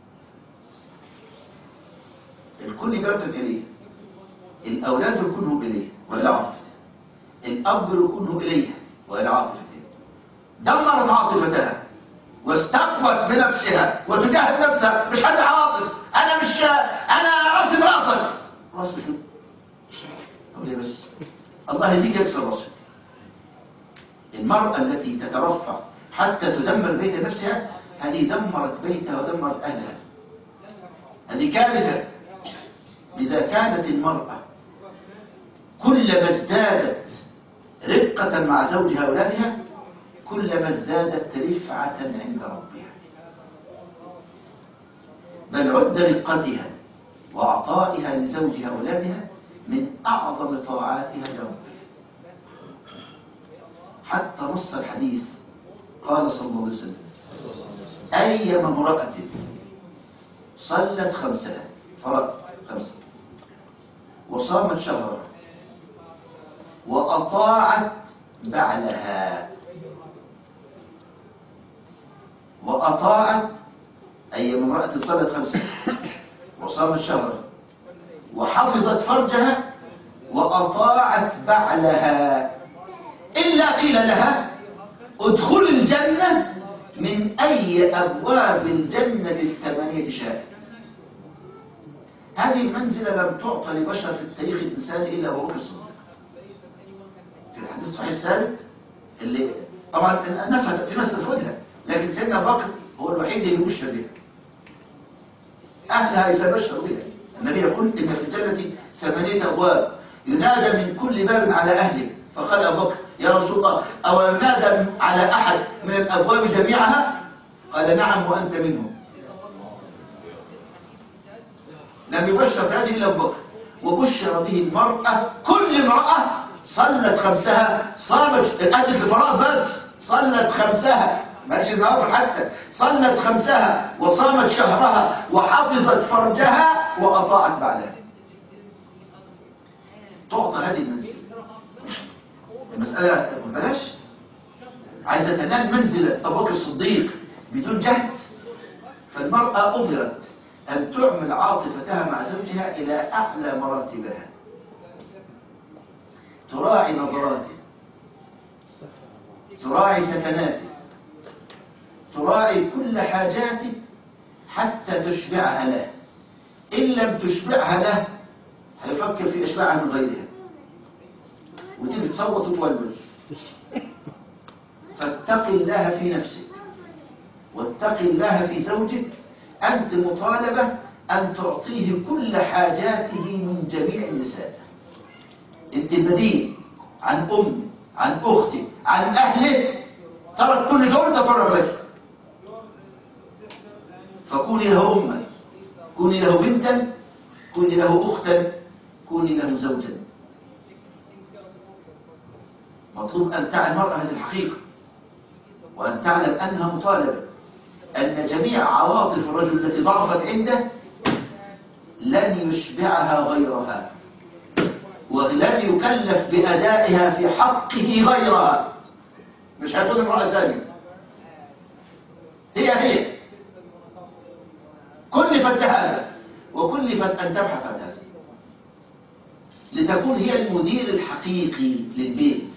الكل يركن إليه، الأولاد يركنوا إليه وإلى عاطفته، الأب يركنه إليها وإلى عاطفته. دمرت عاطفتها واستقوت بنفسها وتجاهد نفسها. مش حد عاطف، أنا راسي براسك. راسك أقول لي بس الله يهديك يكسر راسك. المرأة التي تترفع حتى تدمر بيت نفسها هذه دمرت بيتها ودمرت أهلها. هذه كارثة. إذا كانت المرأة كلما ازدادت رقة مع زوجها وأولادها كلما ازدادت رفعة عند ربها. بل عد رقتها وعطائها لزوجها وأولادها من أعظم طاعاتها لربها. حتى نص الحديث قال صلى الله عليه وسلم أيما امرأة صلت خمسها فرض خمسة وصامت شهرها وأطاعت بعلها أيما امرأة صلت خمسها وصامت شهرها وحفظت فرجها وأطاعت بعلها إلا قيل لها ادخل الجنة من أي أبواب الجنة الثمانية شاءت. هذه المنزلة لم تعطى لبشر في التاريخ الإنساني إلا أبو بكر الصديق. في الحديث الصحيح الثابت اللي طبعا الناس في ناس تفقدها، لكن سيدنا أبو بكر هو الوحيد اللي بشر بها. أهلها يتبشر بها. النبي يقول إن في الجنة 8 أبواب ينادى من كل باب على أهله. فقال أبو بكر يا رسول الله أو ينادى على أحد من الأبواب جميعها؟ قال نعم وأنت منهم. لم يبشر هذه إلا أبو بكر. وبشر به المرأة، كل امرأة صلت خمسها صامت أدت الفرائض بس صلت خمسها ماشي النوافل حتى صلت خمسها وصامت شهرها وحفظت فرجها وأطاعت بعدها. تعطى هذه المنزلة. المسألة بلاش عايزة تنال منزلة أبو بكر الصديق بدون جهد. فالمرأة أمرت أن تعمل عاطفتها مع زوجها إلى أعلى مراتبها، تراعي نظراته، تراعي سكناته، تراعي كل حاجاته حتى تشبعها له. إن لم تشبعها له هيفكر في إشباعها من غيرها وتيجي تصوت وتولوز. فاتق الله في نفسك واتق الله في زوجك. أنت مطالبة أن تعطيه كل حاجاته من جميع النساء. أنت بديل عن أمك، عن أختك، عن أهلك، ترك كل دول تفرغ لك. فكوني له أما، كوني له بنتا، كوني له أختا، كوني له زوجا. مطلوب أن تعي المرأة هذه الحقيقة، وأن تعلم أنها مطالبة أن جميع عواطف الرجل التي ضعفت عنده لن يشبعها غيرها، ولن يكلف بأدائها في حقه غيرها. مش هيكون امرأة ثانية، هي كلفت هذا وكلفت أن تبحث عن هذا لتكون هي المدير الحقيقي للبيت.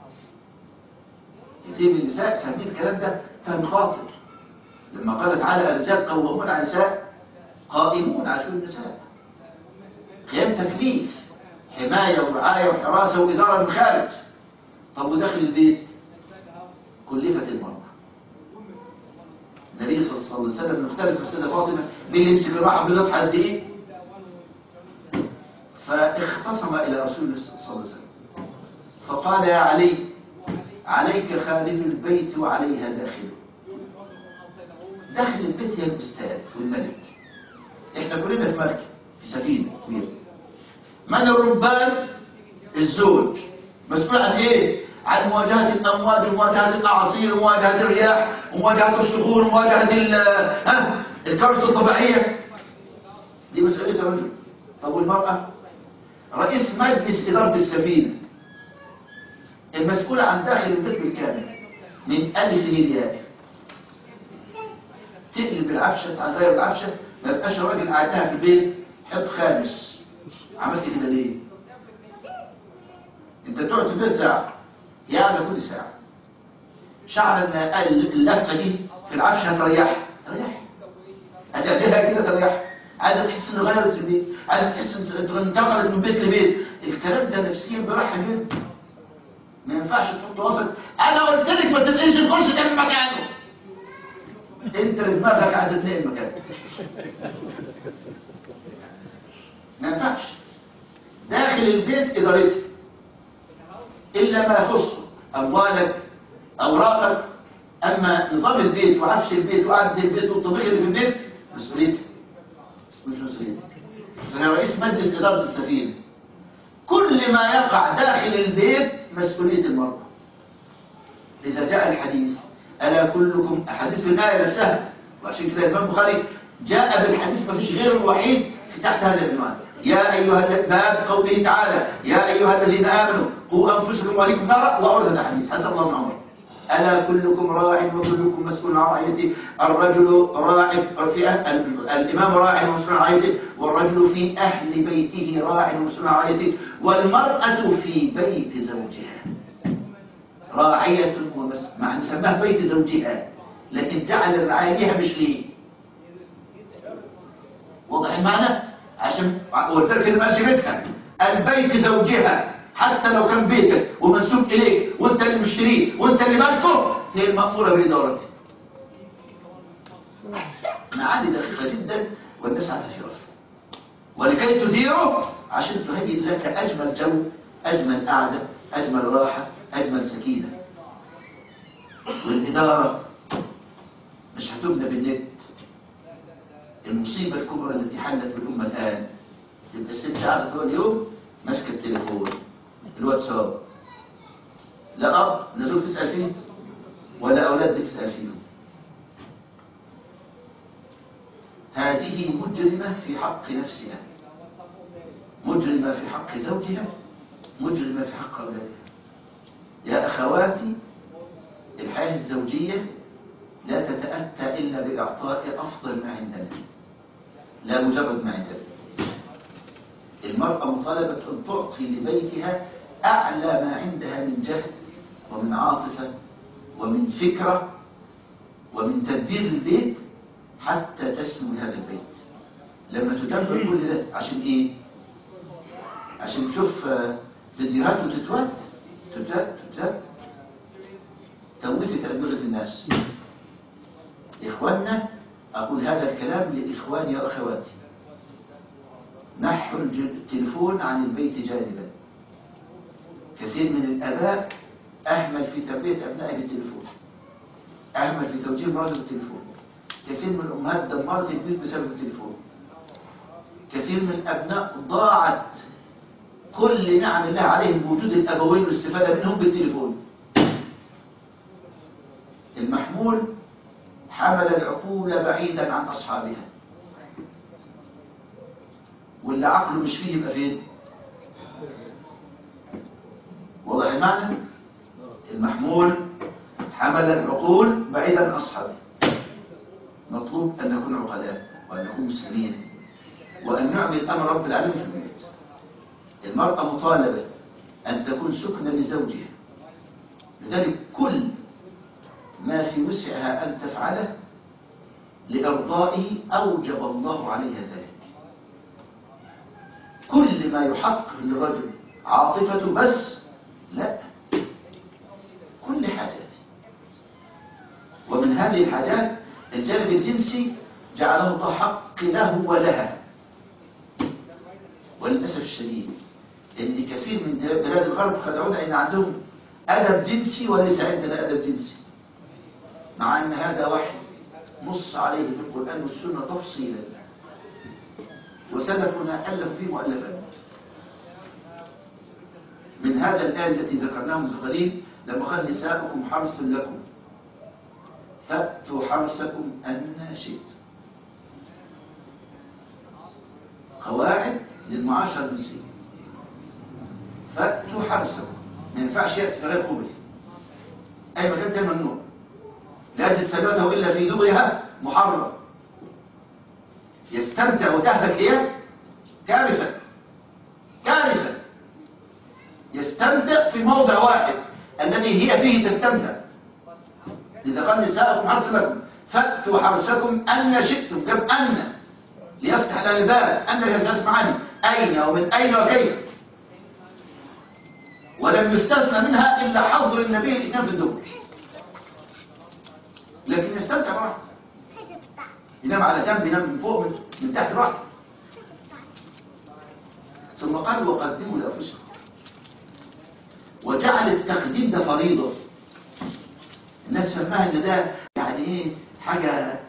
كثير من النساء فاهمين الكلام ده فهم خاطئ. لما قال تعالى الرجال قوامون على النساء، قائمون على شؤون النساء. قيام تكليف، حماية ورعاية وحراسة وإدارة من خارج. طب وداخل البيت كلفت المرأة. النبي صلى الله عليه وسلم مختلف في السيدة فاطمة مين اللي يمسك الراحة باللطف قد إيه؟ فاختصم إلى رسول الله صلى الله عليه وسلم فقال يا علي عليك خارج البيت وعليها داخله. داخل البيت هي الأستاذ والملك. احنا كلنا في مركب، في سفينة كبيرة. من الربان؟ الزوج. مسؤول عن ايه؟ عن مواجهة الأمواج ومواجهة الأعاصير ومواجهة الرياح ومواجهة الصخور ومواجهة الكوارث الطبيعية. دي مسؤولية الرجل. طب والمرأة؟ رئيس مجلس إدارة السفينة، المسؤول عن داخل البيت بالكامل من ألف للياء. تقلب العفشة عن غير العفشة، ما يبقاش الراجل قاعدها في البيت حط خامس. عملت كده ليه؟ انت تقعد في البيت ساعة يعني كل ساعة شعر ان اللفة دي في العفشة هتريحها. هتقدرها كده تريحها. عايزة تحس ان غيرت البيت، عايزة تحس ان انتقلت من بيت لبيت. الكلام ده نفسيا براحة جدا. ما ينفعش تحط راسك انا قلت لك ما تنقلش الكرسي ده من مكانه. انت اللي دماغك عايزة تنقل مكانه. ما ينفعش. داخل البيت ادارتك الا ما يخصه اموالك اوراقك. اما نظام البيت وعفش البيت وقعدة البيت والطبيخ اللي في البيت مسؤوليتك، مش مسؤوليتك. فانا رئيس مجلس اداره السفينه. كل ما يقع داخل البيت مسؤوليه المراه. اذا جاء الحديث الا كلكم احاديث في الايه نفسها، وعشان كده الامام البخاري جاء بالحديث ما فيش غيره الوحيد في تحت هذا العنوان. يا ايها باب قوله تعالى يا ايها الذين امنوا قوا انفسكم واهليكم نارا، واورد الحديث حسب الله عمر. ألا كلكم راع وكلكم مسؤول عن رعيته. الرجل راع في الإمام راع ومسؤول عن رعيته، والرجل في أهل بيته راع ومسؤول عن رعيته، والمرأة في بيت زوجها راعية ومسؤول. مع أن سماه بيت زوجها لكن جعل الرعاية ليها مش ليه. واضح المعنى؟ عشان ولذلك اللي ماشي بيتها البيت زوجها، حتى لو كان بيتك ومنسوب إليك وانت اللي مشتريه وانت اللي مالكه، هي المأمورة بإدارته. معاني دقيقة جدا والناس عارفة في رأسه. ولكي تديره عشان تهيئ لك أجمل جو، أجمل قعدة، أجمل راحة، أجمل سكينة. والإدارة مش هتبنى بالنت. المصيبة الكبرى التي حلت بالأمة الآن تبقى الست قاعدة طول اليوم ماسكة التليفون الواتساب، لا أب نزول تسأل فيه ولا أولاد بتسأل فيهم. هذه مجرمة في حق نفسها، مجرمة في حق زوجها، مجرمة في حق أولادها. يا أخواتي، الحياة الزوجية لا تتأتى إلا بإعطاء أفضل ما عندنا، لا مجرد ما عندنا. المرأة مطالبة أن تعطي لبيتها أعلى ما عندها من جهد ومن عاطفة ومن فكرة ومن تدبير البيت حتى تسمو لهذا البيت. لما تدبر كل ده عشان إيه؟ عشان تشوف فيديوهات وتتوت توتت أدمغة الناس. إخواننا، أقول هذا الكلام لإخواني وأخواتي، نحوا التلفون عن البيت جانبا. كثير من الآباء أهمل في تربية أبنائه بالتلفون، أهمل في توجيه مراته بالتلفون. كثير من الأمهات دمرت البيوت بسبب التلفون. كثير من الأبناء ضاعت كل نعم الله عليهم بوجود الأبوين والاستفادة منهم بالتلفون. المحمول حمل العقول بعيدا عن أصحابها، واللي عقله مش فيه يبقى فين؟ واضح المعنى؟ المحمول حمل العقول بعيدا عن أصحابها. مطلوب أن نكون عقلاء وأن نكون مسلمين وأن نعمل أمر رب العالمين في البيت. المرأة مطالبة أن تكون سكنة لزوجها، لذلك كل ما في وسعها أن تفعله لإرضائه أوجب الله عليها ذلك. كل ما يحقق للرجل عاطفته بس لا، كل حاجات. ومن هذه الحاجات الجانب الجنسي جعله الله حق له ولها. وللأسف الشديد ان كثير من بلاد الغرب خدعونا ان عندهم أدب جنسي وليس عندنا أدب جنسي، مع أن هذا وحي نص عليه في القرآن والسنة تفصيلا، وسلفنا ألف فيه مؤلفات. من هذا الآية التي ذكرناها منذ قليل لما قال نساؤكم حرث لكم فأتوا حرثكم أن شئتم. قواعد للمعاشرة الجنسية. فأتوا حرثكم، ما ينفعش يأتي في غير قبل، أي مكان ده ممنوع. لا تتسلونه إلا في دبرها محرم. يستمتع وتهلك هي كارثة كارثة. يستمتع في موضع واحد الذي هي فيه تستمتع. إذا قال نساءكم حرث لكم فأتوا حرثكم أن شئتم، جاب أن ليفتح لها الباب، أن يسمع عنه أين ومن أين وكيف. ولم يستثنى منها إلا حظر النبي الإتيان في الدبر، لكن يستمتع براحته، ينام على جنب، ينام من فوق من تحت براحته. ثم قال وقدموا لأنفسكم، وجعل التقديم ده فريضة. الناس فهمها ان ده يعني ايه حاجة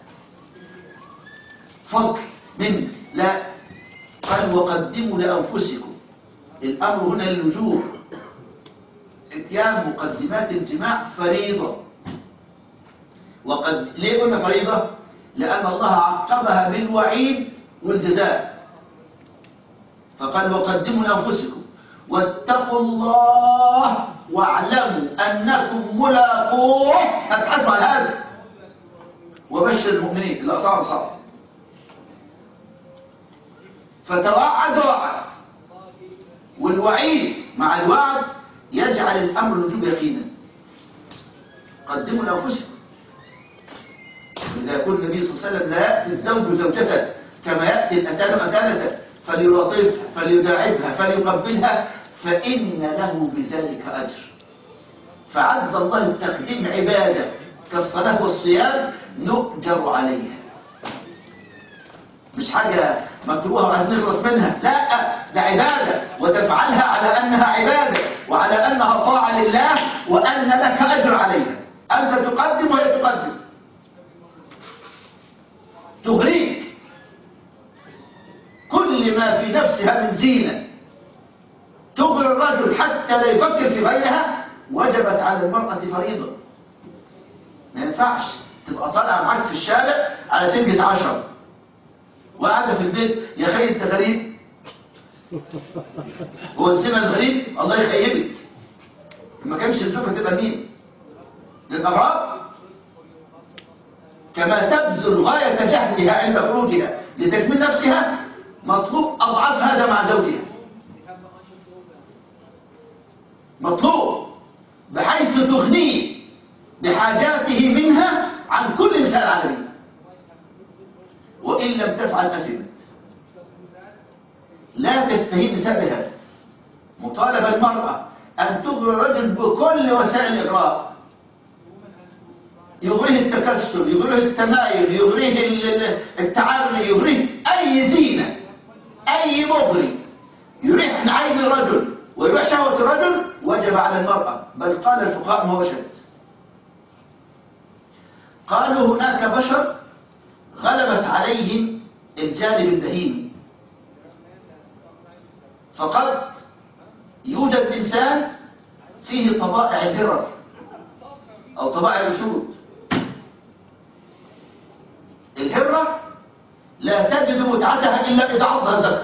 فضل منه، لا، قال وقدموا لأنفسكم. الأمر هنا للوجوب، اتيان مقدمات الجماع فريضة. ليه قلنا فريضة؟ لأن الله عقبها بالوعيد والجزاء، فقال وقدموا لأنفسكم واتقوا الله واعلموا أنكم ملاقوه. هتحاسبوا على هذا. وبشر المؤمنين اللي أطاعوا صح. فتوعد وعد، والوعيد مع الوعد يجعل الأمر الوجوب يقينا. قدموا لأنفسكم. إذا يكون النبي صلى الله عليه وسلم لا يأتي الزوج زوجته كما يأتي الأتان أتانته فليلطفها فليداعبها فليقبلها فإن له بذلك أجر. فعد الله التقديم عبادة كالصلاة والصيام نؤجر عليها، مش حاجة مكروهة وعايز نخلص منها، لا، ده عبادة، وتفعلها على أنها عبادة وعلى أنها طاعة لله وأن لك أجر عليها. أنت تقدم وهي تقدم، تغريك كل ما في نفسها من زينة تغري الرجل حتى لا يفكر في غيرها. وجبت على المرأة فريضة. ما ينفعش تبقى طالعة معاك في الشارع على سنجة 10 وقاعدة في البيت يا خي انت غريب. هو نسينا الغريب؟ الله يخيبك. ما كانش الزوجة تبقى مين؟ للأغراب. كما تبذل غاية جهدها عند خروجها لتكميل نفسها، مطلوب أضعاف هذا مع زوجها. مطلوب بحيث تغنيه بحاجاته منها عن كل نساء العالمين، وإن لم تفعل أثمت. لا تستهين نساء بهذا. مطالبة المرأة أن تغري الرجل بكل وسائل الإغراء، يغريه التكسر، يغريه التمايل، يغريه التعري، يغريه أي زينة، أي مغري يريح من عين الرجل ويريح شهوة الرجل، وجب على المرأة. بل قال الفقهاء ما وجد، قالوا هناك بشر غلبت عليهم الجانب البهيمي، فقد يوجد إنسان فيه طبائع الهرر أو طبائع الأسود. الهرة لا تجد متعتها إلا إذا عضها الذكر،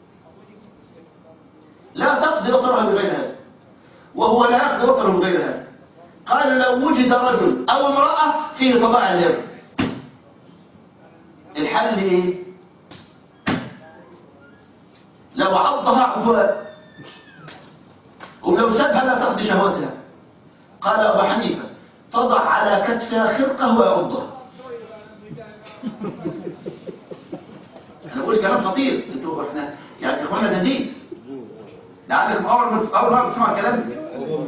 لا تقضي وطرها بغير هذا، وهو لا يقضي وطره بغير هذا. قال لو وجد رجل أو امرأة فيه طبائع الهرة، الحل إيه؟ لو عضها عضوها، ولو سابها لا تقضي شهوتها. قال أبو حنيفة تضع على كتفها خرقة ويعضها. أنا أقول كلام خطير، انتوا احنا يعني إخوانا ده دين، لعلكم أول مرة تسمع كلام ده.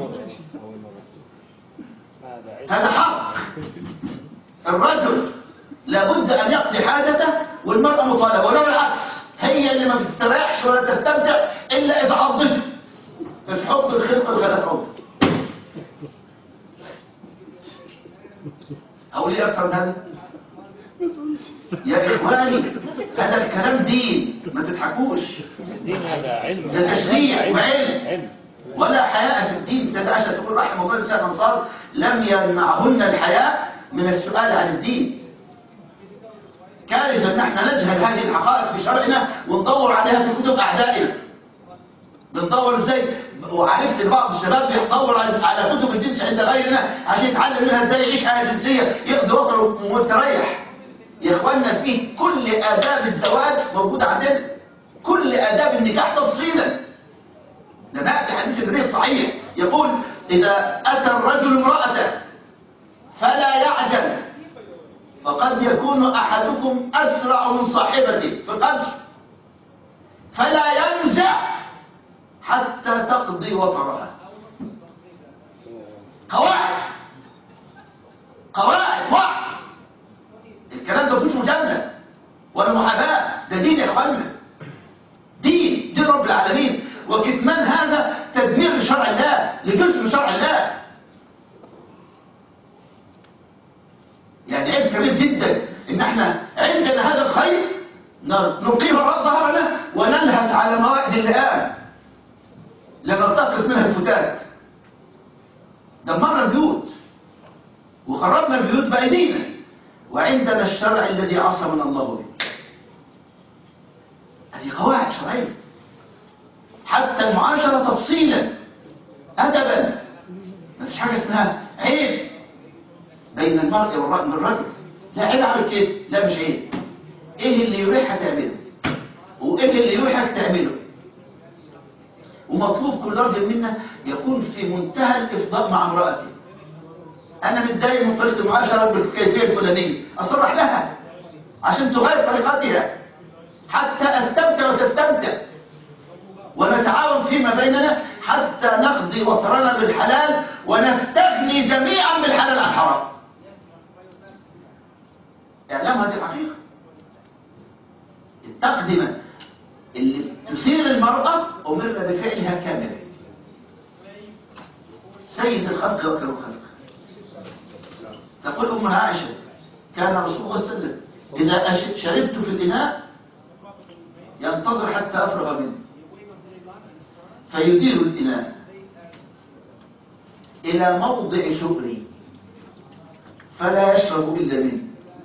هذا حق. الرجل لابد أن يقضي حاجته والمرأة مطالبة، ولو العكس، هي اللي ما بتستريحش ولا تستمتع إلا إذا عضته. تحط الخلقة ولا تعض. أو ليه أكثر من هذا؟ يا إخواني هذا الكلام دين، ما تضحكوش. الدين هذا علم، ده تشريع وعلم، ولا حياء في الدين. سيدة عائشة تقول رحمه الله سيدنا الأنصار لم يمنعهن الحياء من السؤال عن الدين. كارثة ان احنا نجهل هذه الحقائق في شرعنا وندور عليها في كتب أعدائنا. بندور ازاي؟ وعرفت ان بعض الشباب بيدور على كتب الجنس عند غيرنا عشان يتعلم منها ازاي يعيش حياة جنسية يقضي وطره مستريح. يا اخوانا فيه كل آداب الزواج موجودة عندنا، كل آداب النكاح تفصيلا. لما يأتي حديث النبي الصحيح يقول إذا أتى الرجل امرأته فلا يعجل، فقد يكون أحدكم أسرع من صاحبته في القذف، فلا ينزع حتى تقضي وطرها. قواعد واحد. الكلام ده مفيش مجاملة ولا محاباة، ده دين يا اخوانا، دين رب العالمين. وكتمان هذا تدمير لشرع الله، لجزء من شرع الله. يعني عيب كبير جدا ان احنا عندنا هذا الخير نلقيه وراء ظهرنا وننهث على موائد اللئام لنلتقط منها الفتات. دمرنا البيوت وخربنا البيوت بأيدينا، وعندنا الشرع الذي عصمنا الله به. هذه قواعد شرعية. حتى المعاشرة تفصيلا أدبا، ما فيش حاجة اسمها عيب بين المرء والرجل. لا عيب عمل كده، لا مش عيب. ايه اللي يريحك تعمله وايه اللي يريحك تعمله. ومطلوب كل رجل منا يكون في منتهى الإفضاء مع امرأته. أنا متضايق من طريقة المعاشرة بالكيفية الفلانية، أصرح لها عشان تغير طريقتها حتى أستمتع وتستمتع، ونتعاون فيما بيننا حتى نقضي وطرنا بالحلال ونستغني جميعا بالحلال عن الحرام. إعلام هذه الحقيقة. التقدمة اللي تثير المرأة أمرنا بفعلها كاملة. سيد الخلق وأكرم الخلق. تقول أم عائشة كان رسول الله صلى الله عليه وسلم إذا شربت في الإناء ينتظر حتى أفرغ منه فيدير الإناء إلى موضع شؤري فلا يشرب إلا منه.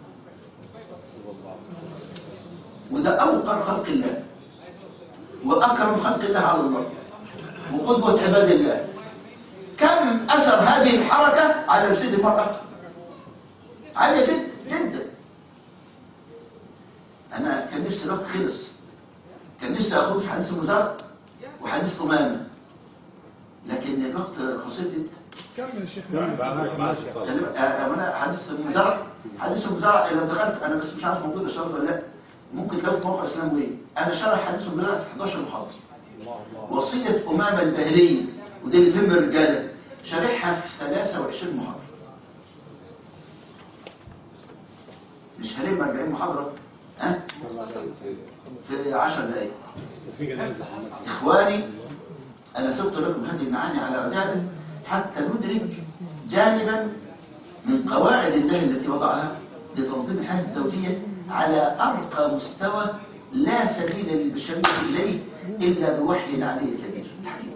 وده أوقر خلق الله وأكرم خلق الله على الله وقدوة عباد الله. كم كم أثر هذه الحركة على نفسية المرأة؟ عالية جدا جدا. أنا كان نفسي الوقت خلص، كان نفسي أخوض في حديث المزارع وحديث أمامة، لكن الوقت قصير جدا. كمل يا شيخ. أنا حديث المزارع لو دخلت أنا بس مش عارف موجود الشرط ولا لا، ممكن تلاقوا في موقع إسلام وإيه. أنا شرح حديث المزارع في 11 محاضرة. وصية أمامة الباهلية ودي اللي تهم الرجالة شارحها في 23 محاضرة. مش هلم 40 محاضرة في 10 دقائق. إخواني أنا سبت لكم هذه المعاني على عدادة حتى ندرك جانبا من قواعد الله التي وضعها لتنظيم الحياة الزوجية على أرقى مستوى لا سبيل للبشرية إليه إلا بوحي العلي الكبير الحكيم.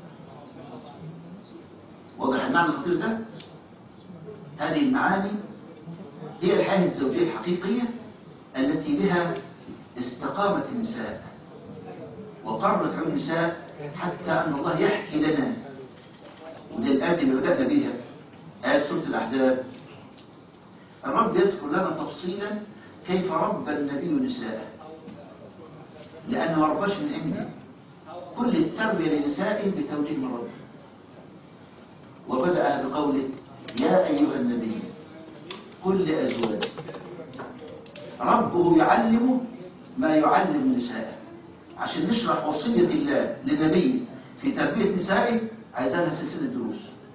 واضح المعنى الخطير ده؟ هذه المعاني هي الحياة الزوجية الحقيقية التي بها استقامت النساء وقرت عن النساء، حتى أن الله يحكي لنا، ودي الآية اللي بدأنا بها آية سورة الأحزاب. الرب يذكر لنا تفصيلا كيف ربى النبي نساءه، لأنه ما رباش من عنده، كل التربية لنسائه بتوجيه من ربه. وبدأ بقوله يا أيها النبي قل لأزواجك. ربه يعلمه ما يعلم نسائه، عشان نشرح وصية الله للنبي في تربية نسائه عايزانها سلسلة دروس.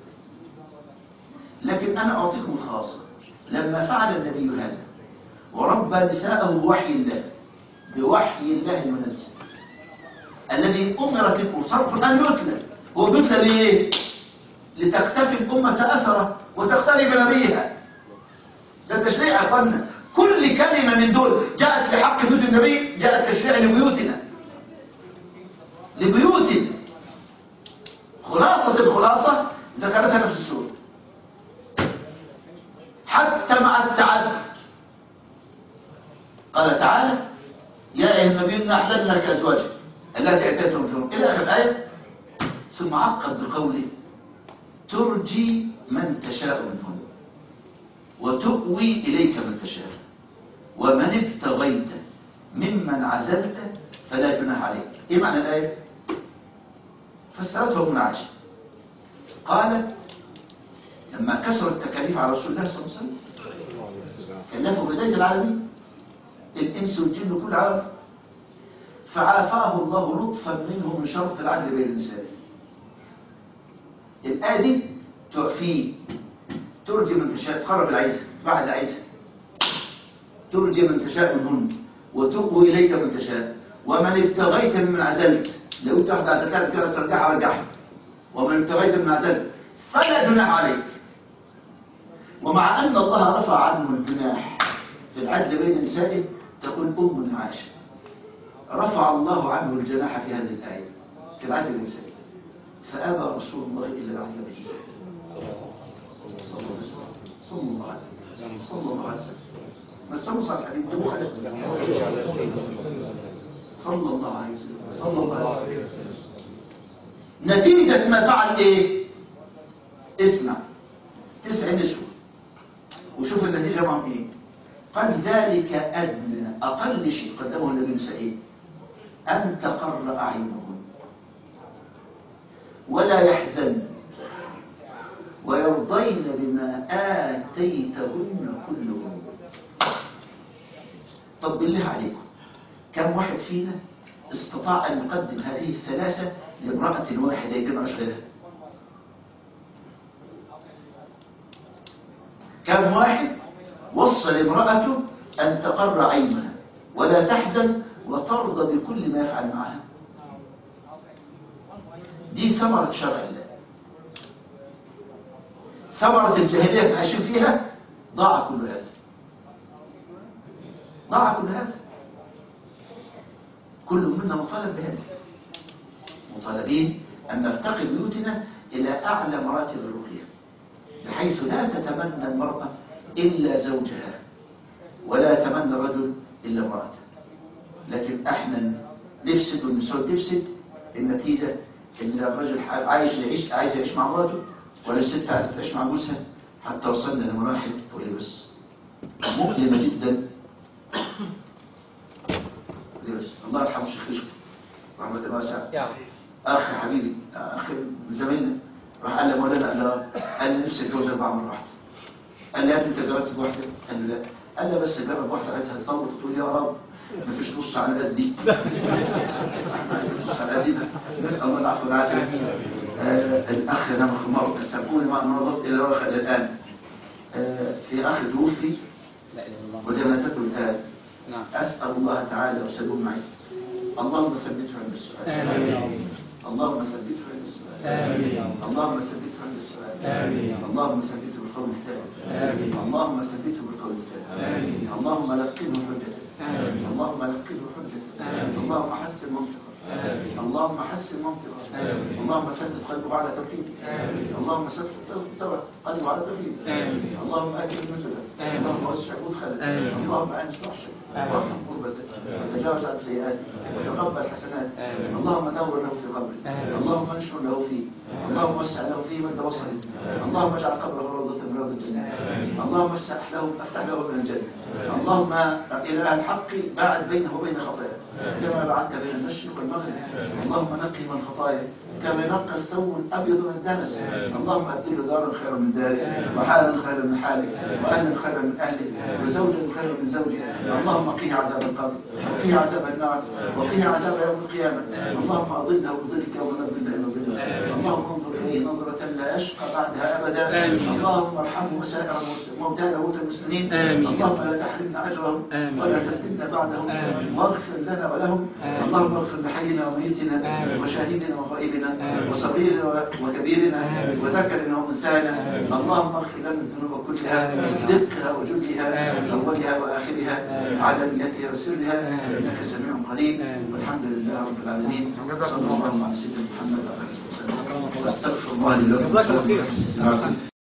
لكن أنا أعطيكم الخاصة، لما فعل النبي هذا وربى نساءه بوحي الله، بوحي الله المنزل الذي أمرت الأمة القرآن يتلى، هو بيتلى ليه؟ لتكتفي الأمة أثره وتقتدي بنبيها. ده تشريع يا أخوانا، كل كلمة من دول جاءت لحق بيوت النبي جاءت تشريع لبيوتنا، لبيوتنا. خلاصة الخلاصة ذكرتها نفس السورة، حتى مع التعدد. قال تعالى يا أيها النبي إنا أحللنا لك أزواجك التي أتيتهم فيهم إلى آخر الآية، ثم عقب بقوله ترجي من تشاء منهن وتؤوي إليك من تشاء ومن ابتغيت ممن عزلت فلا جناح عليك. إيه معنى الآية؟ فسرته ابن عاشر، قال لما كسر التكاليف على رسول الله صلى الله عليه وسلم كلفوا بداية العالمين الإنس والجن كل عالم، فعافاه الله لطفا منه من شرط العدل بين النساء. الآية دي تعفيه، ترجي من تشاء، تقرب العيسى بعد عيسى، ترجي من تشاء منهن وتؤوي إليك من تشاء ومن ابتغيت ممن عزلت. لو انت واحدة عزلتها كده ترجعها رجعها، ومن ابتغيت ممن عزلت فلا جناح عليك. ومع أن الله رفع عنه الجناح في العدل بين نسائه، تقول أم عائشة رفع الله عنه الجناح في هذه الآية في العدل بين نسائه، فأبى رسول الله إلا العدل بين نسائه صلى الله عليه وسلم صلى الله عليه وسلم. ما استمصى الحبيب ده مخالف صلى الله عليه وسلم صلى الله عليه وسلم. نتيجة ما فعل ايه؟ اسمع 9 نسوة وشوف النتيجة معهم ايه. قال ذلك أدنى، أقل شيء قدمه النبي سعيد أن تقر أعينهن ولا يحزن ويرضين بما آتيتهن كلهن. طب بالله عليكم كم واحد فينا استطاع أن يقدم هذه الثلاثة لامرأة واحدة يجمع غيرها؟ كم واحد وصل امرأته أن تقر عينها ولا تحزن وترضى بكل ما يفعل معها؟ دي ثمرة شرع الله. ثمرة الجاهلية عايشين فيها ضاع كل هذا، ضاع كل هذا. كل منا مطالب بهذا، مطالبين أن نرتقي بيوتنا إلى أعلى مراتب الرقية، بحيث لا تتمنى المرأة إلا زوجها ولا يتمنى الرجل إلا امرأته. لكن احنا نفسد والنسوان تفسد. النتيجة إن الرجل عايز يعيش مع مراته ولا الست عايزة تعيش مع جوزها، حتى وصلنا لمراحل تقول لي بس مؤلمة جدا. ليه بس؟ الله يرحمه الشيخ رشدي رحمة واسعة، أخ حبيبي، أخ زميلنا، راح قال لي مولانا، قال لي نفسي أتجوز 4 مرات. قال لي يا ابني أنت جربت بواحدة؟ قال لي لا. قال لي بس جرب واحدة عايزها تصوت وتقول يا رب مفيش نص على قدي. نص على قدنا، نسأل الله العفو والعافية. الأخ نعم خمار استمعوني مع النظر إلى رخاء الآن. في أخ توفي وجنازته الآن. أسأل الله تعالى وسلم معي، اللهم ثبته عند السؤال. اللهم ثبته عند السؤال. اللهم ثبته عند السؤال. اللهم ثبته بالقول الثابت. اللهم ثبته بالقول الثابت. اللهم لقنه حجته. اللهم لقنه حجته. اللهم حسن منطقه. اللهم حسن منطقه. اللهم ثبت قلبه على توحيدك. اللهم ثبت قلبه على توحيدك. اللهم اكرم نزله. اللهم وسع مدخله. اللهم انس وحشه وارحم قربته وتجاوز عن سيئاته وتقبل حسناته. اللهم نور له في قبره. اللهم انشر له فيه. اللهم وسع له فيه مد بصره. اللهم اجعل قبره روضة من رياض الجنة. اللهم افتح له من الجنة. اللهم إله الحق باعد بينه وبين خطاياه كما بعدت بين المشرق والمغرب. اللهم نقي من خطاياه كما ينقى الثوب الابيض من الدنس. اللهم ابدله دارا خيرا من داره، وحالا خيرا من حاله، واهلا خيرا من اهله، وزوجا خيرا من زوجه. اللهم قيه عذاب القبر، وقيه عذاب النار، وقيه عذاب يوم القيامه. اللهم اظله بظلك يوم لا ظل الا ظلك. اللهم انظر اليه نظره لا يشقى بعدها ابدا. اللهم ارحمه وسائر موتانا وموتى المسلمين. اللهم لا تحرمنا اجرهم ولا تفتنا بعدهم، واغفر لنا ولهم. اللهم اغفر لحينا وميتنا وشاهدنا وغائبنا وصغيرنا وكبيرنا وذكرنا وانثانا. اللهم اغفر لنا الذنوب كلها، دقها وجلها، اولها واخرها، علانيتها وسرها، انك سميع قريب. والحمد لله رب العالمين. صلى الله على سيدنا محمد وعلى اله وصحبه وسلم. واستغفر الله لي ولكم.